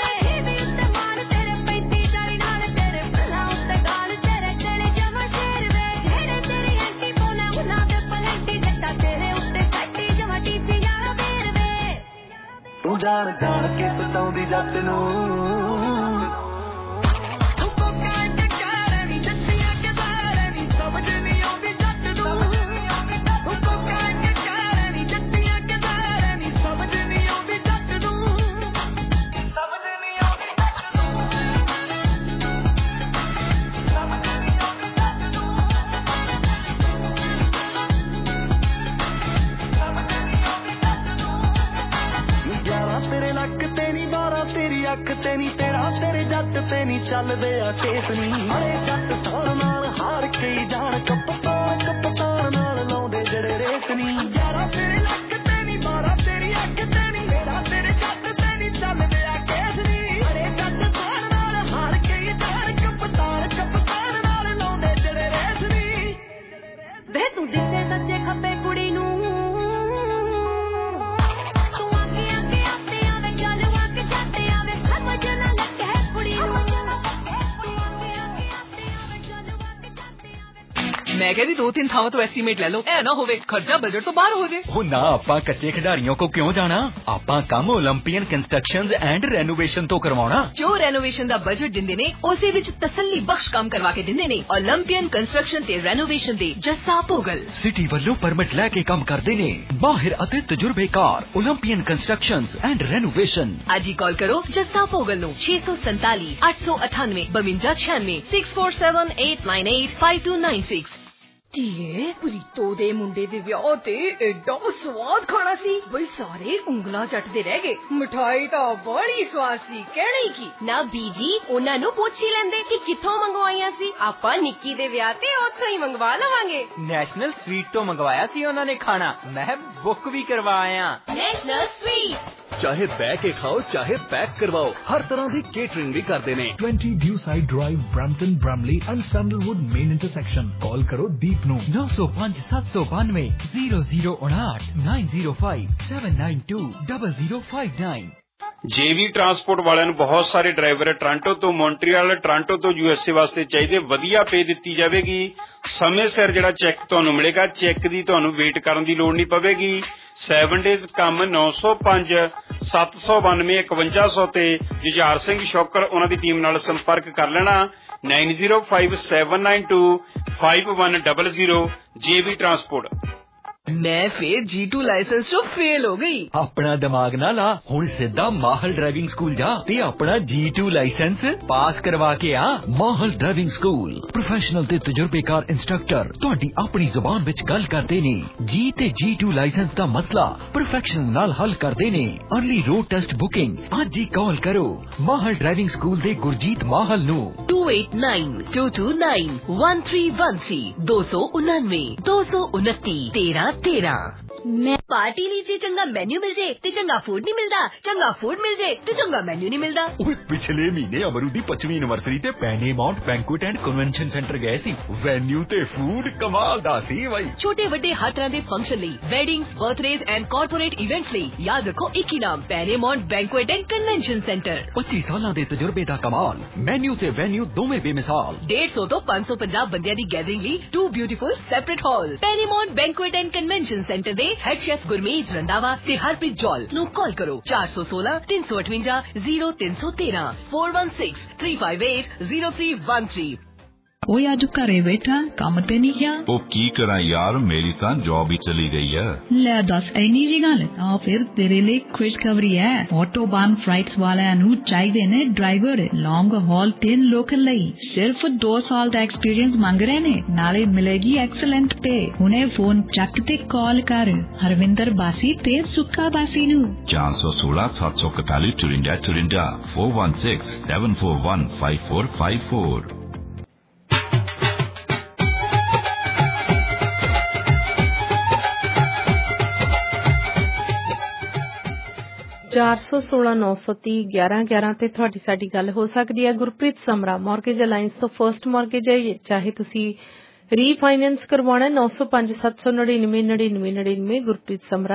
ਤੂੰ ਜਾਣ ਜਾਣ ਕੇ ਸਤਾਉਂਦੀ ਜੱਟ ਨੂੰ ਅੱਖ ਤੇ ਨੀ ਤੇਰਾ ਤੇਰੇ ਜੱਟ ਤੇ ਨੀ ਚੱਲਦੇ ਆ ਕੇਸ ਨੀ ਅਰੇ ਜੱਟ ਸੌਣ ਨਾਲ ਹਾਰ ਕੇ ਜਾਣ ਕਪਤਾਨ ਨਾਲ ਲਾਉਂਦੇ ਜਿਹੜੇ ਰੇਸ ਨੀ ਯਾਰਾ ਤੇਰੇ ਲੱਕ ਤੇ ਨੀ ਮਾਰਾ ਤੇਰੀ ਅੱਖ ਤੇ ਨੀ ਤੇਰਾ ਤੇਰੇ ਜੱਟ ਤੇ ਨੀ ਚੱਲਦੇ ਆ ਕੇਸ ਨੀ ਅਰੇ ਜੱਟ ਸੌਣ ਨਾਲ ਹਾਰ ਕੇ ਜਾਣ ਕਪਤਾਨ ਨਾਲ ਲਾਉਂਦੇ ਜਿਹੜੇ ਰੇਸ ਨੀ ਵੇ ਤੂੰ ਦਿੱਤੇ ਸੱਚੇ ਖੱਬੇ ਕੁੜੀ ਨੂੰ ਮੈਂ ਕਿਹਾ ਜੀ 2-3 ਥਾਵਾਂ ਤੋਂ ਐਸਟੀਮੇਟ ਲੈ ਲਓ, ਐ ਨਾ ਹੋਵੇ ਖਰਚਾ ਬਜਟ ਤੋਂ ਬਾਹਰ ਹੋ ਜੇ। ਉਹ ਨਾ, ਆਪਾਂ ਕੱਚੇ ਖਿਡਾਰੀਆਂ ਕੋ ਕਿਉਂ ਜਾਣਾ, ਆਪਾਂ ਕੰਮ ਓਲੰਪੀਅਨ ਕੰਸਟਰਕਸ਼ਨਜ਼ ਐਂਡ ਰੈਨੋਵੇਸ਼ਨ ਤੋਂ ਕਰਵਾਉਣਾ। ਜੋ ਰੈਨੋਵੇਸ਼ਨ ਦਾ ਬਜਟ ਦਿੰਦੇ ਨੇ ਉਸੇ ਵਿੱਚ ਤਸੱਲੀ ਬਖਸ਼ ਕੰਮ ਕਰਵਾ ਕੇ ਦਿੰਦੇ ਨੇ। ਓਲੰਪੀਅਨ ਕੰਸਟਰਕਸ਼ਨ ਤੇ ਰੈਨੋਵੇਸ਼ਨ ਦੇ ਜੱਸਾ ਭੋਗਲ ਸਿਟੀ ਵੱਲੋਂ ਪਰਮਿਟ ਲੈ ਕੇ ਕੰਮ ਕਰਦੇ ਨੇ, ਮਾਹਿਰ ਅਤੇ ਤਜਰਬੇਕਾਰ ਓਲੰਪੀਅਨ ਕੰਸਟਰਕਸ਼ਨਜ਼ ਐਂਡ ਰੈਨੋਵੇਸ਼ਨ। ਅੱਜ ਹੀ ਕਾਲ ਕਰੋ ਜੱਸਾ ਭੋਗਲ ਨੂੰ 647 898 5296 647 898 5296। ਧੀਏ ਪ੍ਰੀਤੋ ਦੇ ਮੁੰਡੇ ਦੇ ਵਿਆਹ ਤੇ ਐਡਾ ਸਵਾਦ ਖਾਣਾ ਸੀ, ਬਈ ਸਾਰੇ ਉਂਗਲਾਂ ਚੱਟਦੇ ਰਹਿ ਗਏ। ਮਿਠਾਈ ਤਾਂ ਬੜੀ ਸਵਾਦ ਸੀ, ਕਹਿਣੀ ਕੀ ਨਾ ਬੀਜੀ, ਉਹਨਾਂ ਨੂੰ ਪੁੱਛ ਹੀ ਲੈਂਦੇ ਕਿ ਕਿੱਥੋਂ ਮੰਗਵਾਈਆਂ ਸੀ। ਆਪਾਂ ਨਿੱਕੀ ਦੇ ਵਿਆਹ ਤੇ ਉੱਥੋਂ ਹੀ ਮੰਗਵਾ ਲਵਾਂਗੇ। ਨੈਸ਼ਨਲ ਸਵੀਟ ਤੋਂ ਮੰਗਵਾਇਆ ਸੀ ਉਹਨਾਂ ਨੇ ਖਾਣਾ, ਮੈਂ ਬੁੱਕ ਵੀ ਕਰਵਾਇਆ। ਨੈਸ਼ਨਲ ਸਵੀਟ ਚਾਹੇ ਬਹਿ ਕੇ ਖਾਓ ਚਾਹੇ ਪੈਕ ਕਰਵਾਓ, ਹਰ ਤਰ੍ਹਾਂ ਦੀ ਕੇਟਰਿੰਗ ਵੀ ਕਰਦੇ ਨੇ। 20 Dewside Drive, Brampton, Bramley and Sandalwood main intersection। ਕਾਲ ਕਰੋ ਦੀਪ ਨੂੰ 905 792 0059 905 792 0059। JV ਟਰਾਂਸਪੋਰਟ ਵਾਲਿਆਂ ਨੂੰ ਬਹੁਤ ਸਾਰੇ ਡਰਾਈਵਰ ਟੋਰਾਂਟੋ ਤੋਂ ਮੌਂਟਰੀਅਲ, ਟੋਰਾਂਟੋ ਤੋਂ USA ਵਾਸਤੇ ਚਾਹੀਦੇ। ਵਧੀਆ ਪੇ ਦਿੱਤੀ ਜਾਵੇਗੀ, ਸਮੇਂ ਸਿਰ ਜਿਹੜਾ ਚੈੱਕ ਤੁਹਾਨੂੰ ਮਿਲੇਗਾ। ਚੈੱਕ ਦੀ ਤੁਹਾਨੂੰ ਵੇਟ ਕਰਨ ਦੀ ਲੋੜ ਨਹੀਂ ਪਵੇਗੀ। 7 ਡੇਜ਼ ਕੰਮ 905 792 5100 ਤੇ ਜੁਝਾਰ ਸਿੰਘ ਸ਼ੌਕਰ ਉਹਨਾਂ ਦੀ ਟੀਮ ਨਾਲ ਸੰਪਰਕ ਕਰ ਲੈਣਾ। 905792 5100। JV transport. मैं फिर G2 लाइसेंस तो फेल हो गई। अपना दिमाग ना ला, हुण सिद्धा माहल ड्राइविंग स्कूल जा ते अपना G2 लाइसेंस पास करवा के आ। माहल ड्राइविंग स्कूल प्रोफेशनल ते तजुर्बेकार इंस्ट्रक्टर तुहाडी अपनी जुबान विच गल करदे ने। G ते G2 लाइसेंस दा मसला प्रोफेशनल नाल हल करदे ने। अर्ली रोड टेस्ट बुकिंग अज ही कॉल करो माहल ड्राइविंग स्कूल दे गुरजीत माहल नू 2892291313 299 229 13। मैं पार्टी लीजिए चंगा मेन्यू मिल जाए ते चंगा फूड नहीं मिलता, चंगा फूड मिल जाए ते चंगा मेन्यू नहीं मिलता। पिछले महीने अमरू दी 25वीं एनिवर्सरी ते Pennymount banquet and convention centre गए सी। वेन्यू ते फूड कमाल दा सी भाई। छोटे बड़े हर तरह दे फंक्शन लई, weddings, birthdays and corporate events लई याद रखो एक ही नाम, Pennymount banquet and convention centre. 25 सालां दे तजुर्बे दा कमाल, मेन्यू ते वेन्यू दोवें बेमिसाल। 150 तो 550 बंदियां दी गैदरिंग लई 2 beautiful separate hall. Pennymount banquet and convention centre दे हेड शेफ गुरमीत रंधावा ते हरप्रीत जौल नू कॉल करो 416 358 0313 416 358 0313। ओए आज घरे बैठा काम ते नहीं गया? ओ की करा यार, मेरी तां जॉब ही चली गई है। ले दस इन्नी जी गल आ फिर तेरे लिए खुशखबरी है। ऑटोबान फ्लाइट्स वालियां नू चाहिए ने ड्राइवर लॉन्ग हॉल ते लोकल लई। सिर्फ 2 साल दा एक्सपीरियंस मांग रहे ने, नाले मिलेगी एक्सीलेंट पे। हुणे फोन चक ते कॉल कर हरविंदर बासी ते सुक्का बासी नू 416 741 54 416 741 5454। 416 930 1111 ਤੇ ਤੁਹਾਡੀ ਸਾਡੀ ਗੱਲ ਹੋ ਸਕਦੀ ਹੈ। ਗੁਰਪ੍ਰੀਤ ਸਮਰਾ ਮਾਰਗੇਜ ਅਲਾਈਅੰਸ ਤੋਂ ਫਰਸਟ ਮਾਰਗੇਜ ਹੈ, ਚਾਹੇ ਤੁਸੀਂ ਰੀਫਾਈਨੈਂਸ ਕਰਵਾਉਣਾ 905 799 9999। ਗੁਰਪ੍ਰੀਤ ਸਮਰਾ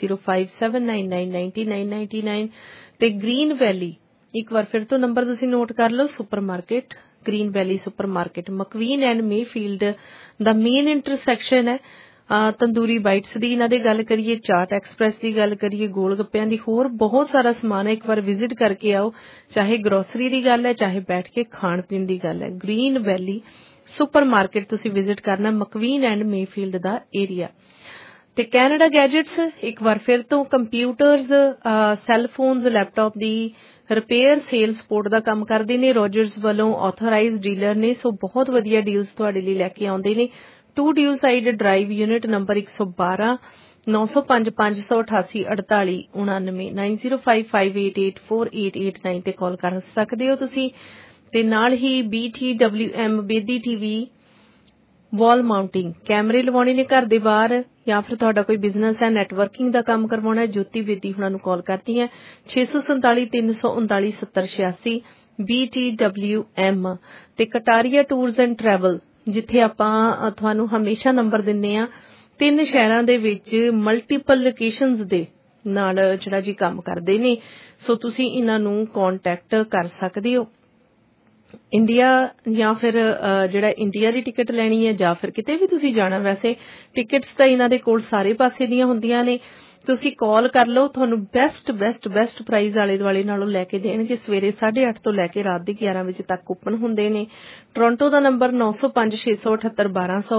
9057999999 ਤੇ ਗ੍ਰੀਨ ਵੈਲੀ, ਇੱਕ ਵਾਰ ਫਿਰ ਤੋਂ ਨੰਬਰ ਤੁਸੀਂ ਨੋਟ ਕਰ ਲਓ। Supermarket Green Valley supermarket McQueen and Mayfield ਦਾ ਮੇਨ ਇੰਟਰਸੈਕਸ਼ਨ ਹੈ। ਤੰਦੂਰੀ ਬਾਈਟਸ ਦੀ ਇਹਨਾਂ ਦੀ ਗੱਲ ਕਰੀਏ, ਚਾਟ ਐਕਸਪ੍ਰੈਸ ਦੀ ਗੱਲ ਕਰੀਏ, ਗੋਲ ਗੱਪਿਆਂ ਦੀ, ਹੋਰ ਬਹੁਤ ਸਾਰਾ ਸਮਾਨ ਹੈ। ਇੱਕ ਵਾਰ ਵਿਜ਼ਿਟ ਕਰਕੇ ਆਓ, ਚਾਹੇ ਗਰੋਸਰੀ ਦੀ ਗੱਲ ਹੈ ਚਾਹੇ ਬੈਠ ਕੇ ਖਾਣ ਪੀਣ ਦੀ ਗੱਲ ਹੈ। ਗ੍ਰੀਨ ਵੈਲੀ ਸੁਪਰਮਾਰਕੀਟ ਤੁਸੀਂ ਵਿਜ਼ਿਟ ਕਰਨਾ, ਮਕਵੀਨ ਐਂਡ ਮੇਫੀਲਡ ਦਾ ਏਰੀਆ। ਤੇ ਕੈਨੇਡਾ ਗੈਜਟਸ ਇੱਕ ਵਾਰ ਫਿਰ ਤੋਂ ਕੰਪਿਊਟਰਸ, ਸੈੱਲਫੋਨਸ, ਲੈਪਟਾਪ ਦੀ ਰਿਪੇਅਰ, ਸੇਲ, ਸਪੋਰਟ ਦਾ ਕੰਮ ਕਰਦੇ ਨੇ। ਰੋਜਰਸ ਵੱਲੋਂ ਆਥੋਰਾਈਜ਼ਡ ਡੀਲਰ ਨੇ, ਸੋ ਬਹੁਤ ਵਧੀਆ ਡੀਲਸ ਤੁਹਾਡੇ ਲਈ ਲੈ ਕੇ ਆਉਂਦੇ ਨੇ। 2 ਡਿਊਸਾਈਡ ਡਰਾਈਵ ਯੂਨਿਟ ਨੰਬਰ 112 905 588 48 99 9055884889 ਤੇ ਕਾਲ ਕਰ ਸਕਦੇ ਹੋ ਤੁਸੀਂ। ਤੇ ਨਾਲ ਹੀ BTWM Bedi TV wall mounting ਕੈਮਰੇ ਲਵਾਉਣੇ ਨੇ ਘਰ ਦੇ ਬਾਹਰ, ਜਾਂ ਫਿਰ ਤੁਹਾਡਾ ਕੋਈ ਬਿਜ਼ਨਸ ਹੈ, ਨੈਟਵਰਕਿੰਗ ਦਾ ਕੰਮ ਕਰਵਾਉਣਾ ਹੈ, ਜੋਤੀ ਬੇਦੀ ਹੁਣਾਂ ਨੂੰ ਕਾਲ ਕਰਦੀ ਹੈ 647 339 7086 BTWM। ਤੇ ਕਟਾਰੀਆ ਟੂਰਸ ਐਂਡ ਟਰੈਵਲ, ਜਿੱਥੇ ਆਪਾਂ ਤੁਹਾਨੂੰ ਹਮੇਸ਼ਾ ਨੰਬਰ ਦਿੰਨੇ ਆ, 3 ਸ਼ਹਿਰਾਂ ਦੇ ਵਿੱਚ ਮਲਟੀਪਲ ਲੋਕੇਸ਼ਨਸ ਦੇ ਨਾਲ ਜਿਹੜਾ ਜੀ ਕੰਮ ਕਰਦੇ ਨੇ। ਸੋ ਤੁਸੀਂ ਇਹਨਾਂ ਨੂੰ ਕੰਟੈਕਟ ਕਰ ਸਕਦੇ ਹੋ। ਇੰਡੀਆ ਜਾਂ ਫਿਰ ਜਿਹੜਾ ਇੰਡੀਆ ਦੀ ਟਿਕਟ ਲੈਣੀ ਹੈ ਜਾਂ ਫਿਰ ਕਿਤੇ ਵੀ ਤੁਸੀਂ ਜਾਣਾ, ਵੈਸੇ ਟਿਕਟਸ ਤਾਂ ਇਹਨਾਂ ਦੇ ਕੋਲ ਸਾਰੇ ਪਾਸੇ ਦੀਆਂ ਹੁੰਦੀਆਂ ਨੇ। ਤੁਸੀਂ ਕਾਲ ਕਰ ਲਓ, ਤੁਹਾਨੂੰ ਬੈਸਟ ਪ੍ਰਾਈਜ਼ ਆਲੇ ਦੁਆਲੇ ਨਾਲੋਂ ਲੈ ਕੇ ਦੇਣਗੇ। ਸਵੇਰੇ 8:30 ਤੋਂ ਲੈ ਕੇ ਰਾਤ ਦੇ 11 ਵਜੇ ਤੱਕ ਓਪਨ ਹੁੰਦੇ ਨੇ। ਟੋਰਾਂਟੋ ਦਾ ਨੰਬਰ 905 678 1200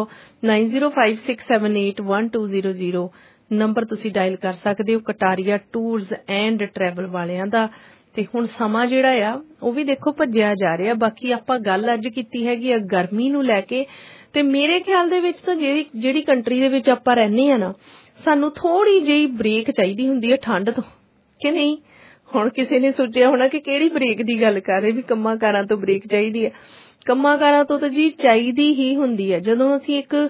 9056781200 ਨੰਬਰ ਤੁਸੀਂ ਡਾਇਲ ਕਰ ਸਕਦੇ ਹੋ ਕਟਾਰੀਆ ਟੂਰਸ ਐਂਡ ਟਰੈਵਲ ਵਾਲਿਆਂ ਦਾ। ਤੇ ਹੁਣ ਸਮਾਂ ਜਿਹੜਾ ਆ ਉਹ ਵੀ ਦੇਖੋ ਭੱਜਿਆ ਜਾ ਰਿਹਾ। ਬਾਕੀ ਆਪਾਂ ਗੱਲ ਅੱਜ ਕੀਤੀ ਹੈਗੀ ਆ ਗਰਮੀ ਨੂੰ ਲੈ ਕੇ, ਤੇ ਮੇਰੇ ਖਿਆਲ ਦੇ ਵਿੱਚ ਤਾਂ ਜਿਹੜੀ ਕੰਟਰੀ ਦੇ ਵਿੱਚ ਆਪਾਂ ਰਹਿੰਦੇ ਆ ਨਾ, ਸਾਨੂੰ ਥੋੜੀ ਜਿਹੀ ਬ੍ਰੇਕ ਚਾਹੀਦੀ ਹੁੰਦੀ ਹੈ ਠੰਡ ਤੋਂ, ਕਿ ਨਹੀਂ? ਹੁਣ ਕਿਸੇ ਨੇ ਸੋਚਿਆ ਹੋਣਾ ਕਿ ਕਿਹੜੀ ਬ੍ਰੇਕ ਦੀ ਗੱਲ ਕਰ ਰਹੇ, ਵੀ ਕੰਮਾਂ ਕਾਰਾਂ ਤੋਂ ਬ੍ਰੇਕ ਚਾਹੀਦੀ ਹੈ। ਕੰਮਾਂ ਕਾਰਾਂ ਤੋਂ ਤਾਂ ਜੀ ਚਾਹੀਦੀ ਹੀ ਹੁੰਦੀ ਹੈ। ਜਦੋਂ ਅਸੀਂ ਇੱਕ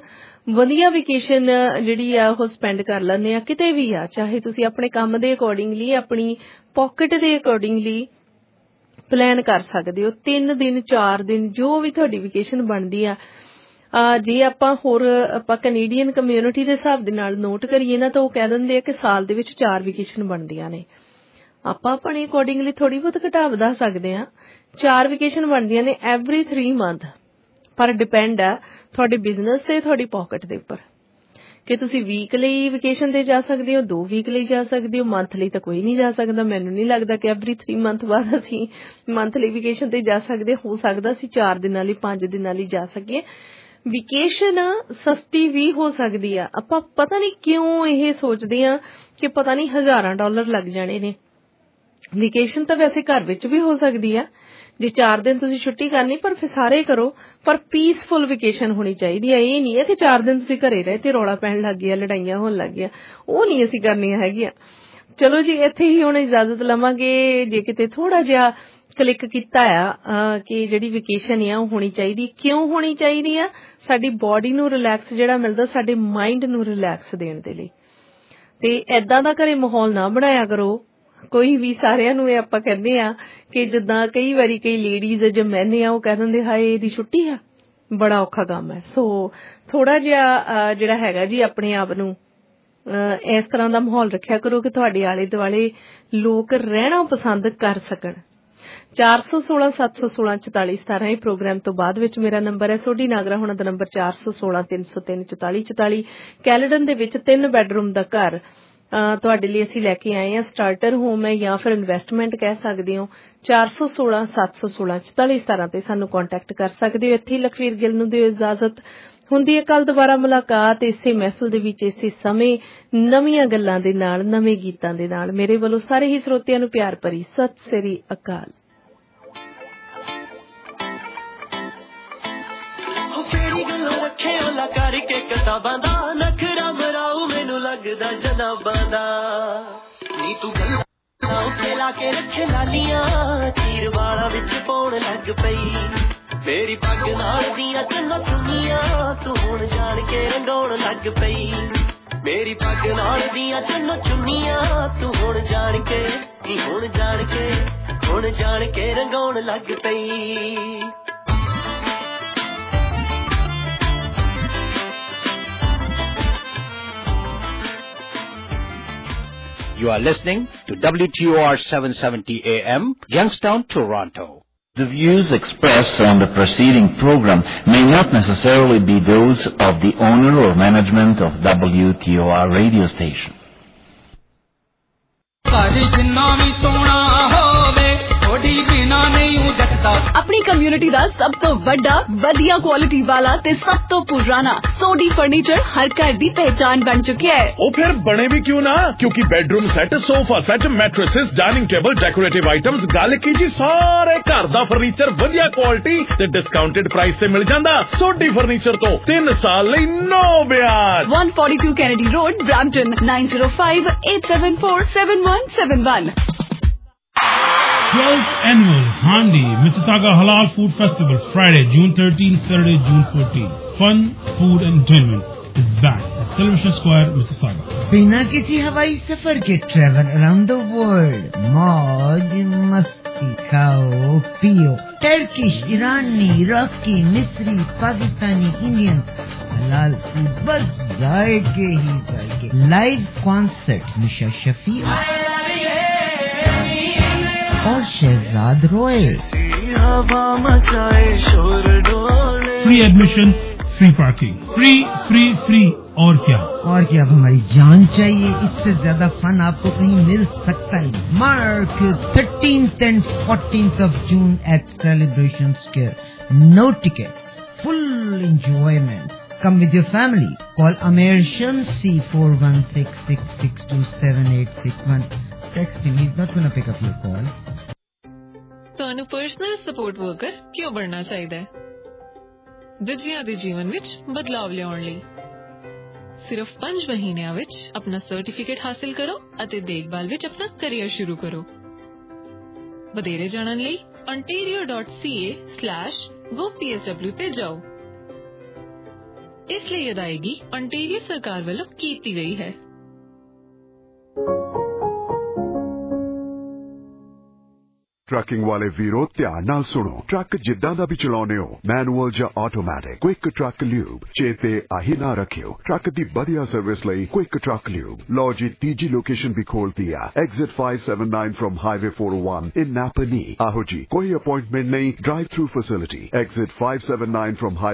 ਵਧੀਆ ਵੈਕੇਸ਼ਨ ਜਿਹੜੀ ਆ ਉਹ ਸਪੈਂਡ ਕਰ ਲੈਂਦੇ ਆ ਕਿਤੇ ਵੀ ਆ, ਚਾਹੇ ਤੁਸੀਂ ਆਪਣੇ ਕੰਮ ਦੇ ਅਕੋਰਡਿੰਗਲੀ ਆਪਣੀ ਪਾਕਟ ਦੇ ਅਕੋਰਡਿੰਗਲੀ ਪਲਾਨ ਕਰ ਸਕਦੇ ਹੋ। 3 ਦਿਨ 4 ਦਿਨ ਜੋ ਵੀ ਤੁਹਾਡੀ ਵੈਕੇਸ਼ਨ ਬਣਦੀ ਆ। ਜੇ ਆਪਾਂ ਕੈਨੇਡੀਅਨ ਕਮਿਊਨਿਟੀ ਦੇ ਹਿਸਾਬ ਦੇ ਨਾਲ ਨੋਟ ਕਰੀਏ ਨਾ ਤਾਂ ਉਹ ਕਹਿ ਦਿੰਦੇ ਆ ਕਿ ਸਾਲ ਦੇ ਵਿੱਚ 4 ਵੈਕੇਸ਼ਨ ਬਣਦੀਆਂ ਨੇ। ਆਪਾਂ ਆਪਣੇ ਅਕੋਰਡਿੰਗਲੀ ਥੋੜੀ ਬਹੁਤ ਘਟਾ ਵਧਾ ਸਕਦੇ ਆ। 4 ਵੈਕੇਸ਼ਨ ਬਣਦੀਆਂ ਨੇ ਐਵਰੀ 3 ਮੰਥ, ਪਰ ਡਿਪੈਂਡ ਆ ਤੁਹਾਡੇ ਬਿਜ਼ਨਸ ਤੇ ਤੁਹਾਡੀ ਪਾਕਟ ਦੇ ਉੱਪਰ ਕਿ ਤੁਸੀਂ ਵੀਕ ਲਈ ਵੈਕੇਸ਼ਨ ਤੇ ਜਾ ਸਕਦੇ ਹੋ, 2 ਵੀਕ ਲਈ ਜਾ ਸਕਦੇ ਹੋ, ਮੰਥ ਲਈ ਤਾਂ ਕੋਈ ਨਹੀਂ ਜਾ ਸਕਦਾ। ਮੈਨੂੰ ਨਹੀਂ ਲੱਗਦਾ ਕਿ ਐਵਰੀ 3 ਮੰਥ ਬਾਅਦ ਅਸੀਂ ਮੰਥਲੀ ਵੈਕੇਸ਼ਨ ਤੇ ਜਾ ਸਕਦੇ। ਹੋ ਸਕਦਾ ਅਸੀਂ 4 ਦਿਨਾਂ ਲਈ 5 ਦਿਨਾਂ ਲਈ ਜਾ ਸਕੀਏ। ਵੈਕੇਸ਼ਨ ਸਸਤੀ ਵੀ ਹੋ ਸਕਦੀ ਆ। ਆਪਾਂ ਪਤਾ ਨਹੀਂ ਕਿਉਂ ਇਹ ਸੋਚਦੇ ਆ ਕਿ ਪਤਾ ਨਹੀਂ $1000 ਲੱਗ ਜਾਣੇ ਨੇ। ਵੈਕੇਸ਼ਨ ਤਾਂ ਵੈਸੇ ਘਰ ਵਿੱਚ ਵੀ ਹੋ ਸਕਦੀ ਆ ਜੇ 4 ਦਿਨ ਤੁਸੀਂ ਛੁੱਟੀ ਕਰਨੀ, ਪਰ ਫਿਰ ਸਾਰੇ ਕਰੋ, ਪਰ ਪੀਸਫੁਲ ਵੈਕੇਸ਼ਨ ਹੋਣੀ ਚਾਹੀਦੀ ਹੈ। ਇਹ ਨਹੀਂ ਹੈ ਕਿ 4 ਦਿਨ ਤੁਸੀਂ ਘਰੇ ਰਹੇ ਤੇ ਰੌਲਾ ਪੈਣ ਲੱਗ ਗਿਆ, ਲੜਾਈਆਂ ਹੋਣ ਲੱਗ ਗਿਆ, ਉਹ ਨਹੀਂ ਅਸੀਂ ਕਰਨੀਆਂ ਹੈਗੀਆਂ। ਚਲੋ ਜੀ, ਇੱਥੇ ਹੀ ਹੁਣ ਇਜਾਜ਼ਤ ਲਵਾਂਗੇ। ਜੇ ਕਿਤੇ ਥੋੜਾ ਜਿਹਾ ਕਲਿੱਕ ਕੀਤਾ ਆ ਕਿ ਜਿਹੜੀ ਵੈਕੇਸ਼ਨ ਆ ਉਹ ਹੋਣੀ ਚਾਹੀਦੀ, ਕਿਉਂ ਹੋਣੀ ਚਾਹੀਦੀ ਆ? ਸਾਡੀ ਬੋਡੀ ਨੂੰ ਰਿਲੈਕਸ ਜਿਹੜਾ ਮਿਲਦਾ, ਸਾਡੇ ਮਾਈਂਡ ਨੂੰ ਰਿਲੈਕਸ ਦੇਣ ਦੇ ਲਈ। ਤੇ ਏਦਾਂ ਦਾ ਘਰੇ ਮਾਹੌਲ ਨਾ ਬਣਾਇਆ ਕਰੋ ਕੋਈ ਵੀ। ਸਾਰਿਆਂ ਨੂੰ ਇਹ ਆਪਾਂ ਕਹਿੰਦੇ ਆ ਕਿ ਜਿੱਦਾਂ ਕਈ ਵਾਰੀ ਕਈ ਲੇਡੀਜ਼ ਜਾਂ ਮੈਨੇ ਆ ਉਹ ਕਹਿ ਦਿੰਦੇ ਹਾਏ ਇਹਦੀ ਛੁੱਟੀ ਆ, ਬੜਾ ਔਖਾ ਕੰਮ ਹੈ। ਸੋ ਥੋੜਾ ਜਿਹਾ ਜਿਹੜਾ ਹੈਗਾ ਜੀ ਆਪਣੇ ਆਪ ਨੂੰ ਇਸ ਤਰ੍ਹਾਂ ਦਾ ਮਾਹੌਲ ਰੱਖਿਆ ਕਰੋ ਕਿ ਤੁਹਾਡੇ ਆਲੇ ਦੁਆਲੇ ਲੋਕ ਰਹਿਣਾ ਪਸੰਦ ਕਰ ਸਕਣ। 416 716 44 17 ਇਹ ਪ੍ਰੋਗਰਾਮ ਤੋਂ ਬਾਅਦ ਵਿੱਚ ਮੇਰਾ ਨੰਬਰ ਹੈ। ਸੋਢੀ ਨਾਗਰਾ ਹੋਣਾ ਦਾ ਨੰਬਰ 416 303 44 44। ਕੈਲੇਡਨ ਦੇ ਵਿੱਚ 3 ਬੈਡਰੂਮ ਦਾ ਘਰ ਤੁਹਾਡੇ ਲਈ ਅਸੀਂ ਲੈ ਕੇ ਆਏ ਹਾਂ। ਸਟਾਰਟਰ ਹੋਮ ਹੈ ਜਾਂ ਫਿਰ ਇਨਵੈਸਟਮੈਂਟ ਕਹਿ ਸਕਦੇ ਹੋ। 416 716 44 17 ਤੇ ਸਾਨੂੰ ਕੰਟੈਕਟ ਕਰ ਸਕਦੇ ਹੋ। ਇੱਥੇ ਲਖਵੀਰ ਗਿੱਲ ਨੂੰ ਦਿਓ ਇਜਾਜ਼ਤ। ਹੁੰਦੀ ਹੈ ਕੱਲ ਦੁਬਾਰਾ ਮੁਲਾਕਾਤ ਇਸੇ ਮਹਿਫਿਲ ਦੇ ਵਿੱਚ, ਇਸੇ ਸਮੇਂ, ਨਵੀਆਂ ਗੱਲਾਂ ਦੇ ਨਾਲ, ਨਵੇਂ ਗੀਤਾਂ ਦੇ ਨਾਲ। ਮੇਰੇ ਵੱਲੋਂ ਸਾਰੇ ਹੀ ਸਰੋਤਿਆਂ ਨੂੰ ਪਿਆਰ ਭਰੀ ਸਤਿ ਸ੍ਰੀ ਅਕਾਲ। ਕਰਕੇ ਕਿਤਾਬਾਂ ਦਾ ਨਖਰਾ ਮਰਾਉ ਮੈਨੂੰ ਲੱਗਦਾ ਜਨਾਬਾਂ ਦਾ। ਨੀ ਤੂੰ ਗੱਲਾਂ ਉੱਤੇ ਲਾ ਕੇ ਰੱਖੇ ਲਾਲੀਆਂ, ਚੀਰ ਵਾਲਾ ਵਿੱਚ ਪਾਉਣ ਲੱਗ ਪਈ। ਮੇਰੀ ਪੱਗ ਨਾਲ ਦੀਆਂ ਚੰਨਾਂ ਚੁੰਨੀਆਂ ਤੂੰ ਹੁਣ ਜਾਣ ਕੇ ਰੰਗਾਉਣ ਲੱਗ ਪਈ। ਮੇਰੀ ਪੱਗ ਨਾਲ ਦੀਆਂ ਚੰਨਾਂ ਚੁੰਨੀਆਂ ਤੂੰ ਹੁਣ ਜਾਣ ਕੇ ਹੁਣ ਜਾਣ ਕੇ ਰੰਗਾਉਣ ਲੱਗ ਪਈ। You are listening to WTOR 770 AM, Youngstown, Toronto. The views expressed on the preceding program may not necessarily be those of the owner or management of WTOR radio station. ਆਪਣੀ ਕਮਿਊਨਿਟੀ ਦਾ ਸਭ ਤੋਂ ਵੱਡਾ, ਵਧੀਆ ਕੁਆਲਿਟੀ ਵਾਲਾ ਤੇ ਸਭ ਤੋਂ ਪੁਰਾਣਾ ਸੋਢੀ ਫਰਨੀਚਰ ਹਰ ਘਰ ਦੀ ਪਹਿਚਾਨ ਬਣ ਚੁੱਕਿਆ ਹੈ। ਉਹ ਫਿਰ ਬਣੇ ਵੀ ਕਿਉਂ ਨਾ, ਕਿਉਂਕਿ bedroom set, sofa set, mattresses, dining table, decorative items, ਗੱਲ ਕੀ ਜੀ ਸਾਰੇ ਘਰ ਦਾ ਫਰਨੀਚਰ ਵਧੀਆ ਕੁਆਲਿਟੀ ਤੇ ਡਿਸਕਾਊਂਟਡ ਪ੍ਰਾਈਸ ਤੇ ਮਿਲ ਜਾਂਦਾ। ਸੋਢੀ ਫਰਨੀਚਰ ਤੋਂ 3 ਸਾਲ ਲਈ ਨੋ ਵਿਆਜ। 142 Kennedy Road, Brampton, 9058747171। 12th Annual Handi Mississauga Halal Food Festival, Friday, June 13th, Saturday, June 14th. Fun, food and enjoyment is back at Celebration Square, Mississauga. बिना किसी हवाई सफर के ट्रेवल अराउंड द वर्ल्ड, मौज मस्ती, खाओ पियो, Turkish, ईरानी, इराकी, मिस्री, Pakistani, Indian हलाल फूड, बस जायके ही जायके। लाइव कॉन्सर्ट निशा शफी और Shahzad Royal. Free admission, free parking, free और क्या अब हमारी जान चाहिए। इससे ज्यादा फन आपको कहीं मिल सकता है। March 13th and 14th of June at Celebration Square. No tickets, full enjoyment. Come with your family. Call Amir Shamsi 4166627861. Text him. He's not going to pick up your call. ਤੁਹਾਨੂੰ personal support worker ਕਿਉਂ ਬਣਨਾ ਚਾਹੀਦਾ ਹੈ? ਦੂਜਿਆਂ ਦੇ ਜੀਵਨ ਵਿੱਚ ਬਦਲਾਵ ਲਿਆਉਣ ਲਈ। ਸਿਰਫ 5 ਮਹੀਨਿਆਂ ਵਿੱਚ ਆਪਣਾ ਸਰਟੀਫਿਕੇਟ ਹਾਸਿਲ ਕਰੋ ਅਤੇ ਦੇਖਭਾਲ ਵਿੱਚ ਆਪਣਾ ਕੈਰੀਅਰ ਸ਼ੁਰੂ ਕਰੋ। ਵਧੇਰੇ ਜਾਣਨ ਲਈ ontario.ca/gopsw ਤੇ ਜਾਓ। ਇਸ ਲਈ ਅਦਾਇਗੀ ontario ਸਰਕਾਰ ਵੱਲੋਂ ਕੀਤੀ ਗਈ ਹੈ। ਟਰੱਕਿੰਗ ਵਾਲੇ ਵੀਰੋ ਧਿਆਨ ਨਾਲ ਸੁਣੋ। ਟਰੱਕ ਜਿੱਦਾਂ ਦਾ ਵੀ ਚਲਾਉਨੇ ਹੋ, ਮੈਨੂਅਲ ਜਾਂ ਆਟੋਮੈਟਿਕ, ਕੁਇਕ ਟਰੱਕ ਲਿਊਬ ਚੇਤੇ ਆਹੀ ਨਾ ਰੱਖਿਓ। ਟਰੱਕ ਦੀ ਵਧੀਆ ਸਰਵਿਸ ਲਈ ਕੁਇਕ ਟਰੱਕ ਲਿਊਬ। ਲਓ ਜੀ ਤੀਜੀ ਲੋਕੇਸ਼ਨ ਵੀ ਖੋਲਤੀ ਆ, exit 579 from highway 401 in Napanee. ਆਹੋ ਜੀ ਕੋਈ ਅਪਾਇੰਟਮੈਂਟ ਨਹੀਂ, drive through facility. Exit 579 firm